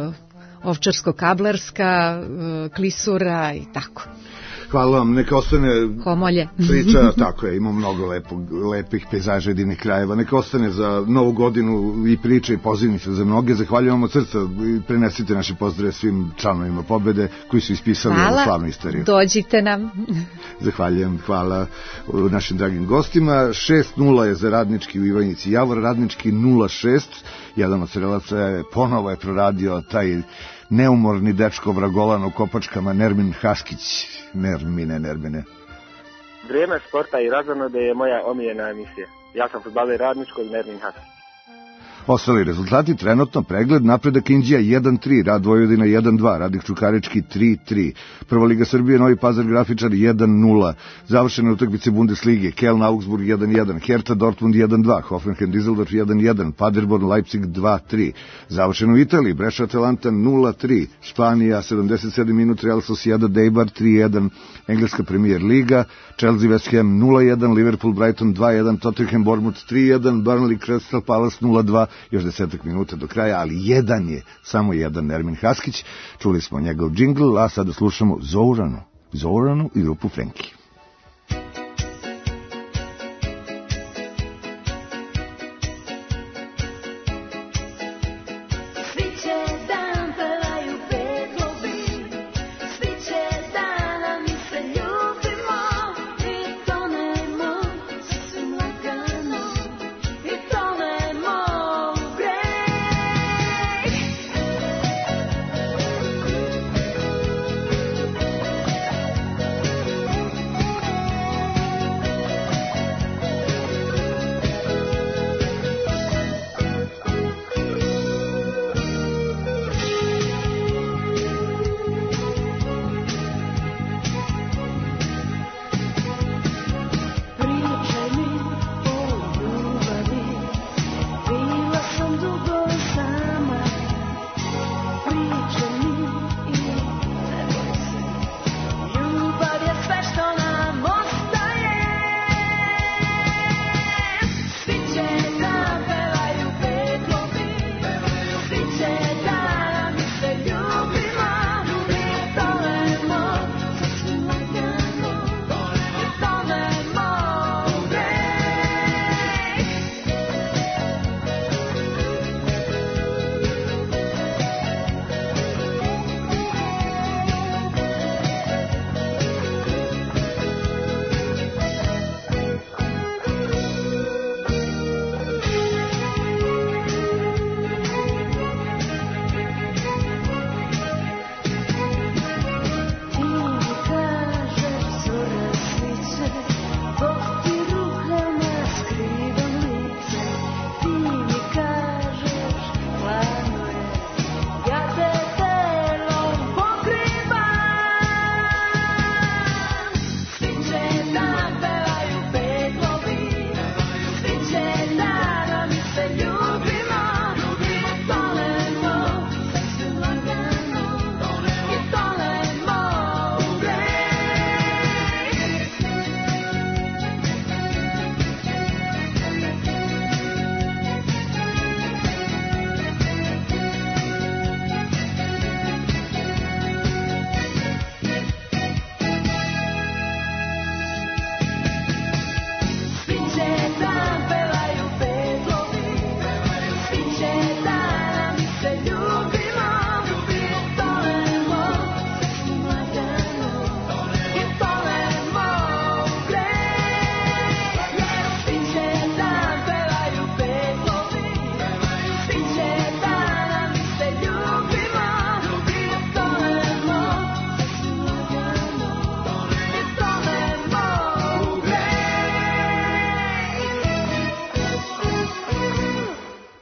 Ovčarsko-Kablarska, Klisura i tako. Hvala vam, neka ostane Homolje. Priča, tako je, ima mnogo lepih pejzaža i divnih krajeva, neka ostane za novu godinu i priče i pozivnice za mnoge. Zahvaljujem vam od srca i prenesite naše pozdrave svim članovima Pobede koji su ispisali ovu slavnu istoriju. Dođite nam. Zahvaljujem, hvala našim dragim gostima. 6-0 je za Radnički u Ivanjici Javor, Radnički 0-6. Jedan od srelaca je ponovo proradio taj neumorni dečko vragolan u kopačkama, Nermin Haškić. Nermine. Vrijeme sporta i razonode je moja omiljena emisija. Ja sam fudbaler Radničkog, Nermin Haškić. Ostali rezultati, trenutno pregled: napredak Inđija 1-3, Rad Vojvodina 1-2, Radnik Čukarički 3-3, Prva liga Srbije, Novi Pazar Grafičar 1-0, završene utakmice Bundeslige, Keln Augsburg 1-1, Hertha Dortmund 1-2, Hoffenheim Düsseldorf 1-1, Paderborn Leipzig 2-3, završeno u Italiji, Brescia Atalanta 0-3, Španija 77 minut, Real Sociedad Eibar 3-1, Engleska Premier Liga, Chelsea West Ham 0-1, Liverpool Brighton 2-1, Tottenham Bournemouth 3-1, Burnley Crystal Palace 0-2, još 10 minuta do kraja, ali samo jedan Nermin Haskić. Čuli smo njegov džingl, a sada slušamo Zoranu i grupu Frenki.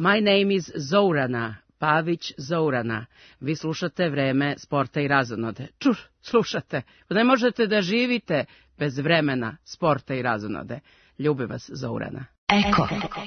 My name is Zourana, Pavić Zourana. Vi slušate Vreme sporta i razonode. Slušate. Ne možete da živite bez vremena, sporta i razonode. Ljubi vas Zourana. Eko.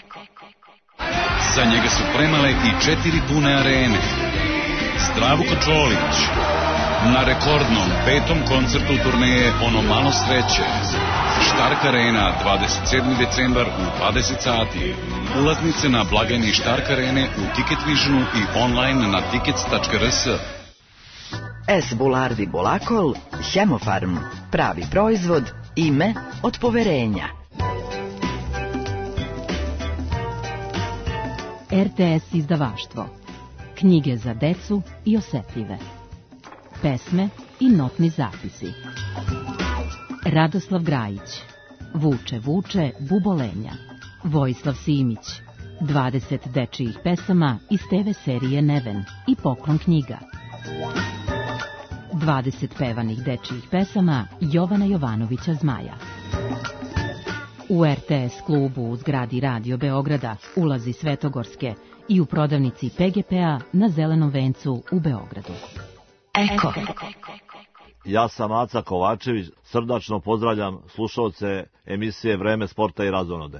Za njega su premale i 4 pune arene. Zdravko Čolić na rekordnom 5. koncertu turneje Ono malo sreće. Štark Arena, 27. decembar u 20 sati. Ulaznice na blagajni Štark Arene u Ticket Visionu i online na tickets.rs. S. Bulardi Bulakol, Hemofarm, pravi proizvod, ime od poverenja. RTS izdavaštvo. Knjige za decu i osetljive. Pesme i notni zapisi. Radoslav Grajić. Vuče, vuče, bubolenja. Vojislav Simić. 20 dečijih pesama iz TV serije Neven i Poklon knjiga. 20 pevanih dečijih pesama Jovana Jovanovića Zmaja. U RTS klubu u zgradi Radio Beograda, ulazi Svetogorske i u prodavnici PGP-a na Zelenom vencu u Beogradu. Eko. Ja sam Aca Kovačević, srdačno pozdravljam slušalce emisije Vreme sporta i razonode.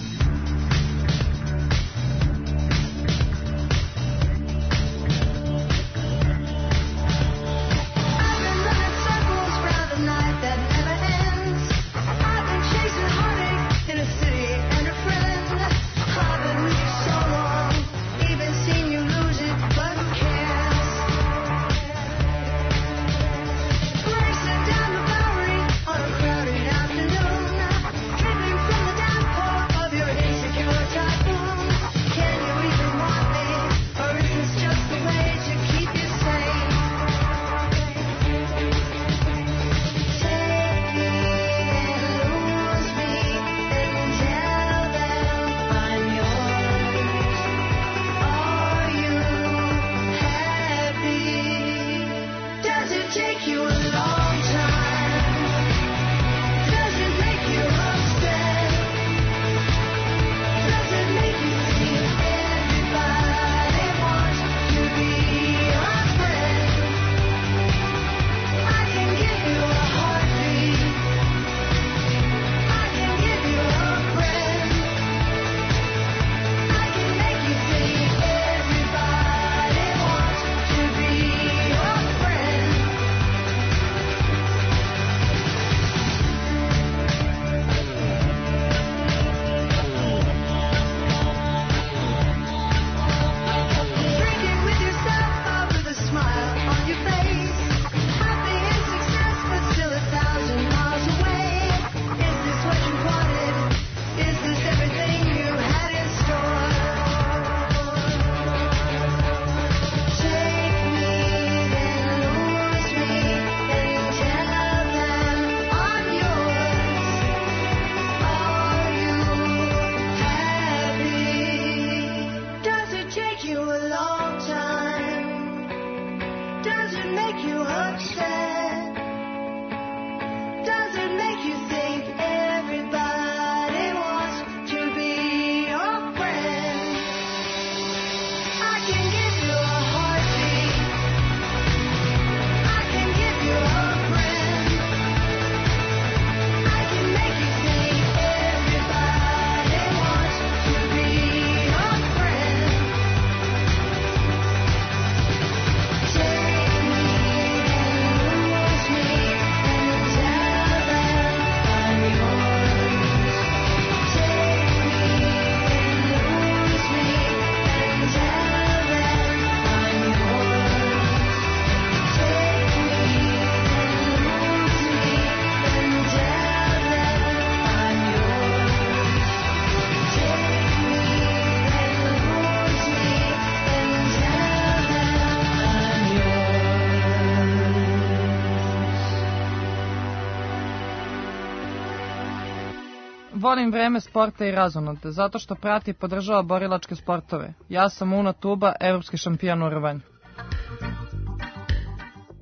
Volim Vreme sporta i razonode, zato što prati i podržava borilačke sportove. Ja sam Una Tuba, evropski šampion u rvanju.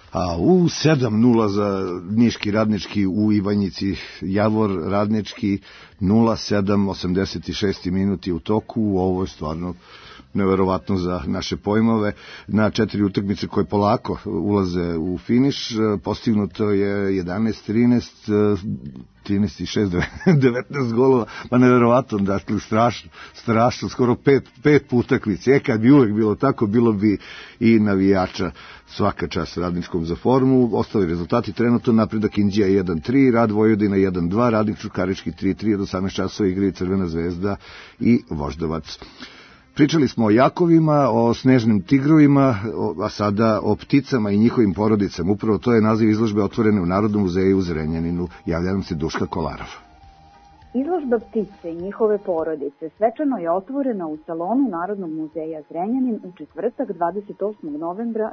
A u 7-0 za Niški Radnički, u Ivanjici Javor Radnički 0-7, 86 minuti u toku. Ovo je stvarno neverovatno za naše pojmove. Na 4 utakmice koje polako ulaze u finiš postignuto je 11-13, 13-6, 19 golova, pa neverovatno, dakle strašno, skoro 5 utakmice. Kad bi uvek bilo tako, bilo bi i navijača. Svaka čast Radničkom za formu. Ostali rezultati trenutno: Napredak Inđija 1-3, Rad Vojvodina 1-2, Radnik Čukarički 3-3, od 18 časova igri Crvena zvezda i Voždovac. Pričali smo o jakovima, o snežnim tigrovima, a sada o pticama i njihovim porodicama. Upravo to je naziv izložbe otvorene u Narodnom muzeju u Zrenjaninu. Javlja nam se Duška Kolarov. Izložba ptice i njihove porodice svečano je otvorena u salonu Narodnog muzeja Zrenjanin u četvrtak 28. novembra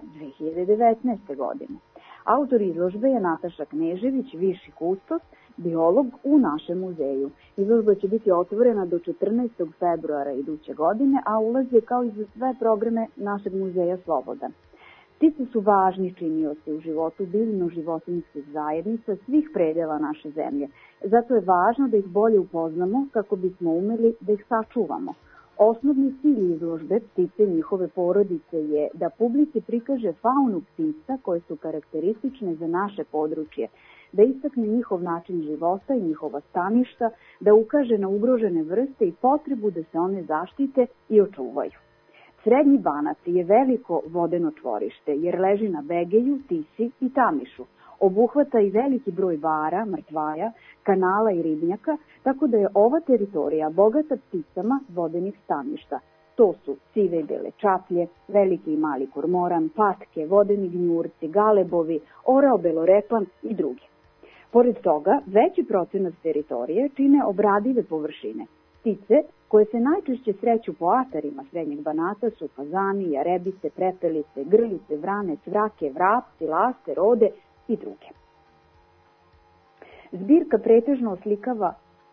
2019. godine. Autor izložbe je Nataša Knežević, viši kustos, biolog u našem muzeju. Izložba će biti otvorena do 14. februara iduće godine, a ulaz je kao i za sve programe našeg muzeja slobodan. Ptice su važni činioci u životu biljno-životinjskih zajednica svih predela naše zemlje. Zato je važno da ih bolje upoznamo kako bismo umeli da ih sačuvamo. Osnovni cilj izložbe Ptice i njihove porodice je da publici prikaže faunu ptica koje su karakteristične za naše područje, da istakne njihov način života i njihova staništa, da ukaže na ugrožene vrste i potrebu da se one zaštite i očuvaju. Srednji Banat je veliko vodeno čvorište jer leži na Begeju, Tisi i Tamišu. Obuhvata i veliki broj bara, mrtvaja, kanala i ribnjaka, tako da je ova teritorija bogata pticama vodenih staništa. To su sive i bele čaplje, veliki i mali kormoran, patke, vodeni gnjurci, galebovi, orao beloreklan i drugi. Pored toga, veći procenat teritorije čine obradive površine. Ptice koje se najčešće sreću po atarima Srednjeg Banata su fazani, jarebice, prepelice, grlice, vrane, cvrake, vrapci, laste, rode i druge. Zbirka pretežno oslikava,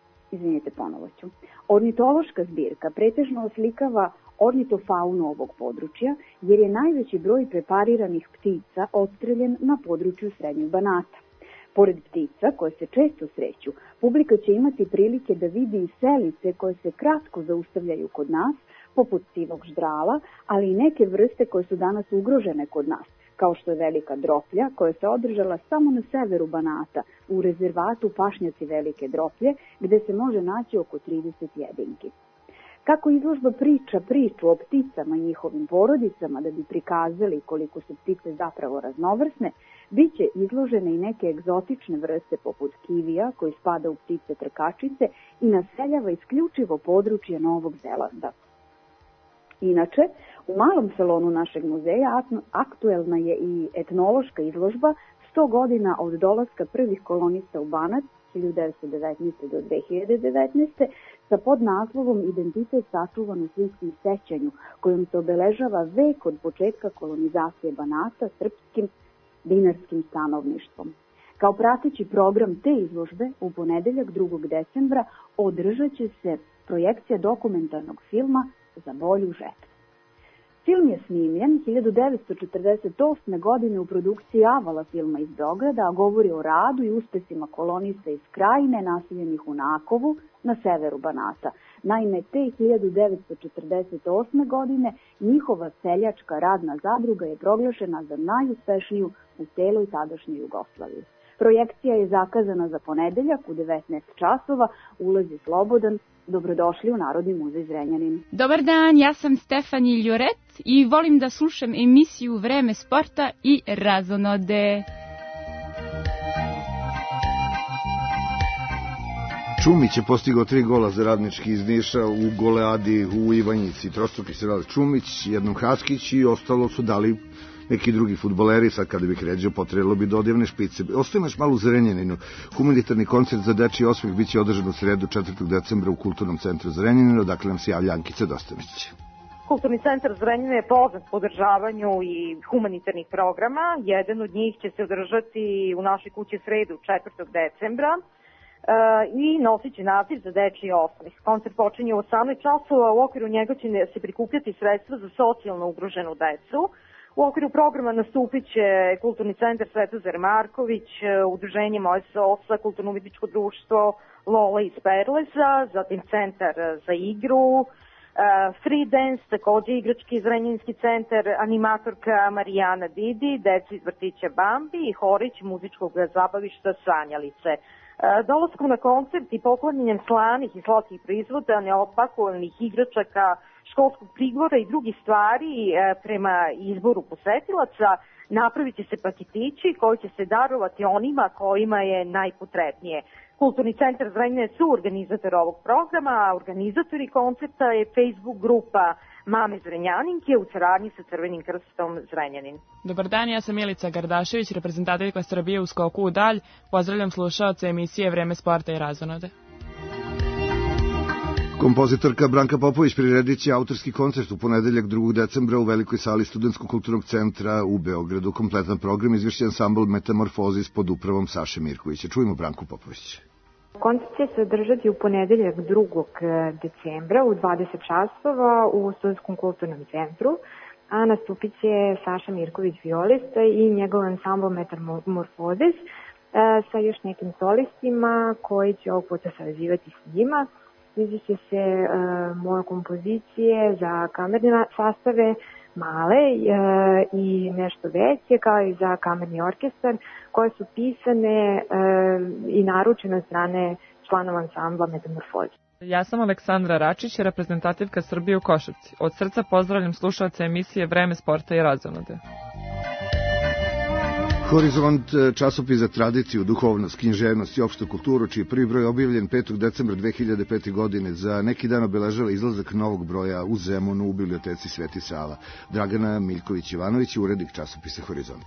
ornitološka zbirka pretežno oslikava ornitofaunu ovog područja, jer je najveći broj prepariranih ptica odstreljen na području Srednjeg Banata. Pored ptica koje se često sreću, publika će imati prilike da vidi i selice koje se kratko zaustavljaju kod nas, poput sivog ždrala, ali i neke vrste koje su danas ugrožene kod nas, kao što je velika droplja koja se održala samo na severu Banata, u rezervatu Pašnjaci Velike Droplje, gde se može naći oko 30 jedinki. Kako izložba priča priču o pticama i njihovim porodicama da bi prikazali koliko su ptice zapravo raznovrsne, bit će izložene i neke egzotične vrste poput kivija koji spada u ptice trkačice i naseljava isključivo područje Novog Zelanda. Inače, u malom salonu našeg muzeja aktuelna je i etnološka izložba 100 godina od dolaska prvih kolonista u Banat 1919. do 2019. sa podnaslovom Identitet sačuvan u svjetskom sećanju, kojom se obeležava vek od početka kolonizacije Banata srpskim dinarskim stanovništvom. Kao prateći program te izložbe, u ponedeljak 2. decembra održat će se projekcija dokumentarnog filma Za bolju žetvu. Film je snimljen 1948. godine u produkciji Avala filma iz Beograda, a govori o radu i uspesima kolonista iz Krajine naseljenih u Nakovu na severu Banata. Naime, te 1948. godine njihova seljačka radna zadruga je proglašena za najuspešniju u celoj tadašnjoj Jugoslaviji. Projekcija je zakazana za ponedeljak u 19 časova, ulaz je slobodan. Dobrodošli u Narodni muzej Zrenjanin. Dobar dan, ja sam Stefani Ljoret i volim da slušam emisiju Vreme sporta i razonode. Čumić je postigao 3 gola za Radnički iz Niša u goleadi u Ivanjici. Trostruki se radi Čumić, jednom Haskić i ostalo su dali neki drugi fudbaleri. Sad kada bih ređao, potrebalo bi do odjevne špice. Ostavimo još malo u Zrenjaninu. Humanitarni koncert za dečiji osmeh biće održan u sredu 4. decembra u Kulturnom centru Zrenjaninu, odakle nam se javlja Ankica Dostanić. Kulturni centar Zrenjanin je poznat po održavanju i humanitarnih programa. Jedan od njih će se održati u našoj kući sredu 4. decembra i nosit će naziv Za dečiji osmeh. Koncert počinje u 18 časova, u okviru njega će se prikupljati sredstva za socijalno ugroženu decu. U okviru programa nastupit će Kulturni centar Svetozar Marković, Udruženje Moje Sosa, Kulturno-umetničko društvo Lola iz Perleza, zatim Centar za igru, Free Dance, takođe igrački Zrenjaninski centar, animatorka Marijana Didi, deca iz vrtića Bambi i horić muzičkog zabavišta Sanjalice. Dolaskom na koncert i poklonjenjem slanih i slatkih proizvoda, neopakovanih igračaka, školskog prigora i drugih stvari prema izboru posetilaca, napravit će se paketići koji će se darovati onima kojima je najpotrebnije. Kulturni centar Zrenjanin je suorganizator ovog programa, a organizatori koncerta je Facebook grupa Mame Zrenjaninke u saradnji sa Crvenim krstom Zrenjanin. Dobar dan, ja sam Milica Gardašević, reprezentativka Srbije u skoku u dalj. Pozdravljam slušaoce emisije Vreme sporta i razonode. Kompozitorka Branka Popović priredit će autorski koncert u ponedeljak 2. decembra u velikoj sali Studentskog kulturnog centra u Beogradu. Kompletan program izvešće ansambl Metamorfozis pod upravom Saše Mirkovića. Čujemo Branku Popović. Koncert će se održati u ponedeljak 2. decembra u 20 časova u Studentskom kulturnom centru, a nastupit će Saša Mirković violista i njegov ansambl Metamorfozis sa još nekim solistima koji će ovog puta sarađivati s njima. Izvešće se moje kompozicije za kamerne sastave, male i nešto veće, kao i za kamerni orkestar, koje su pisane i naručene od strane članova ansambla Metamorfoze. Ja sam Aleksandra Račić, reprezentativka Srbije u Košarci. Od srca pozdravljam slušaoce emisije Vreme sporta i razonode. Horizont, časopis za tradiciju, duhovnost, književnost i opštu kulturu, čiji je prvi broj objavljen 5. decembra 2005. godine, za neki dan obeležava izlazak novog broja u Zemunu u biblioteci Sveti Sava. Dragana Miljković-Ivanović, urednik časopisa Horizont.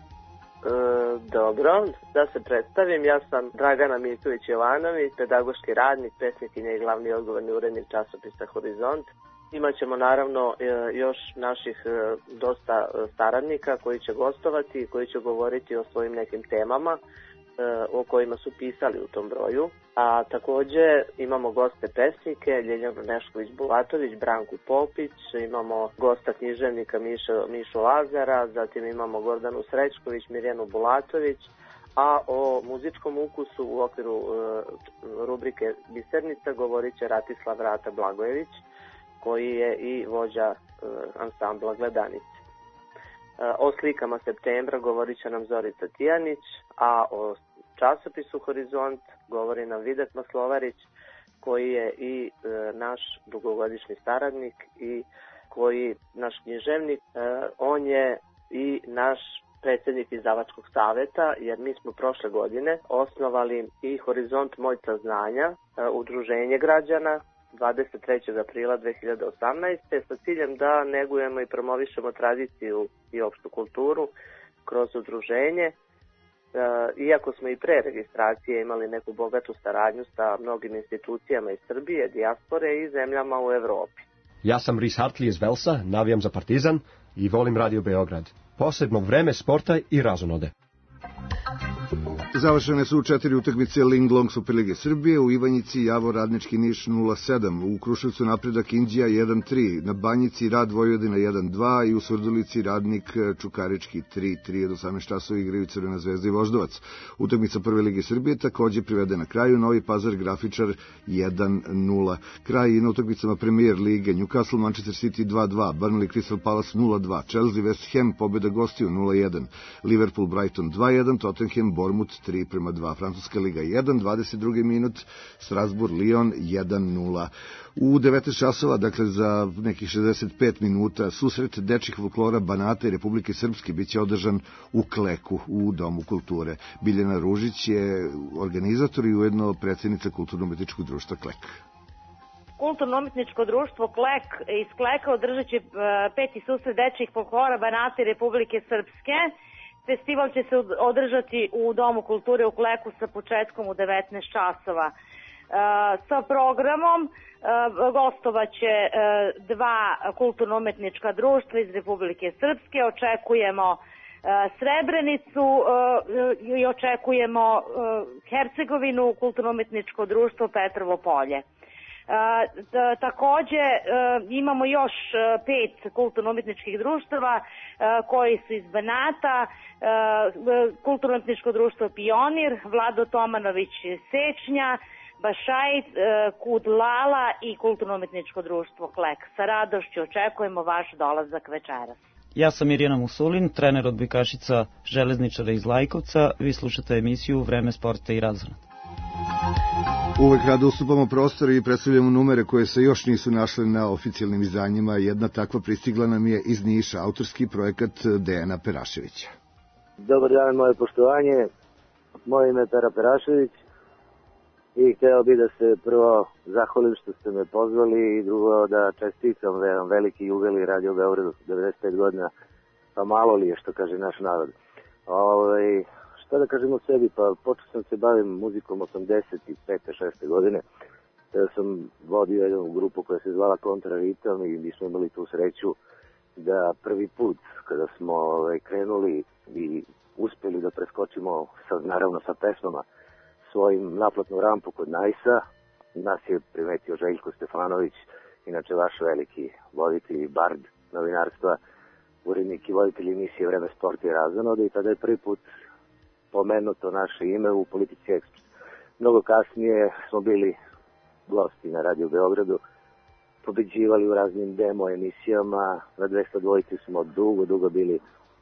Dobro, da se predstavim, ja sam Dragana Miljković-Ivanović, pedagoški radnik, pesnikinja i glavni odgovorni urednik časopisa Horizont. Imaćemo naravno još naših dosta saradnika koji će gostovati i koji će govoriti o svojim nekim temama o kojima su pisali u tom broju. A takođe imamo goste pesnike, Ljeljanu Nešković-Bulatović, Branku Popić, imamo gosta književnika Mišu Lazara, zatim imamo Gordanu Srećković, Mirjanu Bulatović, a o muzičkom ukusu u okviru rubrike Bisernica govorit će Ratislav Rata Blagojević, koji je i vođa ansambla Gledanice. O slikama septembra govorit će nam Zorica Tijanić, a o časopisu Horizont govori nam Videt Maslovarić, koji je i naš dugogodišnji saradnik i koji naš književnik. On je i naš predsjednik izdavačkog saveta, jer mi smo prošle godine osnovali i Horizont Moljca znanja, udruženje građana, 23. aprila 2018. sa ciljem da negujemo i promovišemo tradiciju i opštu kulturu kroz udruženje. Iako smo i pre registracije imali neku bogatu saradnju sa mnogim institucijama iz Srbije, dijaspore i zemljama u Evropi. Ja sam Ris Hartley iz Velsa, navijam za Partizan i volim Radio Beograd. Posebno Vreme sporta i razonode. Završene su 4 utakmice Linglong Superlige Srbije, u Ivanjici Javor Radnički Niš 0-7, u Kruševcu Napredak Inđija 1-3, na Banjici Rad Vojvodina 1-2 i u Surdulici Radnik Čukarički 3-3, do 18 časova igraju Crvena zvezda i Voždovac. Utakmica Prve lige Srbije takođe privede na kraju, Novi Pazar Grafičar 1-0. Kraj i na utakmicama Premier lige, Newcastle Manchester City 2-2, Burnley Crystal Palace 0-2, Chelsea West Ham pobeda gostiju 0-1, Liverpool Brighton 2-1, Tottenham Bournemouth 3-2, Francuska liga 1, 22. minut, Strasbourg Lyon 1-0. U 19 časova, dakle za nekih 65 minuta, susret dečih folklora Banata i Republike Srpske biće održan u Kleku, u Domu kulture. Biljana Ružić je organizator i ujedno predsjednica Kulturno-umetničkog društva Klek. Kulturno-umetničko društvo Klek iz Kleka održat će 5. susret dečih folklora Banata i Republike Srpske. Festival će se održati u Domu kulture u Kleku sa početkom u 19 časova. Sa programom gostovaće 2 kulturno-umetnička društva iz Republike Srpske. Očekujemo Srebrenicu i očekujemo Hercegovinu, kulturno-umetničko društvo Petrovo Polje. Takođe imamo još 5 kulturno-umetničkih društava koji su iz Banata, kulturno-umetničko društvo Pionir, Vlado Tomanović Sečnja, Bašajt, Kudlala i kulturno-umetničko društvo Klek. Sa radošću očekujemo vaš dolazak večeras. Ja sam Mirjana Musulin, trener odbojkašica Železničara iz Lajkovca. Vi slušate emisiju Vreme sporta i razonod. Uvek rado ustupamo prostor i predstavljamo numere koje se još nisu našle na oficijalnim izdanjima. Jedna takva pristigla nam je iz Niša, autorski projekat Dejana Peraševića. Dobar dan, moje poštovanje. Moje ime je Pera Perašević i hteo bih da se prvo zahvalim što ste me pozvali i drugo da čestitam jedan veliki jubilej Radio Beogradu, 95 godina, pa malo li je, što kaže naš narod. Šta da kažem o sebi, pa počeo sam se bavim muzikom 85. 6. godine. Tada sam vodio jednu grupu koja se zvala Kontraritam i mi smo imali tu sreću da prvi put kada smo krenuli i uspeli da preskočimo naravno sa pesmama svojim naplatnu rampu kod Najsa, nas je primetio Željko Stefanović, inače vaš veliki voditelj, bard novinarstva, urednik i voditelj emisije Vreme sporta i razonod, i tada je prvi put pomenuto naše ime u Politici Ekspres. Mnogo kasnije smo bili gosti na Radio Beogradu, pobeđivali u raznim demo emisijama, na 202 smo dugo bili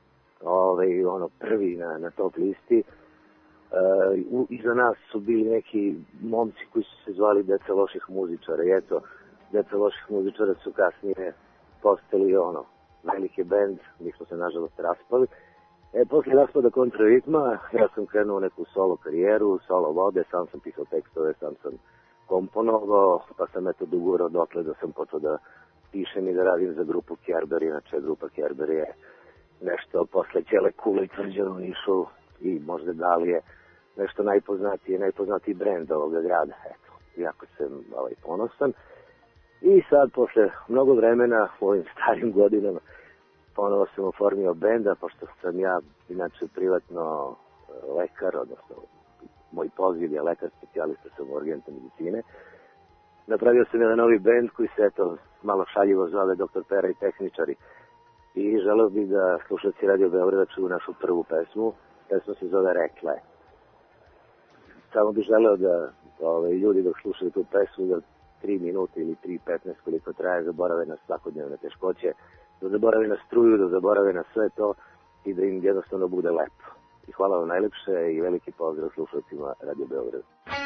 prvi na top listi. Iza nas su bili neki momci koji su se zvali Deca loših muzičara, i eto, Deca loših muzičara su kasnije postali veliki bend, mi smo se nažalost raspali. Posle raspada Kontraritma ja sam krenuo neku solo karijeru, solo vode, sam sam pisao tekstove, sam komponovao, pa sam dogurao dotle da sam počeo da pišem i da radim za grupu Kerber. Inače, grupa Kerber je nešto posle Ćele Kule i Tvrđana u Nišu i možda Dalije nešto najpoznatiji brend ovoga grada. Eto, jako sam ponosan. I sad, posle mnogo vremena, u ovim starim godinama, ponovo sam oformio benda, pošto sam ja inače privatno lekar, odnosno moj poziv je lekar specijalista sam urgentne medicine. Napravio sam jedan novi bend koji se malo šaljivo zove Dr. Pera i tehničari. I želeo bih da slušalci Radio Beograda čuju našu prvu pesmu. Pesma se zove Rekla je. Samo bih želeo da ljudi dok slušaju tu pesmu za 3 minute ili 3:15 koliko traje zaborave na svakodnevne teškoće, da zaborave na struju, da zaborave na sve to i da im jednostavno bude lepo. I hvala vam najlepše i veliki pozdrav slušalcima Radio Beograda.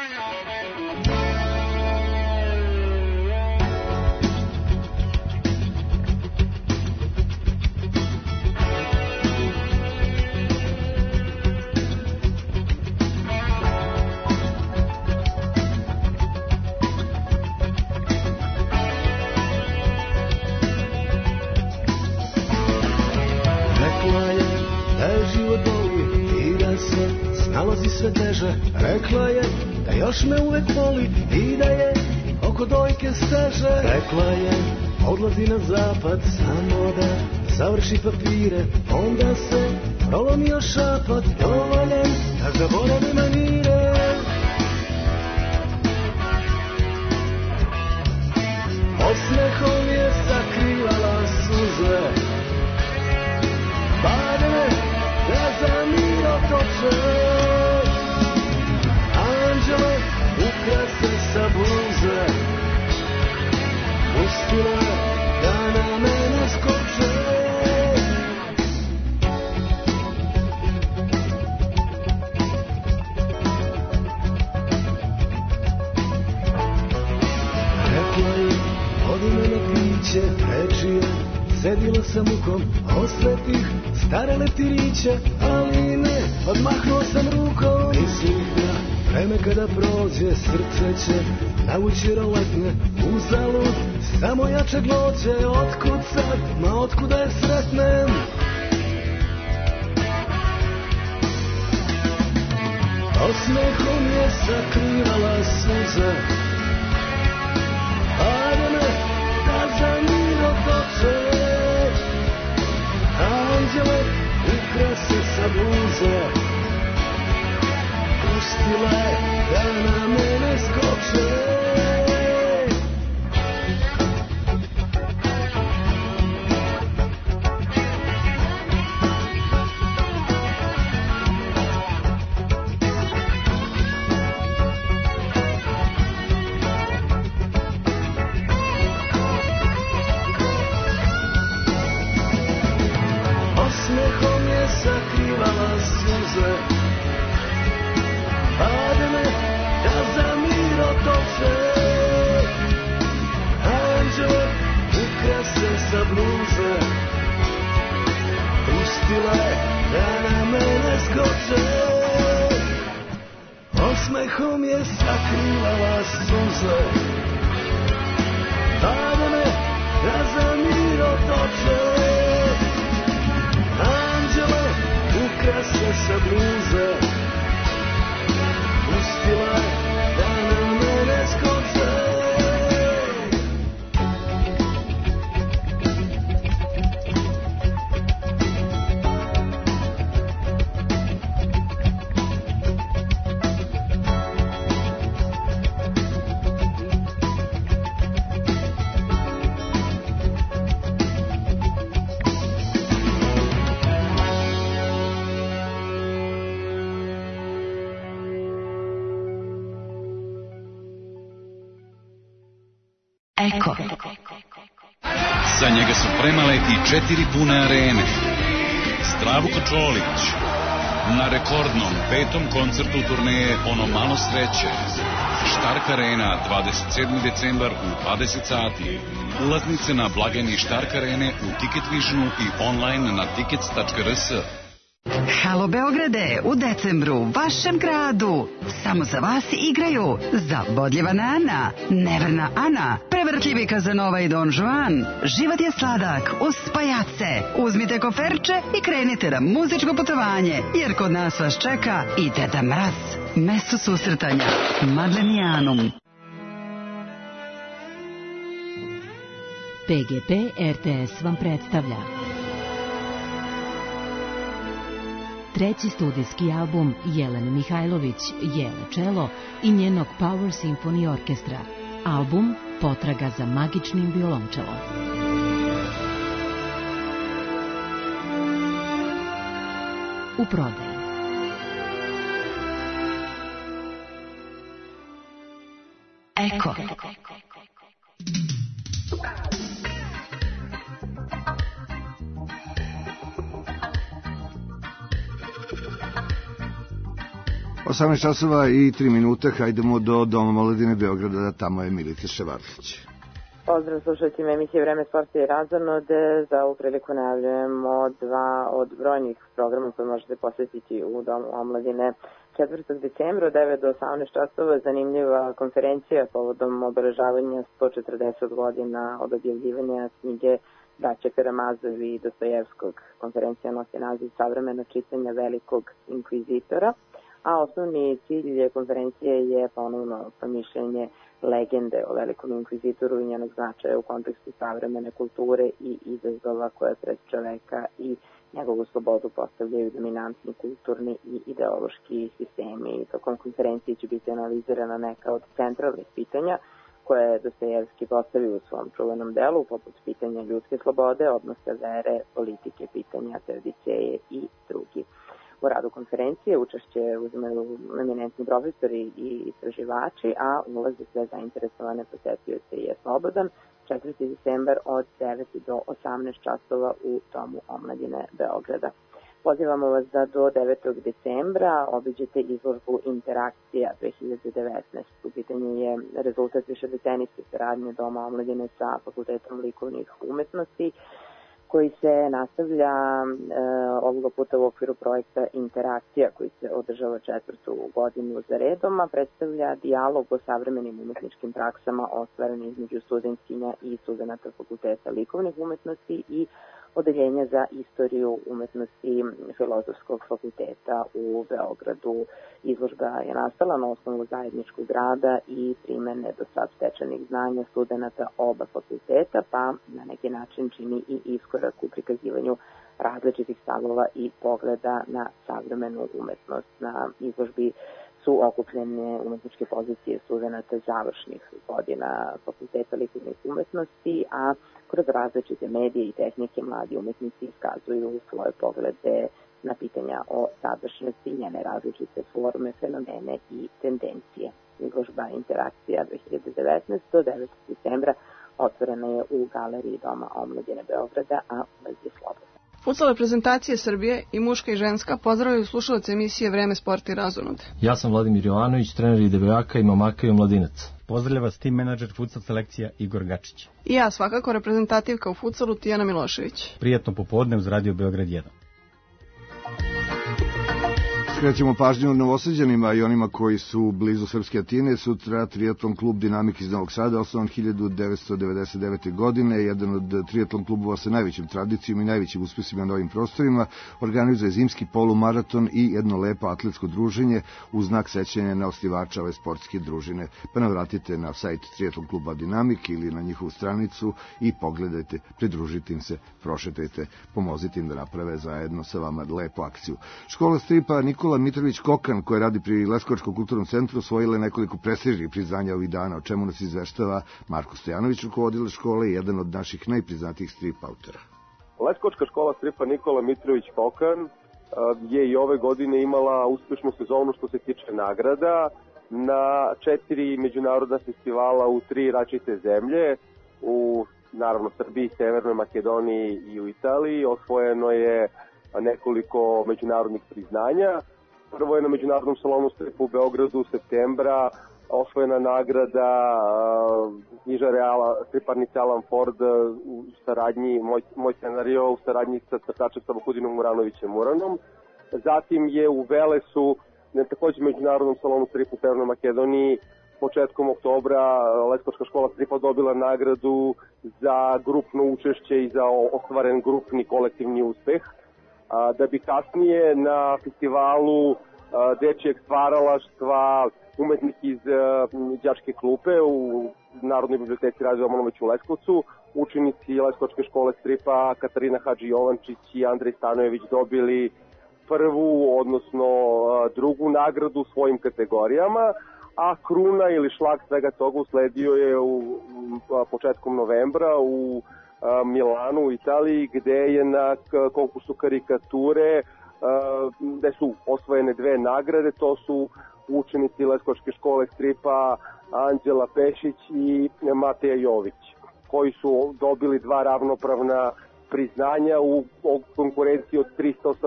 Nalazi sve teže, rekla je da još me uvek voli i da je oko dojke steže. Rekla je, odlazi na zapad samo da završi papire, onda se prolomio šapat, dovoljen da zaboravi manire. Osmehom je sakrivala suze, badene da za mir otoče. Anđele ukrase sa bluze, pustila da na mene skoče. Rekla je, vodi me na piće, reči je, sedila sam mukom, osvetih stare leptiriće, ali ne, odmahnuo sam rukom. Mislih da vreme kada prođe, srce će navući roletne, uzalud, samo jače glođe. Otkud sad, ma otkud da je sretnem? Osmehom je sakrivala suze, padene da za mir otoče. Anđele ukrase sa bluze, pustile da na mene skoče. je sakrivala sunce, tada me razamiro toče. Anđele ukrase sa bluze, pustila da na mene skoče. Eko. Za njega su premale i 4 pune arene. Zdravko Čolić na rekordnom 5. koncertu turneje Ono malo sreće. Štark Arena, 27. decembar u 20 sati. Ulaznice na blagajni Štark Arene u Ticketvisionu i online na tickets.rs. Halo Beograde, u decembru, vašem gradu. Samo za vas igraju Zabodljiva Nana, Neverna Ana, Prevrtljivi Kazanova i Don Juan. Život je sladak uz pajace. Uzmite koferče i krenite na muzičko putovanje, jer kod nas vas čeka i Deda Mraz. Mesto susretanja, Madlenijanum. PGP RTS vam predstavlja treći studijski album Jelene Mihajlović, Jele Čelo i njenog Power Symphony Orkestra. Album Potraga za magičnim violončelom. U prodaji. Eko. 18 časova i 3 minute, hajdemo do Doma omladine Beograda, tamo je Milica Ševarlić. Pozdrav slušateljima emisije Vreme sporta i razonode. Za ovu priliku najavljujemo dva od brojnih programa koje možete posjetiti u Domu omladine 4. decembra od 9 do 18 časova. Zanimljiva konferencija povodom obeležavanja 140 godina od objavljivanja knjige Braće Karamazov i Dostojevskog. Konferencija nosi naziv Savremeno čitanje velikog inkvizitora, a osnovni cilj konferencije je ponovno promišljanje legende o velikom inkvizitoru i njenog značaja u kontekstu savremene kulture i izazova koje pred čoveka i njegovu slobodu postavljaju dominantni kulturni i ideološki sistemi. Tokom konferencije će biti analizirana neka od centralnih pitanja koje je Dostojevski postavio u svom čuvenom delu, poput pitanja ljudske slobode, odnosa vere, politike, pitanja tradicije i drugi. U radu konferencije učešće uzimaju eminentni profesori i istraživači, a ulaz za sve zainteresovane posetioce je slobodan. 4. decembar od 9 do 18 časova u Domu omladine Beograda. Pozivamo vas da do 9. decembra obiđete izložbu Interakcija 2019. U pitanju je rezultat višedecenijske saradnje Doma omladine sa Fakultetom likovnih umetnosti, koji se nastavlja ovoga puta u okviru projekta Interakcija, koji se održava 4. godinu za redom, a predstavlja dijalog o savremenim umetničkim praksama ostvarenim između studentkinja i studenata Fakulteta likovnih umetnosti i Odeljenja za istoriju umetnosti Filozofskog fakulteta u Beogradu. Izložba je nastala na osnovu zajedničkog rada i primene do sad stečenih znanja studenata oba fakulteta, pa na neki način čini i iskorak u prikazivanju različitih stavova i pogleda na savremenu umetnost. Na izložbi su okupljene umetničke pozicije studenata završnih godina Fakulteta likovnih umetnosti, a kroz različite medije i tehnike mladi umetnici iskazuju svoje poglede na pitanja o sadašnjosti, njene različite forme, fenomene i tendencije. Izložba Interakcija 2019 do 9. decembra otvorena je u galeriji Doma omladine Beograda, a ulaz je slobodan. Futsal reprezentacije Srbije i muška i ženska pozdravljaju slušalce emisije Vreme sport i razonode. Ja sam Vladimir Jovanović, trener i devojaka i momaka i omladinac. Pozdravlja vas tim menadžer futsal selekcija Igor Gačić. I ja svakako reprezentativka u futsalu Tijana Milošević. Prijatno popodne uz Radio Beograd 1. Skrećemo pažnju Novosađanima i onima koji su blizu Srpske Atine. Sutra triatlon klub Dinamik iz Novog Sada, osnovan 1999. godine, jedan od triatlon klubova sa najvećim tradicijom i najvećim uspesima na ovim prostorima, organizuje zimski polumaraton i jedno lepo atletsko druženje u znak sećanja na osnivača ove sportske družine. Pa navratite na sajt triatlon kluba Dinamik ili na njihovu stranicu i pogledajte, pridružite im se, prošetajte, pomozite im da naprave zajedno sa vama lepu akciju. Škola stripa Nikola Mitrović Kokan, koja radi pri Leskovačkom kulturnom centru, osvojila je nekoliko prestižnih priznanja ovih dana, o čemu nas izveštava Marko Stojanović, rukovodilac škole i jedan od naših najpriznatijih strip autora. Leskovačka škola stripa Nikola Mitrović Kokan je i ove godine imala uspešnu sezonu što se tiče nagrada na 4 međunarodna festivala u 3 različite zemlje, u naravno Srbiji, Severnoj Makedoniji i u Italiji. Osvojeno je nekoliko međunarodnih priznanja. Prvo je na Međunarodnom salonu stripa u Beogradu u septembra osvojena nagrada knjižare striparnice Alan Ford u saradnji, moj scenario u saradnji sa crtačem Samohudinom Muranovićem Muranom. Zatim je u Velesu, na takođe Međunarodnom salonu stripa u Severnoj Makedoniji, početkom oktobra Leskovačka škola stripa dobila nagradu za grupno učešće i za ostvaren grupni kolektivni uspeh. Da bi kasnije na festivalu dečijeg stvaralaštva umetnik iz đačke klupe u Narodnoj biblioteci Rađe Omanović u Leskovcu, učenici Leskovačke škole stripa Katarina Hadži Jovančić i Andrej Stanojević dobili prvu, odnosno drugu nagradu u svojim kategorijama, a kruna ili šlag svega toga usledio je početkom novembra u Milanu u Italiji, gde je na konkursu karikature gde su osvojene 2 nagrade. To su učenici Leskovačke škole stripa Anđela Pešić i Mateja Jović, koji su dobili 2 ravnopravna priznanja u konkurenciji od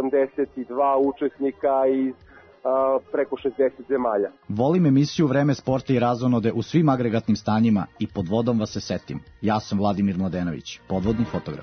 382 učesnika iz preko 60 zemalja. Volim emisiju Vreme sporta i razonode u svim agregatnim stanjima i pod vodom vas se setim. Ja sam Vladimir Mladenović, podvodni fotograf.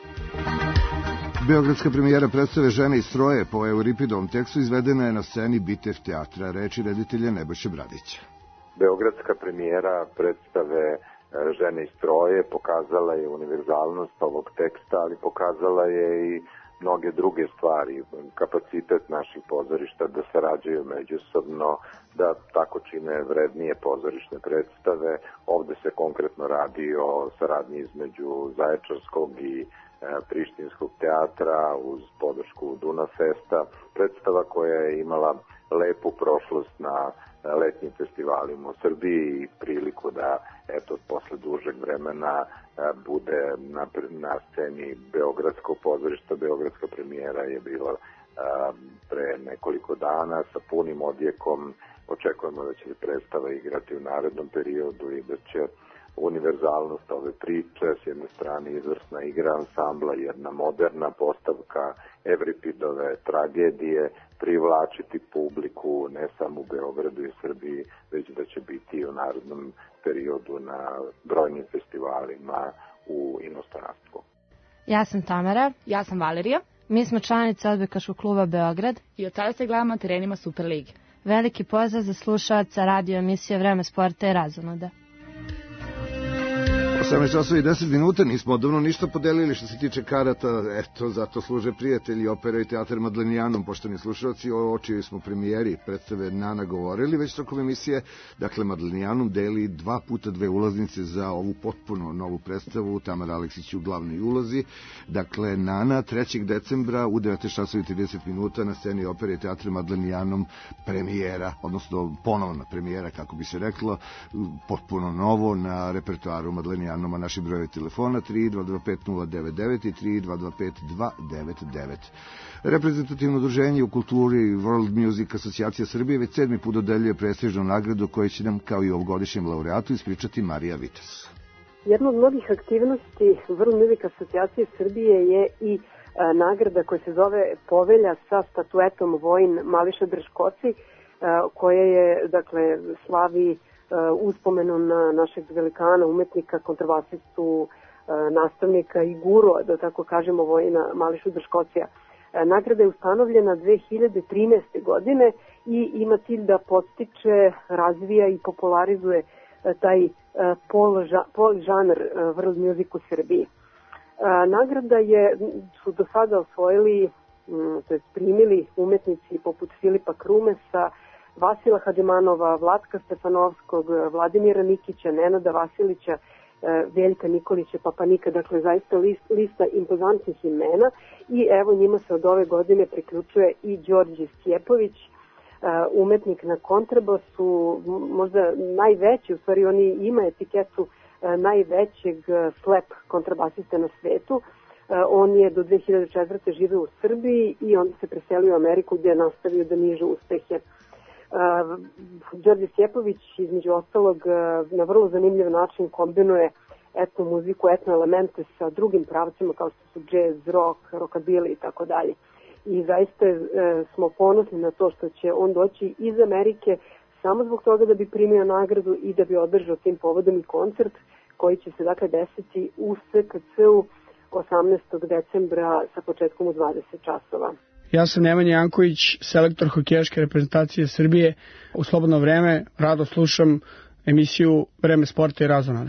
Beogradska premijera predstave Žene iz stroje po Euripidovom tekstu izvedena je na sceni Bitev teatra, reči reditelja Nebojše Bradića. Beogradska premijera predstave Žene iz stroje pokazala je univerzalnost ovog teksta, ali pokazala je i mnoge druge stvari, kapacitet naših pozorišta da sarađuju međusobno, da tako čine vrednije pozorišne predstave. Ovde se konkretno radi o saradnji između Zaječarskog i Prištinskog teatra uz podršku Duna Festa, predstava koja je imala lepu prošlost na letnjim festivalima u Srbiji i priliku da posle dužeg vremena bude na sceni Beogradskog pozorišta. Beogradska premijera je bila pre nekoliko dana sa punim odjekom. Očekujemo da će predstava igrati u narednom periodu i da će univerzalnost ove priče, s jedne strane izvrsna igra ansambla, jedna moderna postavka Evripidove tragedije, privlačiti publiku ne samo u Beogradu i Srbiji, već da će biti u narednom periodu na brojnim festivalima u inostranstvu. Ja sam Tamara. Ja sam Valerija. Mi smo članice Odbojkaškog kluba Beograd. I od sada se gledamo na terenima Superlige. Veliki pozdrav za slušaoca radio emisije Vreme sporta i razonoda. 18 časova i 10 minuta, nismo odavno ništa podelili što se tiče karata, eto, zato služe prijatelji opera i teatar Madlenijanom, poštovani slušalci, o čijoj smo premijeri predstave Nana govorili već tokom emisije. Dakle, Madlenijanom deli 2 puta 2 ulaznice za ovu potpuno novu predstavu, Tamara Aleksić u glavnoj ulozi. Dakle, Nana 3. decembra u 19 časova i 30 minuta na sceni opere i teatra Madlenijanom premijera, odnosno ponovna premijera, kako bi se reklo, potpuno novo na repertoaru Madlenijanom. A naši brojevi telefona 3225-099 i 3225-299. Reprezentativno udruženje u kulturi World Music Asocijacija Srbije već 7. put dodeljuje prestižnu nagradu koju će nam, kao i ovogodišnjem laureatu, ispričati Marija Vitas. Jedna od mnogih aktivnosti World Music Asocijacije Srbije je i nagrada koja se zove Povelja sa statuetom Vojin Mališa Drškoci, koja je, dakle, slavi uspomenu na našeg velikana, umetnika, kontrabasistu, nastavnika i guru, da tako kažemo, Vojina Mališu Drškocija. Nagrada je ustanovljena 2013. godine i ima cilj da podstiče, razvija i popularizuje taj pol-žanr world music u Srbiji. Nagrada su do sada osvojili, to je primili umetnici poput Filipa Krumesa, Vasila Hadžimanova, Vlatka Stefanovskog, Vladimira Nikića, Nenada Vasilića, Veljka Nikolića, Papanika, dakle zaista lista impozantnih imena i evo njima se od ove godine priključuje i Đorđe Stjepović, umetnik na kontrabasu, možda najveći, u stvari on ima etiketu najvećeg slap kontrabasiste na svetu. On je do 2004. živeo u Srbiji i onda se preselio u Ameriku gdje je nastavio da niže uspehe. Đorđe Stjepović između ostalog na vrlo zanimljiv način kombinuje etno muziku, etno elemente sa drugim pravcima kao što su jazz, rock, rockabilly i tako dalje. I zaista smo ponosni na to što će on doći iz Amerike samo zbog toga da bi primio nagradu i da bi održao tim povodom i koncert koji će se dakle desiti u SKC-u 18. decembra sa početkom u 20 časova. Ja sam Nemanja Janković, selektor hokejaške reprezentacije Srbije. U slobodno vreme rado slušam emisiju Vreme sporta i razonode.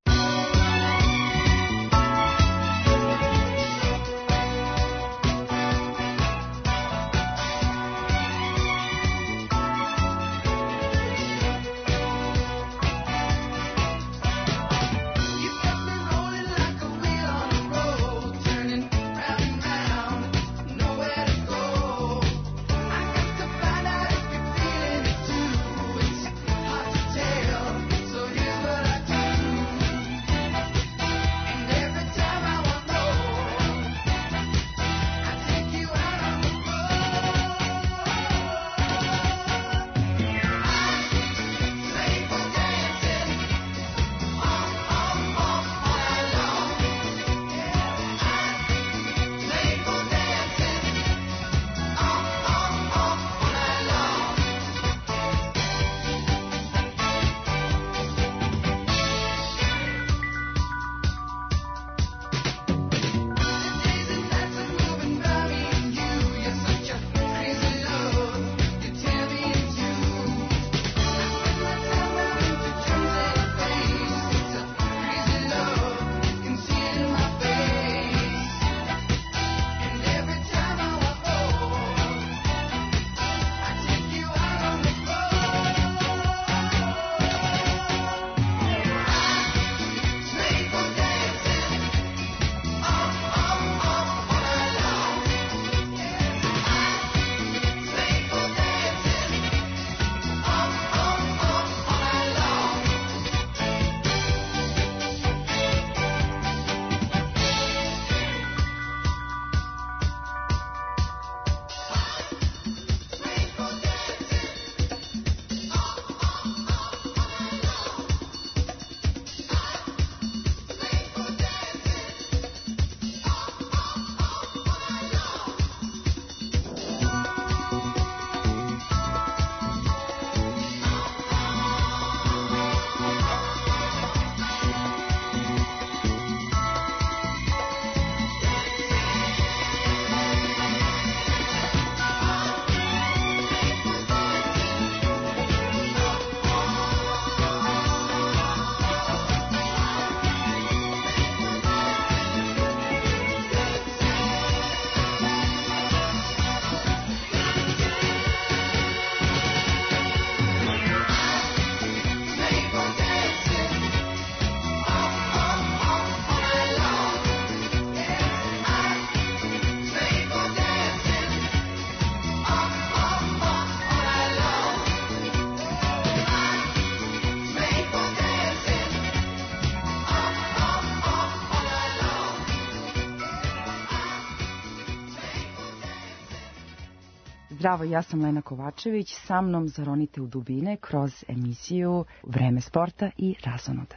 Zdravo, ja sam Lena Kovačević, sa mnom zaronite u dubine kroz emisiju Vreme sporta i razonode.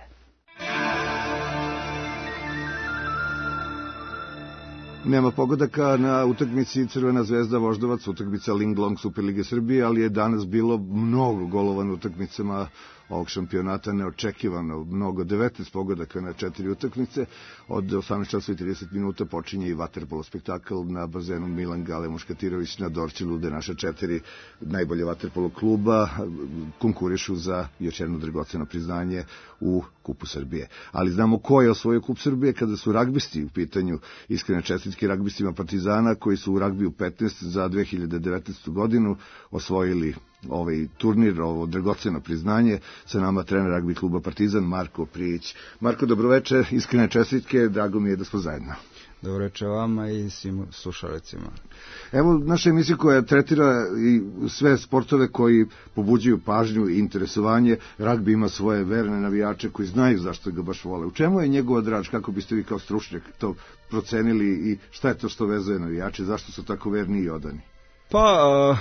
Nema pogodaka na utakmici Crvena zvezda Voždovac, utakmica Ling Long Superlige Srbije, ali je danas bilo mnogo golova na utakmicama ovog šampionata, neočekivano mnogo, 19 pogodaka na 4 utakmice, od 18:30 počinje i vaterpolo spektakl na bazenu Milan Gale Muškatirović na Dorćolu, gde naša 4 najbolje vaterpolo kluba konkurišu za još jedno dragoceno priznanje u Kupu Srbije. Ali znamo ko je osvojio Kup Srbije kada su ragbisti u pitanju. Iskrene čestitke ragbistima Partizana koji su u ragbiju 15 za 2019. godinu osvojili ovaj turnir, ovo dragoceno priznanje. Sa nama trener ragbi kluba Partizan Marko Prijić. Marko, dobroveče, iskrene čestitke, drago mi je da smo zajedno. Dobroveče vama i svim slušalicima. Evo naša emisija koja tretira i sve sportove koji pobuđuju pažnju i interesovanje. Ragbi ima svoje verne navijače koji znaju zašto ga baš vole. U čemu je njegova draž, kako biste vi kao stručnjak to procenili i šta je to što vezuje navijače, zašto su tako verni i odani? Pa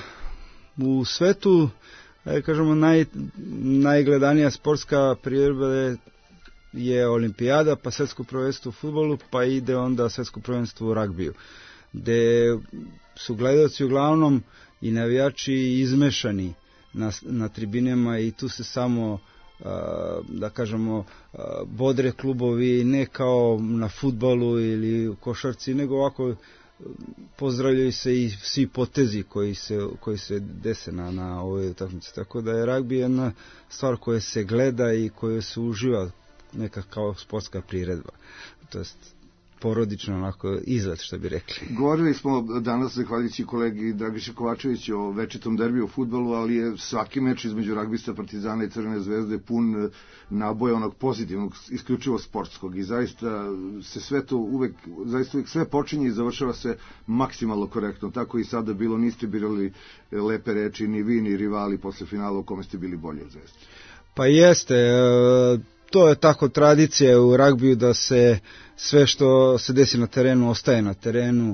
u svetu, kažemo, najgledanija sportska priredba je olimpijada, pa svetsko prvenstvo u fudbalu, pa ide onda svetsko prvenstvo u ragbiju, gde su gledaoci uglavnom i navijači izmešani na tribinama i tu se samo, da kažemo, bodre klubovi, ne kao na fudbalu ili u košarci, nego ovako pozdravljaju se i svi potezi koji se dese na ovoj utakmici. Tako da je ragbi jedna stvar koja se gleda i koja se uživa neka kao sportska priredba. To jest porodično onako izlet, što bi rekli. Govorili smo danas, zahvaljujući kolegi Dragiši Kovačeviću, o večitom derbiju u fudbalu, ali je svaki meč između ragbista Partizana i Crvene zvezde pun naboja onog pozitivnog, isključivo sportskog, i zaista se sve to uvek sve počinje i završava se maksimalno korektno. Tako i sada bilo, niste birali lepe reči ni vi ni rivali posle finala u kome ste bili bolji od Zvezde. Pa jeste, to je tako tradicija u ragbiju da se sve što se desi na terenu ostaje na terenu.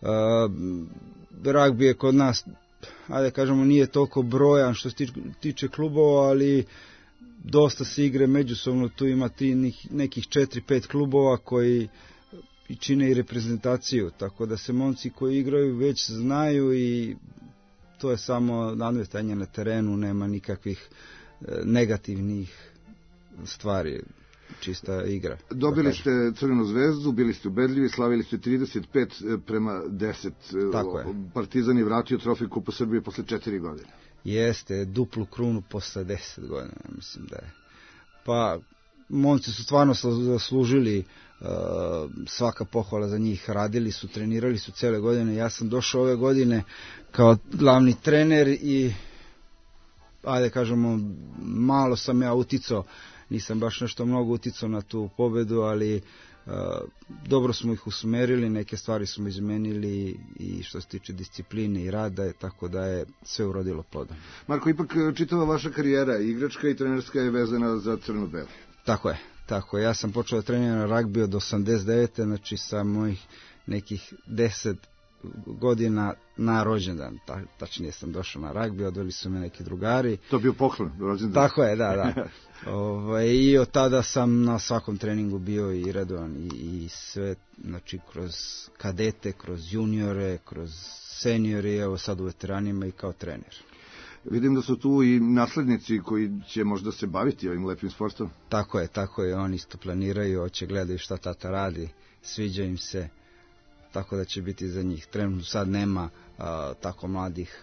Ragbi je kod nas, ajde kažemo, nije toliko brojan što se tiče klubova, ali dosta se igre međusobno, tu ima nekih 4-5 klubova koji čine i reprezentaciju, tako da se momci koji igraju već znaju i to je samo nadmetanje na terenu, nema nikakvih negativnih stvari, čista igra. Dobili ste Crvenu zvezdu, bili ste ubedljivi, slavili ste 35-10. Tako je. Partizan je vratio trofej Kupa Srbije posle 4 godine. Jeste, duplu krunu posle 10 godina, mislim da je. Pa, momci su stvarno zaslužili, svaka pohvala za njih, radili su, trenirali su cele godine. Ja sam došao ove godine kao glavni trener i ajde kažemo, malo sam ja uticao, nisam baš nešto mnogo uticao na tu pobedu, ali dobro smo ih usmerili, neke stvari smo izmenili i što se tiče discipline i rada, tako da je sve urodilo plodom. Marko, ipak čitava vaša karijera, igračka i trenerska, je vezana za crno-belo. Tako je. Ja sam počeo da treniram na ragbi od 89. Znači sa mojih nekih 10 godina na rođendan, tačnije sam došao na ragbi, odveli su me neki drugari. To je bio poklon, rođendan. Tako je, da. I od tada sam na svakom treningu bio i redovan i sve, znači kroz kadete, kroz juniore, kroz seniori, evo sad u veteranima i kao trener. Vidim da su tu i naslednici koji će možda se baviti ovim lepim sportom. Tako je, oni isto planiraju, hoće gledaju šta tata radi, sviđa im se, tako da će biti za njih. Trenutno sad nema tako mladih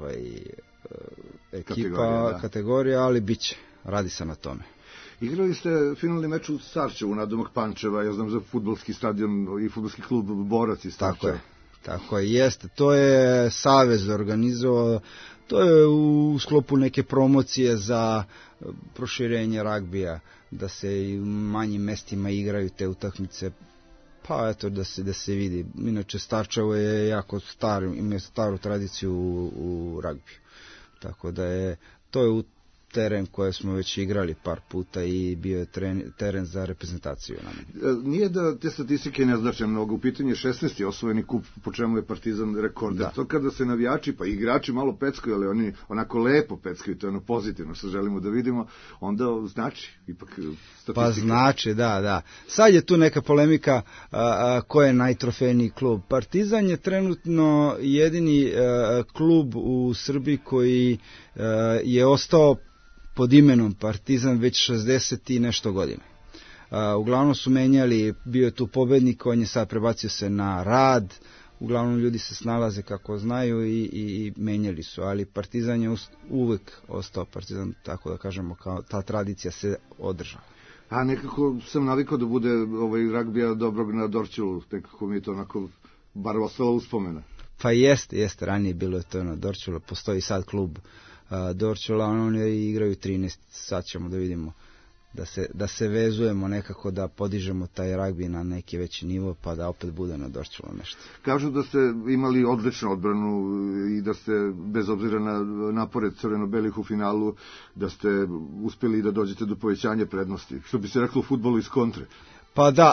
kategorija, ali bit će, radi se na tome. Igrali ste finalni meč u Starčevu, nadomak Pančeva, ja znam za fudbalski stadion i fudbalski klub Borac iz Starčeva. Tako je, jeste. To je savez organizovao, to je u sklopu neke promocije za proširenje ragbija, da se i u manjim mestima igraju te utakmice, pa eto da se vidi. Inače Starčevo je jako star, ima staru tradiciju u ragbiju, tako da je to teren koje smo već igrali par puta i bio je teren za reprezentaciju. Nije da te statistike ne znače mnogo, u pitanju 16. osvojeni kup, po čemu je Partizan rekorder. To kada se navijači pa igrači malo peckaju, ali oni onako lepo peckaju, to je ono pozitivno što želimo da vidimo, onda znači ipak statistika. Pa znači, da. Sad je tu neka polemika ko je najtrofejniji klub. Partizan je trenutno jedini klub u Srbiji koji je ostao pod imenom Partizan već 60 i nešto godina. Uglavnom su menjali, bio je tu pobednik, on je sad prebacio se na Rad, uglavnom ljudi se snalaze kako znaju i menjali su, ali Partizan je uvek ostao Partizan, tako da kažemo, kao ta tradicija se održava. A nekako sam navikao da bude ragbija dobrog na Dorćolu, nekako mi je to onako bar ostalo uspomena. Pa jeste, ranije bilo je to na Dorćolu, postoji sad klub Dorćola, oni igraju 13, sad ćemo da vidimo, da se vezujemo nekako, da podižemo taj ragbi na neki veći nivo, pa da opet bude na Dorćolu nešto. Kažu da ste imali odličnu odbranu i da ste, bez obzira na napore crveno-belih u finalu, da ste uspeli da dođete do povećanja prednosti, što bi se reklo u fudbalu iz kontre. Pa da,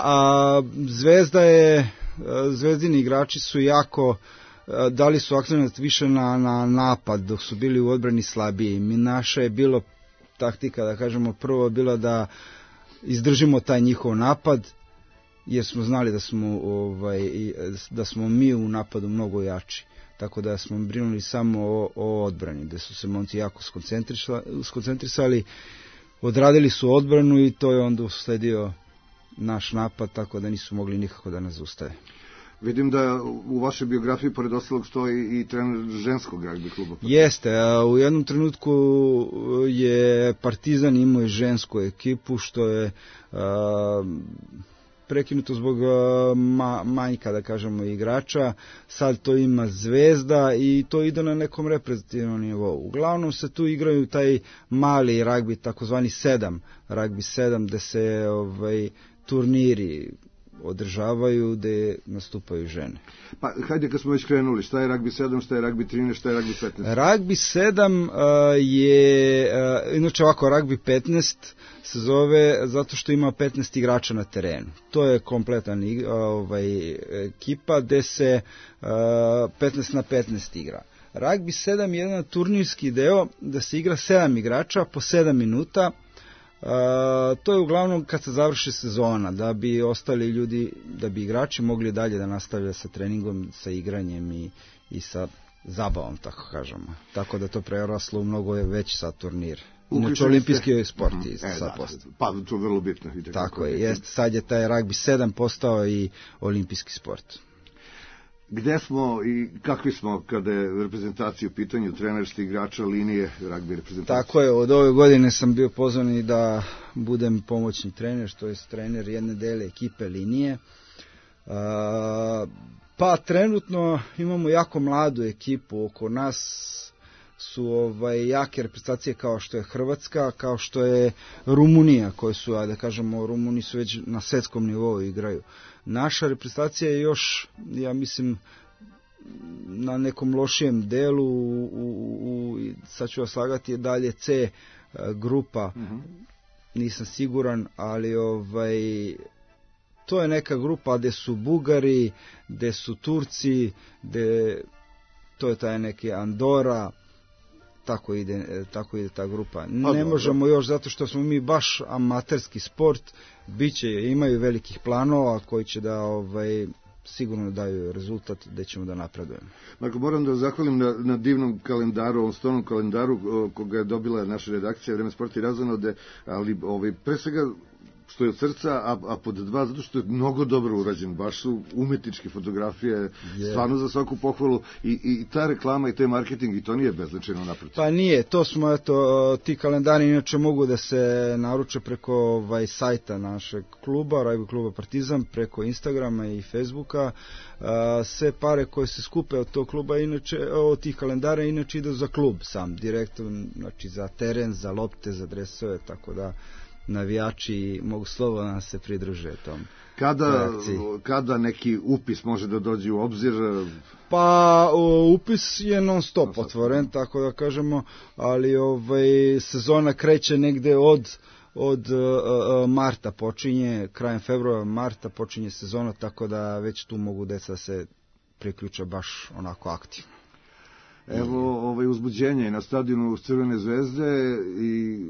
Zvezdini igrači su jako dali su akcenat više na napad, dok su bili u odbrani slabiji. Naša je bilo taktika, da kažemo, prvo bila da izdržimo taj njihov napad, jer smo znali da smo mi u napadu mnogo jači. Tako da smo brinuli samo o odbrani, gde su se momci jako skoncentrisali, odradili su odbranu i to je onda usledio naš napad, tako da nisu mogli nikako da nas zaustave. Vidim da u vašoj biografiji pored ostalog stoji i trener ženskog ragbi kluba. Jeste, u jednom trenutku je Partizan imao i žensku ekipu, što je prekinuto zbog manjka, da kažemo, igrača. Sad to ima Zvezda i to ide na nekom reprezentativnom nivou. Uglavnom se tu igraju taj mali ragbi, takozvani ragbi 7, gde se turniri održavaju, gde nastupaju žene. Pa hajde, kad smo već krenuli, šta je ragbi 7, šta je ragbi 13, šta je ragbi 15? Ragbi 7 je, inače ovako, ragbi 15 se zove zato što ima 15 igrača na terenu. To je kompletan ekipa gde se 15 na 15 igra. Ragbi 7 je jedan turnirski deo da se igra 7 igrača po 7 minuta. To je uglavnom kad se završi sezona, da bi ostali ljudi, da bi igrači mogli dalje da nastavlja sa treningom, sa igranjem i sa zabavom, tako kažemo. Tako da to preraslo u mnogo veći sad turnir. Inače, olimpijski je sport sad postao. Pa, to je vrlo bitno. Tako je, jeste, sad je taj ragbi 7 postao i olimpijski sport. Gde smo i kakvi smo kada je reprezentacija u pitanju, trenerski igrača, linije, ragbi reprezentacije? Tako je, od ove godine sam bio pozvan i da budem pomoćni trener, to je trener jedne dele ekipe linije. Pa trenutno imamo jako mladu ekipu, oko nas su jake reprezentacije kao što je Hrvatska, kao što je Rumunija, koji su, da kažemo, Rumuni su već na svetskom nivou igraju. Naša reprezentacija je još, ja mislim, na nekom lošijem delu, sad ću vas slagati, je dalje C grupa, nisam siguran, ali to je neka grupa gde su Bugari, gde su Turci, to je taj neki Andora, tako ide ta grupa. Ne možemo još, zato što smo mi baš amaterski sport, imaju velikih planova koji će da sigurno daju rezultat gde ćemo da napredujemo. Marko, moram da zahvalim na divnom kalendaru, ovom stolnom kalendaru koga je dobila naša redakcija Vreme sporta i razonode, ali pre svega što je od srca, a pod dva, zato što je mnogo dobro urađen, baš su umetničke fotografije, stvarno za svaku pohvalu i ta reklama i taj marketing, i to nije beznačajno naprotiv. Pa nije, to smo, ti kalendari inače mogu da se naruče preko sajta našeg kluba, ragbi kluba Partizan, preko Instagrama i Facebooka. Sve pare koje se skupe od tog kluba, inače, od tih kalendara, inače ide za klub sam, direktno, znači za teren, za lopte, za dresove, tako da navijači mogu slobodno se pridruže tom. Kada neki upis može da dođe u obzir? Pa upis je non stop otvoren, tako da kažemo, ali sezona kreće negde od marta počinje, krajem februara, marta počinje sezona, tako da već tu mogu deca se priključe baš onako aktivno. Evo uzbuđenje na stadionu Crvene zvezde i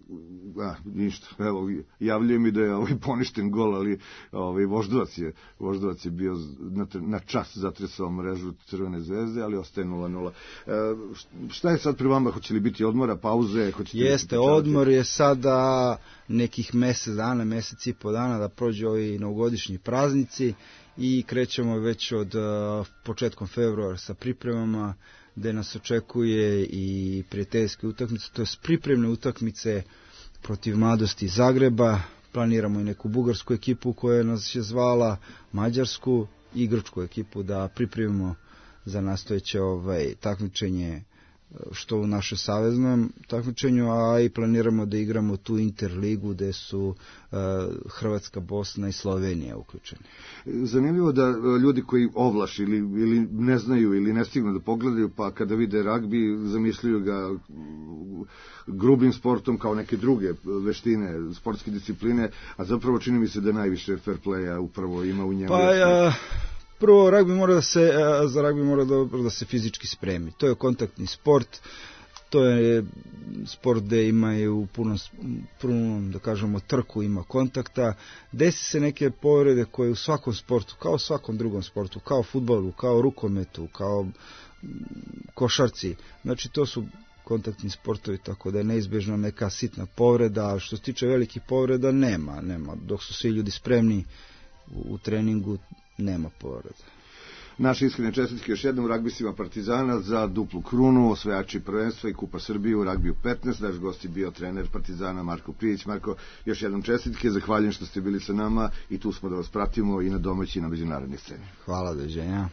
ništa, evo, javljaju mi da je poništen gol, ali Voždovac je bio na čas zatresao mrežu Crvene zvezde, ali ostaje 0-0. Šta je sad pri vama? Hoće li biti odmora, pauze? Jeste, odmor je sada nekih mesec i po dana da prođe ovi novogodišnji praznici i krećemo već od početkom februara sa pripremama, gde nas očekuje i prijateljske utakmice, to je pripremne utakmice protiv Mladosti Zagreba. Planiramo i neku bugarsku ekipu koja nas je zvala, mađarsku i grčku ekipu da pripremimo za nastojeće takmičenje što u našem saveznom takmičenju, a i planiramo da igramo tu interligu gde su Hrvatska, Bosna i Slovenija uključeni. Zanimljivo da ljudi koji ovlaš ili ne znaju ili ne stignu da pogledaju, pa kada vide ragbi zamišljaju ga grubim sportom kao neke druge veštine, sportske discipline, a zapravo čini mi se da najviše fair playa upravo ima u njemu. Prvo, za ragbi mora dobro da se fizički spremi. To je kontaktni sport, to je sport gde imaju punom, da kažemo, trku, ima kontakta. Desi se neke povrede koje u svakom sportu, kao u svakom drugom sportu, kao fudbalu, kao rukometu, kao košarci. Znači, to su kontaktni sportovi, tako da je neizbežna neka sitna povreda. Što se tiče velikih povreda, nema. Dok su svi ljudi spremni u treningu, nema povreda. Naše iskrene čestitke još jednom ragbistima Partizana za duplu krunu, osvajači prvenstva i Kupa Srbije u ragbiju 15. Naš gost je bio trener Partizana Marko Prijić. Marko, još jednom čestitke, zahvaljujem što ste bili sa nama i tu smo da vas pratimo i na domaći i na međunarodnoj sceni. Hvala, doviđenja.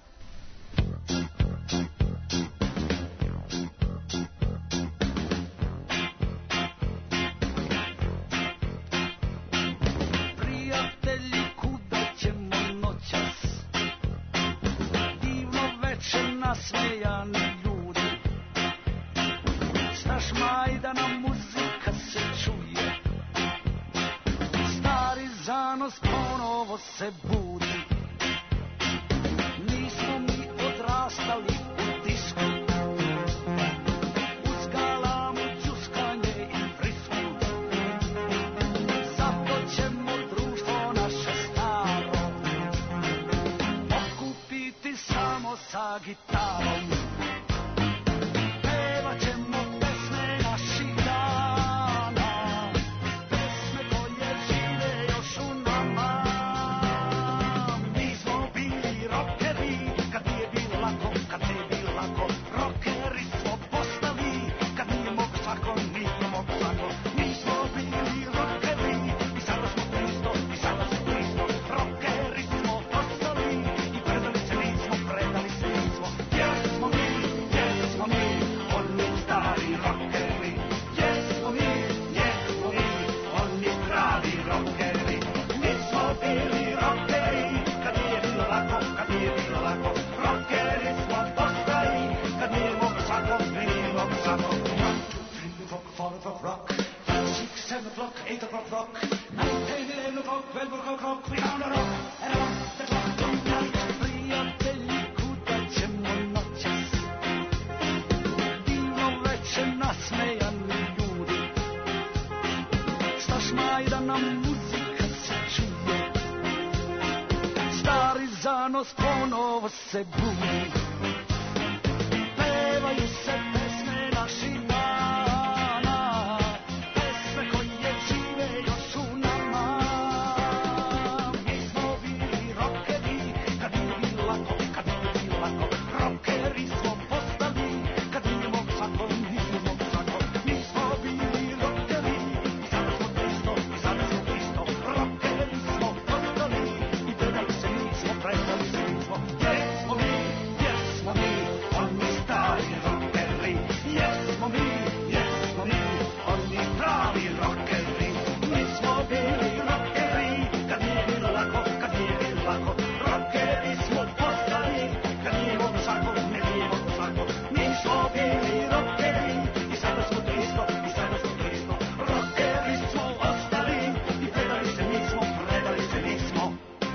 Se budi, nismo mi odrastali u disku, uz galamu, đuskanje i frisku, zato ćemo društvo naše staro okupiti samo sa gitarom. Pevat ćemo pesme naših dana, pesme koje žive još u nama. Ponovo se budi, pevaju se pesme naših dana, pesme koje žive još u nama. Mi smo bili rokeri, kad nije bilo lako, rokeri smo postali, kad nije mogu svako. Mi smo bili rokeri, i sada smo to isto, rokeri smo postali, i predali se nismo, predali se nismo. Jesmo mi, oni stari rokeri, jesmo mi, oni pravi rokeri. Mi smo bili rokeri, kad nije bilo lako, rokeri smo postali, kad nije mogu svako, Mi smo bili rokeri, i sada smo to isto, rokeri smo ostali, i predali se nismo.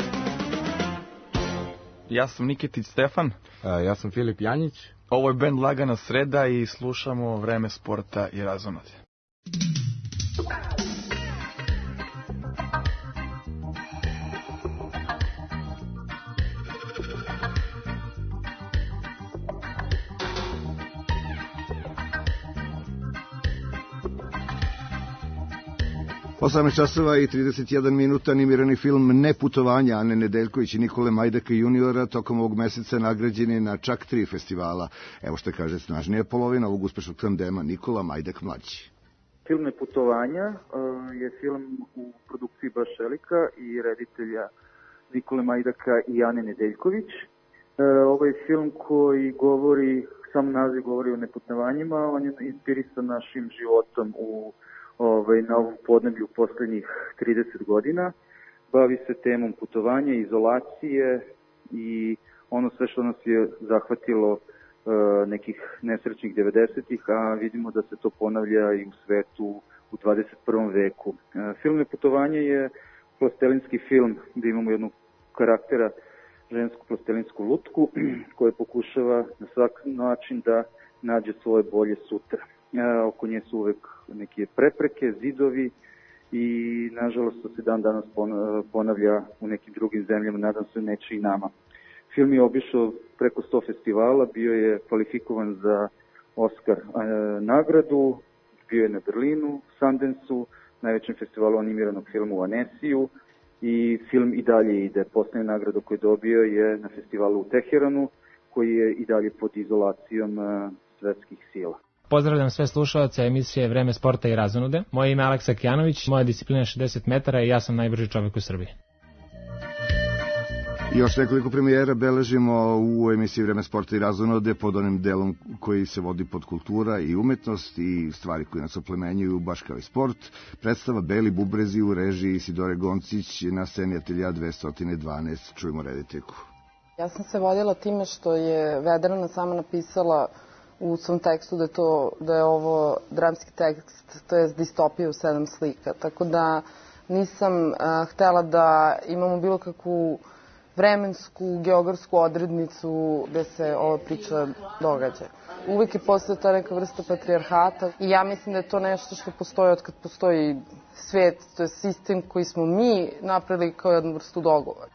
Ja sam Niketić Stefan. Ja sam Filip Janjić. Ovo je bend Lagana sreda i slušamo Vreme sporta i razonode. časova i 31 minuta, animirani film Neputovanja Ane Nedeljković i Nikole Majdaka juniora tokom ovog meseca nagrađen je na čak 3 festivala. Evo što kaže snažnija polovina ovog uspešnog tandema, Nikola Majdak mlađi. Film Neputovanja je film u produkciji Bašelika i reditelja Nikole Majdaka i Ane Nedeljković. Ovo je film koji govori, sam naziv govori o neputovanjima, on je inspirisan našim životom na ovom podneblju poslednjih 30 godina. Bavi se temom putovanja, izolacije i ono sve što nas je zahvatilo nekih nesrećnih 90-ih, a vidimo da se to ponavlja i u svetu u 21. veku. Film Neputovanje je plastelinski film gde imamo jednu karaktera, žensku plastelinsku lutku koja pokušava na svak način da nađe svoje bolje sutra. Oko nje su uvek neke prepreke, zidovi i nažalost to se dan danas ponavlja u nekim drugim zemljama, nadam se neće i nama. Film je obišao preko 100 festivala, bio je kvalifikovan za Oscar nagradu, bio je na Berlinu, Sundanceu, najvećem festivalu animiranog filma u Anesiju i film i dalje ide. Poslednja nagrada koju je dobio je na festivalu u Teheranu koji je i dalje pod izolacijom svetskih sila. Pozdravljam sve slušalce emisije Vreme sporta i razonude. Moje ime je Aleksa Kijanović, moja disciplina je 60 metara i ja sam najbrži čovjek u Srbiji. Još nekoliko premijera beležimo u emisiji Vreme sporta i razonude pod onim delom koji se vodi pod kultura i umetnost i stvari koje nas oplemenjuju baš kao i sport. Predstava Beli bubrezi u režiji Isidore Goncić na sceni Atelja 212. Čujemo rediteljku. Ja sam se vodila time što je Vedrana sama napisala u svom tekstu da je ovo dramski tekst, to je distopija u 7 slika. Tako da nisam htela da imamo bilo kakvu vremensku, geografsku odrednicu gde se ova priča događa. Uvek je postao ta neka vrsta patrijarhata i ja mislim da je to nešto što postoji od kad postoji svet, to je sistem koji smo mi napravili kao jednu vrstu dogovora.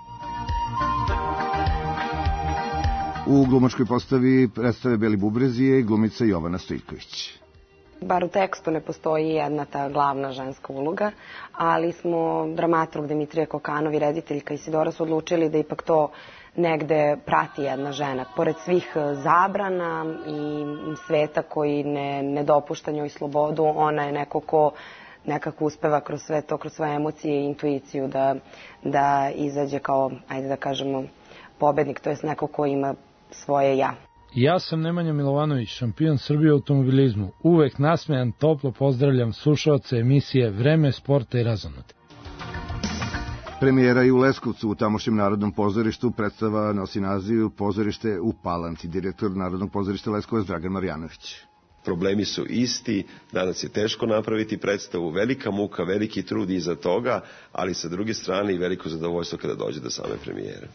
U glumačkoj postavi predstave Beli bubrezi je glumica Jovana Stojković. Bar u tekstu ne postoji jedna ta glavna ženska uloga, ali smo dramaturg Dimitrija Kokanov i rediteljka Isidora su odlučili da ipak to negde prati jedna žena. Pored svih zabrana i sveta koji ne dopušta njoj slobodu, ona je neko ko nekako uspeva kroz sve to, kroz svoje emocije i intuiciju da izađe kao, ajde da kažemo, pobednik, to je neko ko ima svoje ja. Ja sam Nemanja Milovanović, šampion Srbije u automobilizmu. Uvek nasmejan, toplo pozdravljam slušaoce emisije Vreme sporta i razonude. Premijera i u Leskovcu u tamošnjem Narodnom pozorištu. Predstava nosi naziv Pozorište u Palanci. Direktor Narodnog pozorišta Leskovac Dragan Marjanović. Problemi su isti, danas je teško napraviti predstavu, velika muka, veliki trud iza toga, ali sa druge strane i veliko zadovoljstvo kada dođe do same premijere.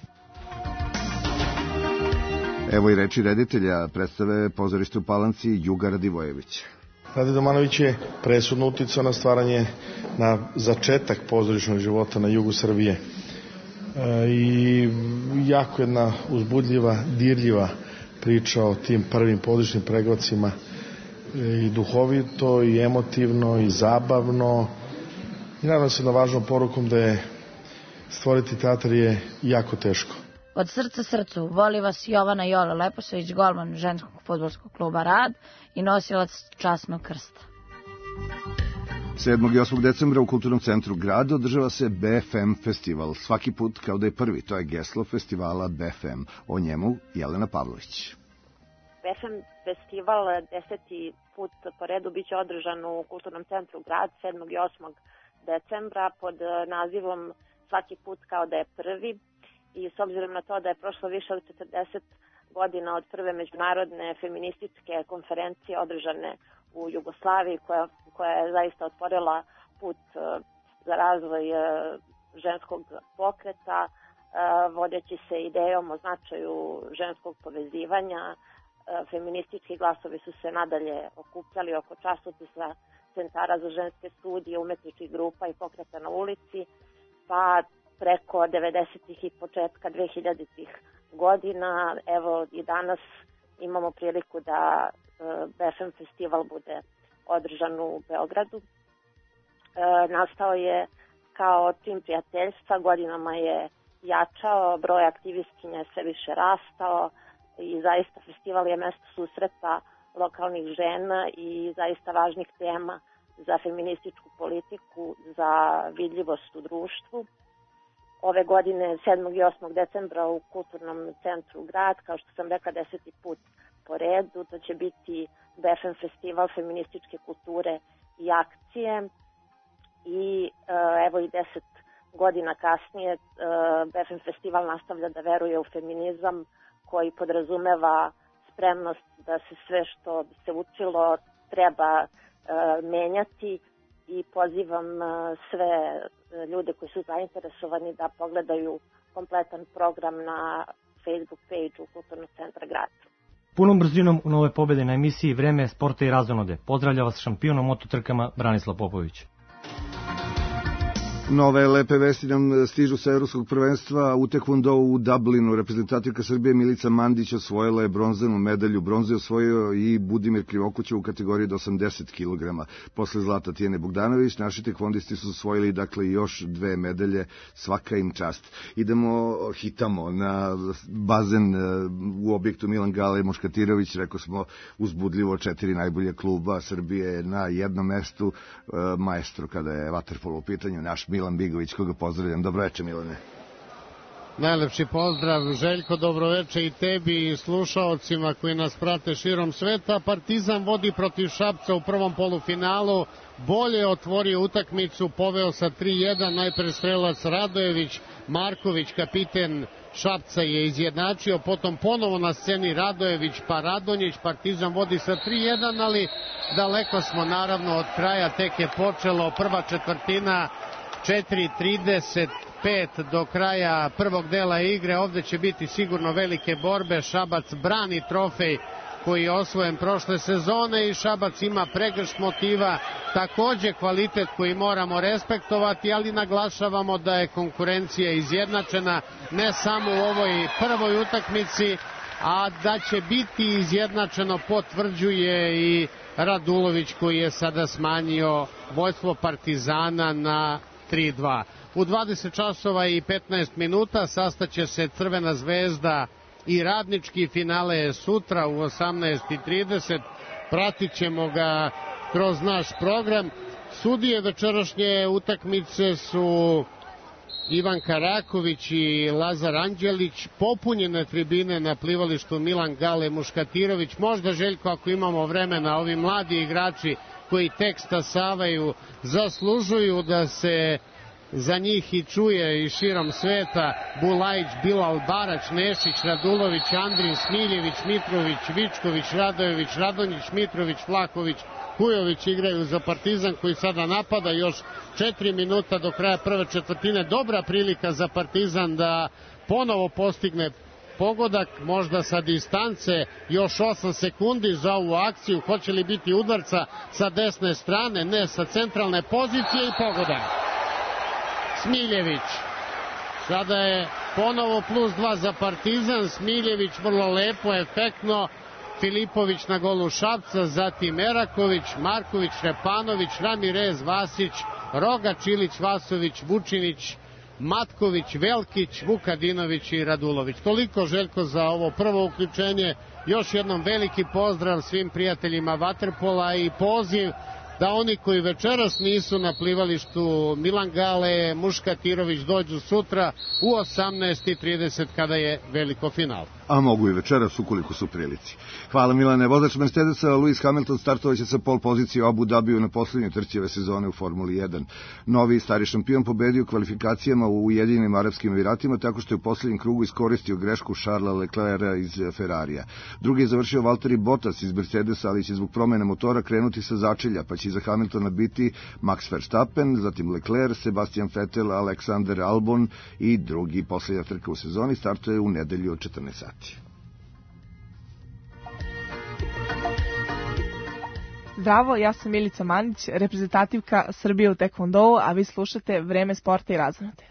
Evo i reči reditelja predstave Pozorište u Palanci Juga Radivojević. Rade Domanović je presudno uticao na stvaranje, na začetak pozorišnog života na jugu Srbije. I jako jedna uzbudljiva, dirljiva priča o tim prvim pozorišnim pregledcima, i duhovito, i emotivno, i zabavno. I naravno se na važnom porukom da je stvoriti teatar je jako teško. Od srca srcu voli vas Jovana Jola Lepošević, golman ženskog fudbalskog kluba Rad i nosilac časnog krsta. 7. i 8. decembra u Kulturnom centru grada održava se BFM festival. Svaki put kao da je prvi, to je geslo festivala BFM. O njemu Jelena Pavlović. BFM festival 10. put po redu biće održan u Kulturnom centru grad 7. i 8. decembra pod nazivom Svaki put kao da je prvi. I s obzirom na to da je prošlo više od 40 godina od prve međunarodne feminističke konferencije održane u Jugoslaviji koja je zaista otvorila put za razvoj ženskog pokreta, vodeći se idejom o značaju ženskog povezivanja, feministički glasovi su se nadalje okupljali oko časopisa centara za ženske studije, umetničkih grupa i pokreta na ulici, pa preko 90-ih i početka 2000-ih godina. Evo i danas imamo priliku da BFM festival bude održan u Beogradu. Nastao je kao čin prijateljstva, godinama je jačao, broj aktivistkinja je sve više rastao i zaista festival je mesto susreta lokalnih žena i zaista važnih tema za feminističku politiku, za vidljivost u društvu. Ove godine 7. i 8. decembra u Kulturnom centru Grad, kao što sam rekla, 10. put po redu, to će biti BFM festival feminističke kulture i akcije. I evo i 10 godina kasnije BFM festival nastavlja da veruje u feminizam koji podrazumeva spremnost da se sve što se učilo treba menjati i pozivam sve ljude koji su zainteresovani da pogledaju kompletan program na Facebook page-u Kulturnog centra Grad. Punom brzinom u nove pobede na emisiji Vreme sporta i razonode. Pozdravlja vas šampion u mototrkama Branislav Popović. Nove lepe vesti nam stižu sa evropskog prvenstva u tekvondou u Dublinu. Reprezentativka Srbije Milica Mandić osvojila je bronzanu medalju. Bronzu je osvojio i Budimir Krivokuća u kategoriji do 80 kg. Posle zlata Tijene Bogdanović, naši tekvondisti su osvojili još 2 medalje, svaka im čast. Hitamo na bazen u objektu Milan Gale Muškatirović, rekao smo uzbudljivo 4 najbolje kluba Srbije na jednom mestu, maestro kada je vaterpolo u pitanju, naš Milan Bigović, koga pozdravljam. Dobroveče, Milane. Najlepši pozdrav, Željko, dobroveče i tebi i slušaocima koji nas prate širom sveta. Partizan vodi protiv Šapca u prvom polufinalu, bolje otvorio utakmicu, poveo sa 3-1, najpre strelac Radojević, Marković, kapiten Šapca je izjednačio, potom ponovo na sceni Radojević pa Radonjić, Partizan vodi sa 3-1, ali daleko smo naravno od kraja, tek je počelo prva četvrtina, 4:35 do kraja prvog dela igre. Ovde će biti sigurno velike borbe. Šabac brani trofej koji je osvojen prošle sezone i Šabac ima pregršt motiva, takođe kvalitet koji moramo respektovati, ali naglašavamo da je konkurencija izjednačena ne samo u ovoj prvoj utakmici, a da će biti izjednačeno potvrđuje i Radulović koji je sada smanjio vođstvo Partizana na 3-2. U 20 časova i 15 minuta sastaće se Crvena zvezda i Radnički, finale je sutra u 18:30. Pratit ćemo ga kroz naš program. Sudije večerašnje utakmice su Ivan Karaković i Lazar Anđelić. Popunjene tribine na plivalištu Milan Gale Muškatirović. Možda, Željko, ako imamo vremena, ovi mladi igrači koji tek stasavaju zaslužuju da se za njih i čuje i širom sveta. Bulajić, Bilal, Barać, Nešić, Radulović, Andrin, Smiljević, Mitrović, Vičković, Radojević, Radonjić, Mitrović, Vlahović, Kujović igraju za Partizan koji sada napada. Još 4 minuta do kraja prve četvrtine. Dobra prilika za Partizan da ponovo postigne pogodak, možda sa distance, još 8 sekundi za ovu akciju. Hoće li biti udarca sa desne strane? Ne, sa centralne pozicije i pogodak. Smiljević. Sada je ponovo +2 za Partizan. Smiljević vrlo lepo, efektno. Filipović na golu Šapca, zatim Eraković, Marković, Repanović, Ramirez, Vasić, Roga, Čilić, Vasović, Vučinić, Matković, Velkić, Vukadinović i Radulović. Toliko, Željko, za ovo prvo uključenje. Još jednom veliki pozdrav svim prijateljima vaterpola i poziv da oni koji večeras nisu na plivalištu Milan Gale Muškatirović dođu sutra u 18:30 kada je veliko final. A mogu i večeras ukoliko su prilici. Hvala, Milane. Vozač Mercedesa Lewis Hamilton startovaće sa pol pozicije u Abu Dhabiju na poslednjoj trci ove sezone u Formuli 1. Novi stari šampion pobedio u kvalifikacijama u Ujedinjenim Arapskim Emiratima tako što je u poslednjem krugu iskoristio grešku Charlesa Leclerca iz Ferrarija. Drugi je završio Valtteri Bottas iz Mercedesa, ali će zbog promene motora krenuti sa začelja, pa će iza Hamiltona biti Max Verstappen, zatim Leclerc, Sebastian Vettel, Alexander Albon i drugi. Poslednja trka u sezoni startuje u nedelju od 14 sati. Zdravo, ja sam Milica Manić, reprezentativka Srbije u tekvondou, a vi slušate Vreme sporta i razonode.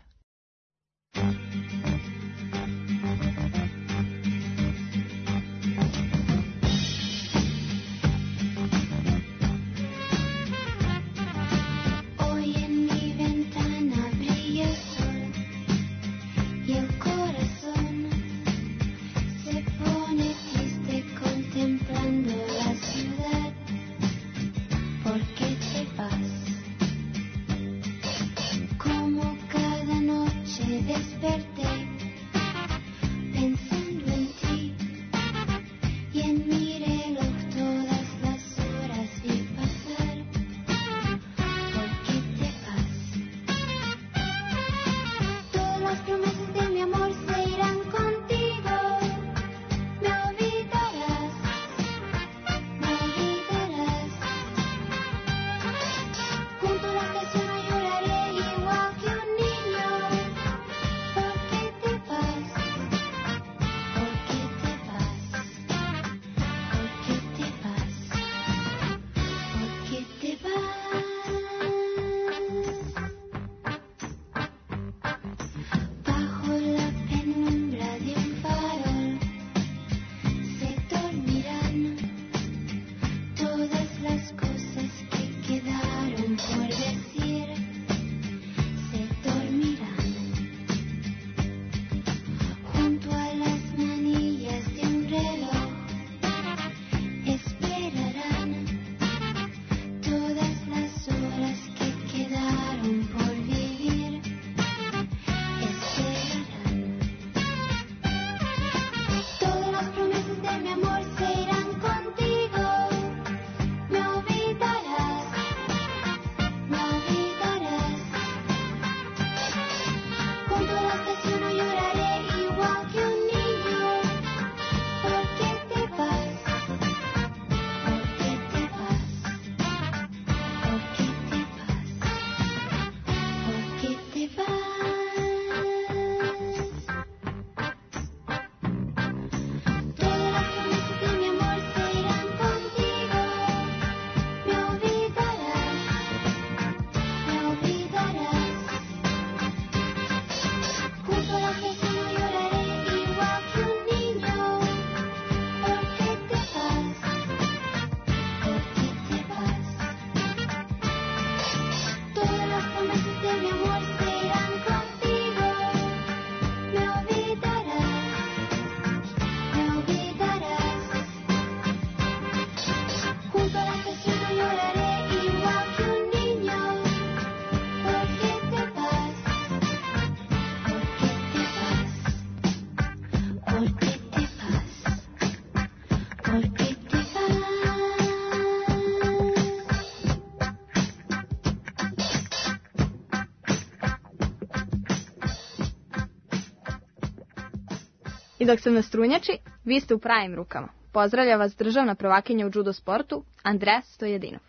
I dok sam na strunjači, vi ste u pravim rukama. Pozdravlja vas državna prvakinja u judo sportu, Andreja Stojedinov.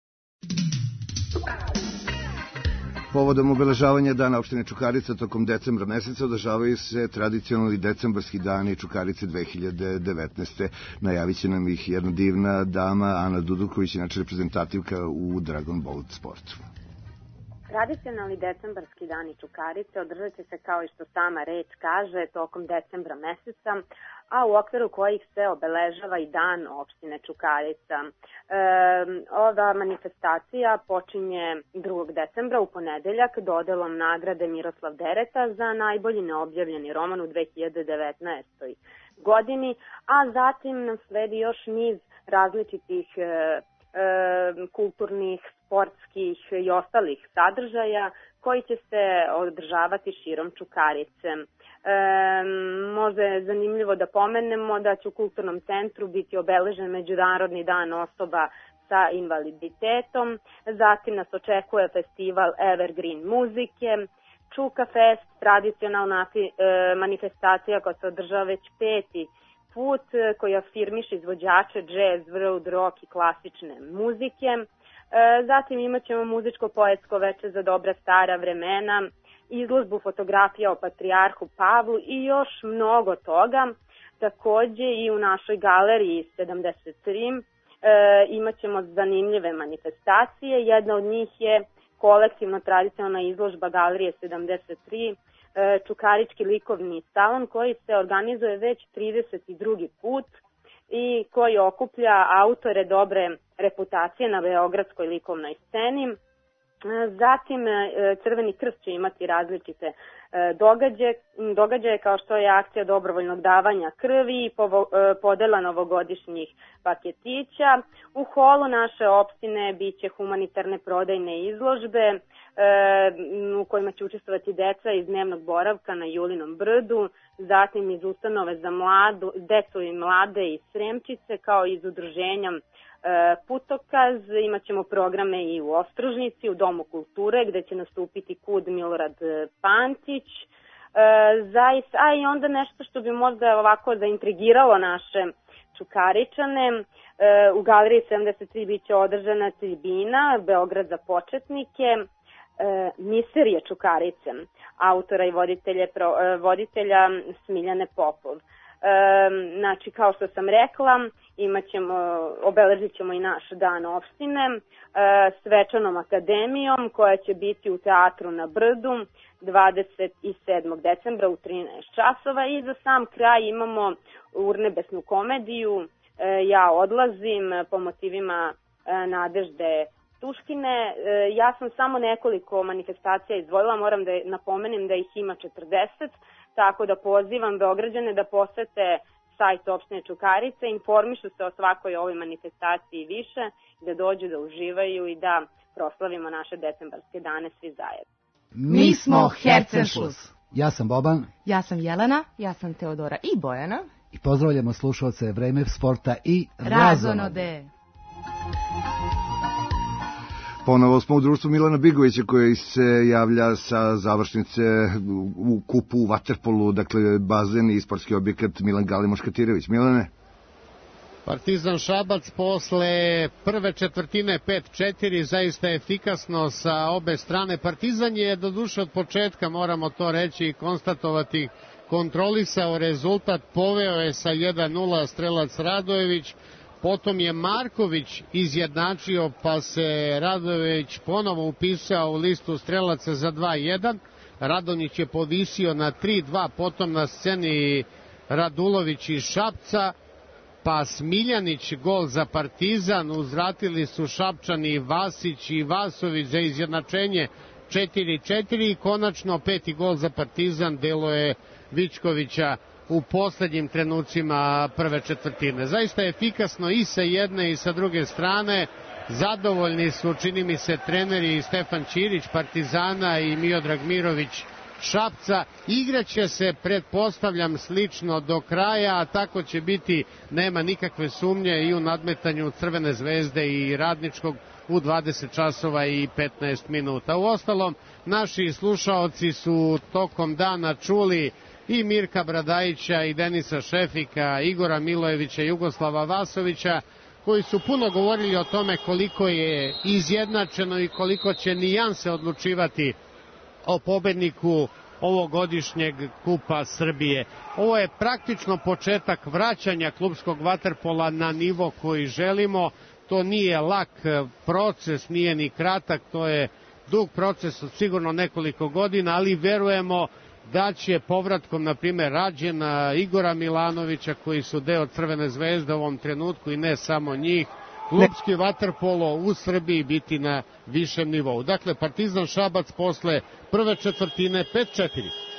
Povodom obeležavanja Dana opštine Čukarica tokom decembra meseca održavaju se tradicionalni decembarski dani Čukarice 2019. Najavit će nam ih jedna divna dama, Ana Duduković, inače reprezentativka u Dragon Boat sportu. Tradicionalni decembarski dani Čukarice održat će se, kao i što sama reč kaže, tokom decembra meseca, a u okviru kojih se obeležava i dan opštine Čukarica. Ova manifestacija počinje 2. decembra u ponedeljak dodelom nagrade Miroslav Dereta za najbolji neobjavljeni roman u 2019. godini, a zatim nam sledi još niz različitih kulturnih, sportskih i ostalih sadržaja koji će se održavati širom Čukarice. Možda je zanimljivo da pomenemo da će u Kulturnom centru biti obeležen Međunarodni dan osoba sa invaliditetom, zatim nas očekuje festival Evergreen muzike, Čuka Fest, tradicionalna manifestacija koja se održava već 5. put, koji afirmiše izvođače džez, road rock i klasične muzike. Zatim imat ćemo muzičko-poetsko veče za dobra stara vremena, izložbu fotografija o patrijarhu Pavlu i još mnogo toga. Takođe i u našoj galeriji 73 imat ćemo zanimljive manifestacije. Jedna od njih je kolektivno tradicionalna izložba Galerije 73, Čukarički likovni salon, koji se organizuje već 32. put i koji okuplja autore dobre reputacije na beogradskoj likovnoj sceni. Zatim Crveni krst će imati različite događaje kao što je akcija dobrovoljnog davanja krvi i podela novogodišnjih paketića. U holu naše opštine biće humanitarne prodajne izložbe u kojima će učestvovati deca iz dnevnog boravka na Julinom brdu, zatim iz ustanove za decu i mlade iz Sremčice, kao i iz udruženja Putokaz. Imaćemo programe i u Ostružnici, u Domu kulture, gde će nastupiti KUD Milorad Pantić. I onda nešto što bi možda ovako zaintrigiralo naše Čukaričane. U Galeriji 73 biće održana tribina Beograd za početnike, Miserije Čukarice, autora i voditelja Smiljane Popov. Znači, kao što sam rekla, obeležit ćemo i naš dan opštine svečanom akademijom koja će biti u Teatru na Brdu 27. decembra u 13 časova i za sam kraj imamo urnebesnu komediju Ja odlazim po motivima Nadežde Tuškine. Ja sam samo nekoliko manifestacija izdvojila, moram da napomenem da ih ima 40, tako da pozivam Beograđane da posete sajt opštine Čukarice, informišu se o svakoj ovoj manifestaciji više, da dođu da uživaju i da proslavimo naše decembarske dane svi zajedno. Mi smo Hercenšlus. Ja sam Boban. Ja sam Jelena. Ja sam Teodora i Bojana. I pozdravljamo slušalce Vreme sporta i Razonode. Ponovo smo u društvu Milana Bigovića koji se javlja sa završnice u kupu u vaterpolu, dakle bazen i sportski objekat Milan Galimoš-Katirević. Milane? Partizan Šabac posle prve četvrtine 5-4 zaista efikasno sa obe strane. Partizan je doduše od početka, moramo to reći i konstatovati, kontrolisao rezultat, poveo je sa 1-0 strelac Radojević, potom je Marković izjednačio, pa se Radojević ponovo upisao u listu strelaca za 2-1. Radonjić je povisio na 3-2, potom na sceni Radulović iz Šapca, pa Smiljanić gol za Partizan, uzvratili su Šapčani Vasić i Vasović za izjednačenje 4-4 i konačno peti gol za Partizan, delo je Vičkovića u poslednjim trenucima prve četvrtine. Zaista je efikasno i sa jedne i sa druge strane. Zadovoljni su, čini mi se, treneri Stefan Ćirić Partizana i Miodrag Mirović Šapca. Igraće se, pretpostavljam, slično do kraja, a tako će biti, nema nikakve sumnje, i u nadmetanju Crvene zvezde i Radničkog u 20 časova i 15 minuta. Uostalom, naši slušaoci su tokom dana čuli i Mirka Bradajića i Denisa Šefika, Igora Milojevića, Jugoslava Vasovića, koji su puno govorili o tome koliko je izjednačeno i koliko će nijanse odlučivati o pobedniku ovogodišnjeg Kupa Srbije. Ovo je praktično početak vraćanja klupskog vaterpola na nivo koji želimo. To nije lak proces, nije ni kratak, to je dug proces od sigurno nekoliko godina, ali verujemo da će povratkom, na primjer, Rađena, Igora Milanovića, koji su deo Crvene zvezde u ovom trenutku i ne samo njih, klupski vaterpolo u Srbiji biti na višem nivou. Dakle, Partizan Šabac posle prve četvrtine 5-4.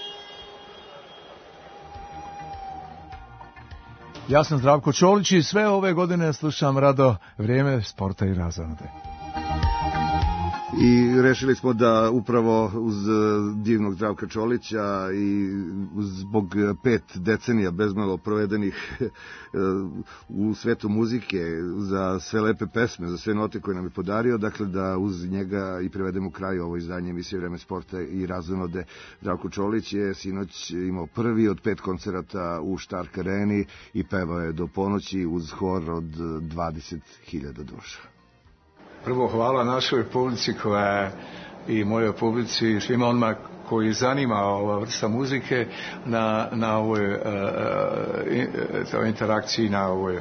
Ja sam Zdravko Čolić i sve ove godine slušam rado Vrijeme sporta i razonode. I rešili smo da upravo uz divnog Zdravka Čolića i zbog 5 decenija bezmalo provedenih u svetu muzike, za sve lepe pesme, za sve note koje nam je podario, dakle da uz njega i prevedemo kraju ovo izdanje emisije Vreme sporta i razonode. Zdravko Čolić je sinoć imao prvi od 5 koncerata u Štark areni i pevao je do ponoći uz hor od 20.000 duša. Prvo hvala našoj publici koja i mojoj publici i svima onima koji zanima ova vrsta muzike na ovoj interakciji, na ovoj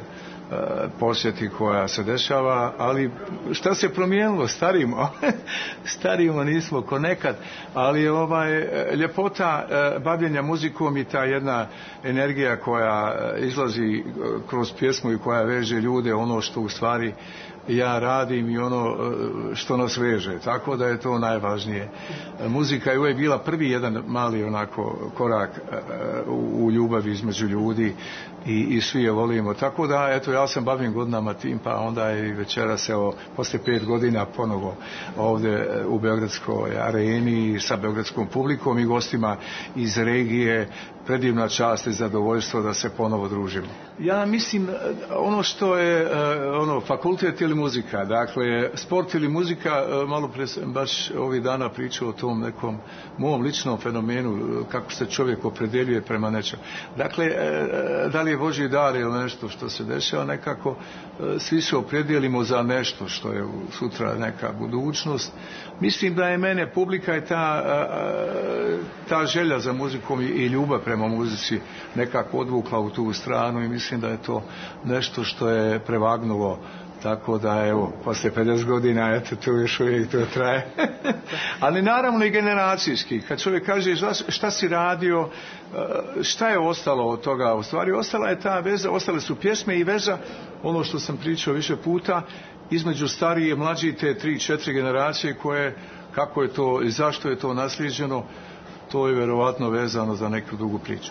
posjeti koja se dešava, ali šta se promijenilo? Starimo, nismo ko nekad, ali ljepota bavljenja muzikom i ta jedna energija koja izlazi kroz pjesmu i koja veže ljude, ono što u stvari ja radim i ono što nas veže, tako da je to najvažnije. Muzika je uvijek bila prvi jedan mali onako korak u ljubavi između ljudi i svi je volimo, tako da eto ja sam bavim godinama tim, pa onda i večeras evo posle 5 godina ponovo ovdje u Beogradskoj areni sa beogradskom publikom i gostima iz regije, predivna čast i zadovoljstvo da se ponovo družimo. Ja mislim ono što je fakultet ili muzika, dakle sport ili muzika, malo pre sam baš ovih dana pričao o tom nekom mom ličnom fenomenu, kako se čovjek opredeljuje prema nečemu. Dakle, da li je Božji dar ili nešto što se dešava, nekako svi se opredijelimo za nešto što je sutra neka budućnost. Mislim da je mene publika i ta želja za muzikom i ljubav prema muzici nekako odvukla u tu stranu i mislim da je to nešto što je prevagnulo, tako da evo, posle 50 godina, eto, to još uvijek to traje. Ali naravno i generacijski. Kad čovjek kaže šta si radio, šta je ostalo od toga? U stvari ostala je ta veza, ostale su pjesme i veza, ono što sam pričao više puta, između starije i mlađe, te 3-4 generacije koje, kako je to i zašto je to naslijeđeno, to je vjerovatno vezano za neku dugu priču.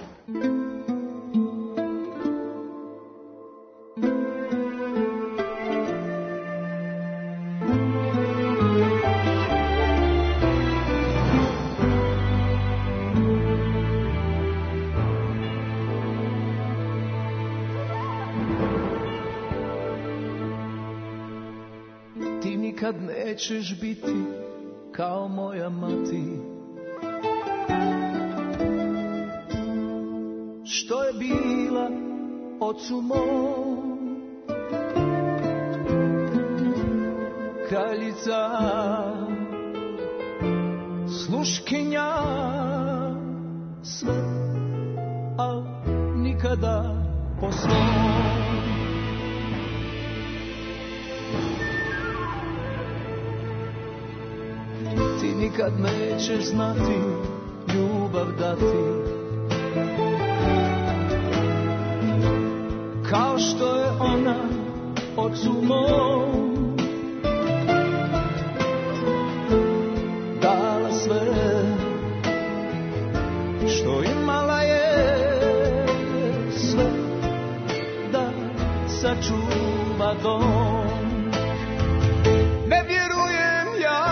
Ti nikad nećeš biti kao moja mati, što je bila ocu mom, kraljica, sluškinja, sve, al nikada po svom. Ti nikad nećeš znati ljubav dati, kao što je ona ocu mom dala sve što imala je, sve da sačuva dom. Ne vjerujem ja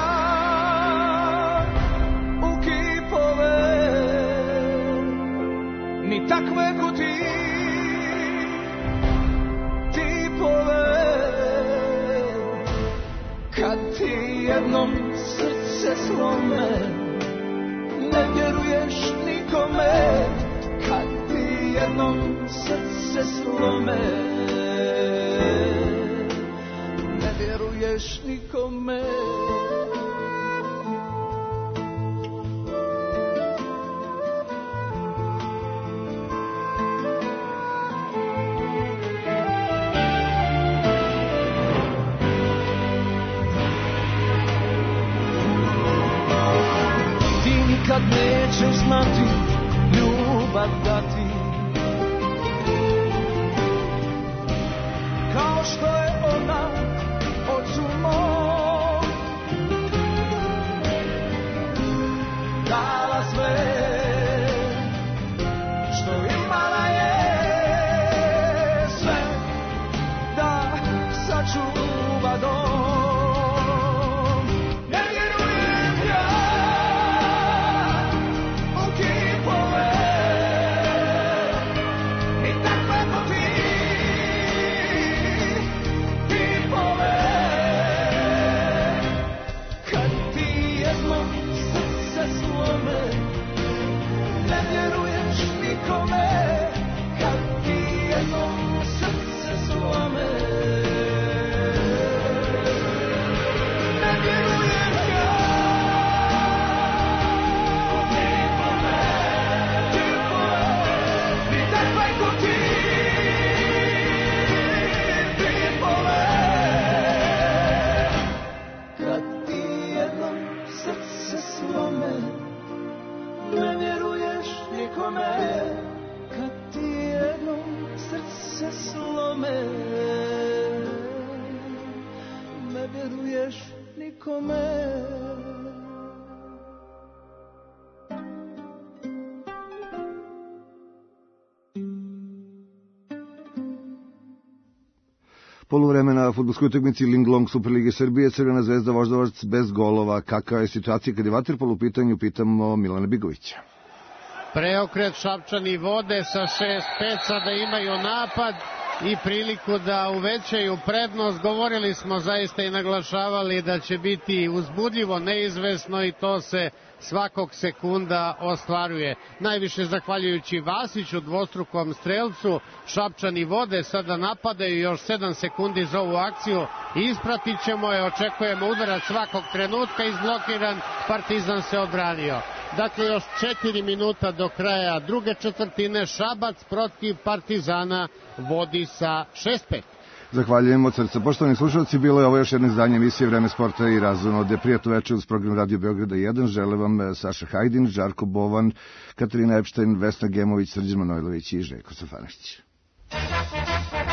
u kipove, ni takve kutije, kad ti jednom srce slome, ne vjeruješ nikome, kad ti jednom srce slome, ne vjeruješ nikome. Kad nećeš znati ljubav dati, kao što je ona ocu mom dala sve što imala je, sve da sačuva dom. Ne vjerujem ja u kip kome, kad ti jednom srce slome, ne vjeruješ nikome. Poluvreme na fudbalskoj utakmici Linglong Superlige Srbije, Crvena zvezda Voždovac bez golova. Kakva je situacija kad je vaterpolo u pitanju, pitamo Milana Bigovića. Preokret Šapčani vode sa 6-5, sada imaju napad i priliku da uvećaju prednost. Govorili smo zaista i naglašavali da će biti uzbudljivo, neizvesno i to se svakog sekunda ostvaruje. Najviše zahvaljujući Vasiću, dvostrukom strelcu, Šapčani vode, sada napadaju, još 7 sekundi za ovu akciju. Ispratit ćemo je, očekujemo udarac svakog trenutka, izblokiran, Partizan se odbranio. Dakle, još 4 minuta do kraja druge četvrtine, Šabac protiv Partizana vodi sa 6-5. Zahvaljujem od srca. Poštovani slušalci, bilo je ovo još jedno izdanje emisije Vreme sporta i razonode. Prijatno večer uz program Radio Beograda 1. Žele vam Saša Hajdin, Žarko Bovan, Katarina Epštajn, Vesna Gemović, Srđan Manojlović i Željko Safanić.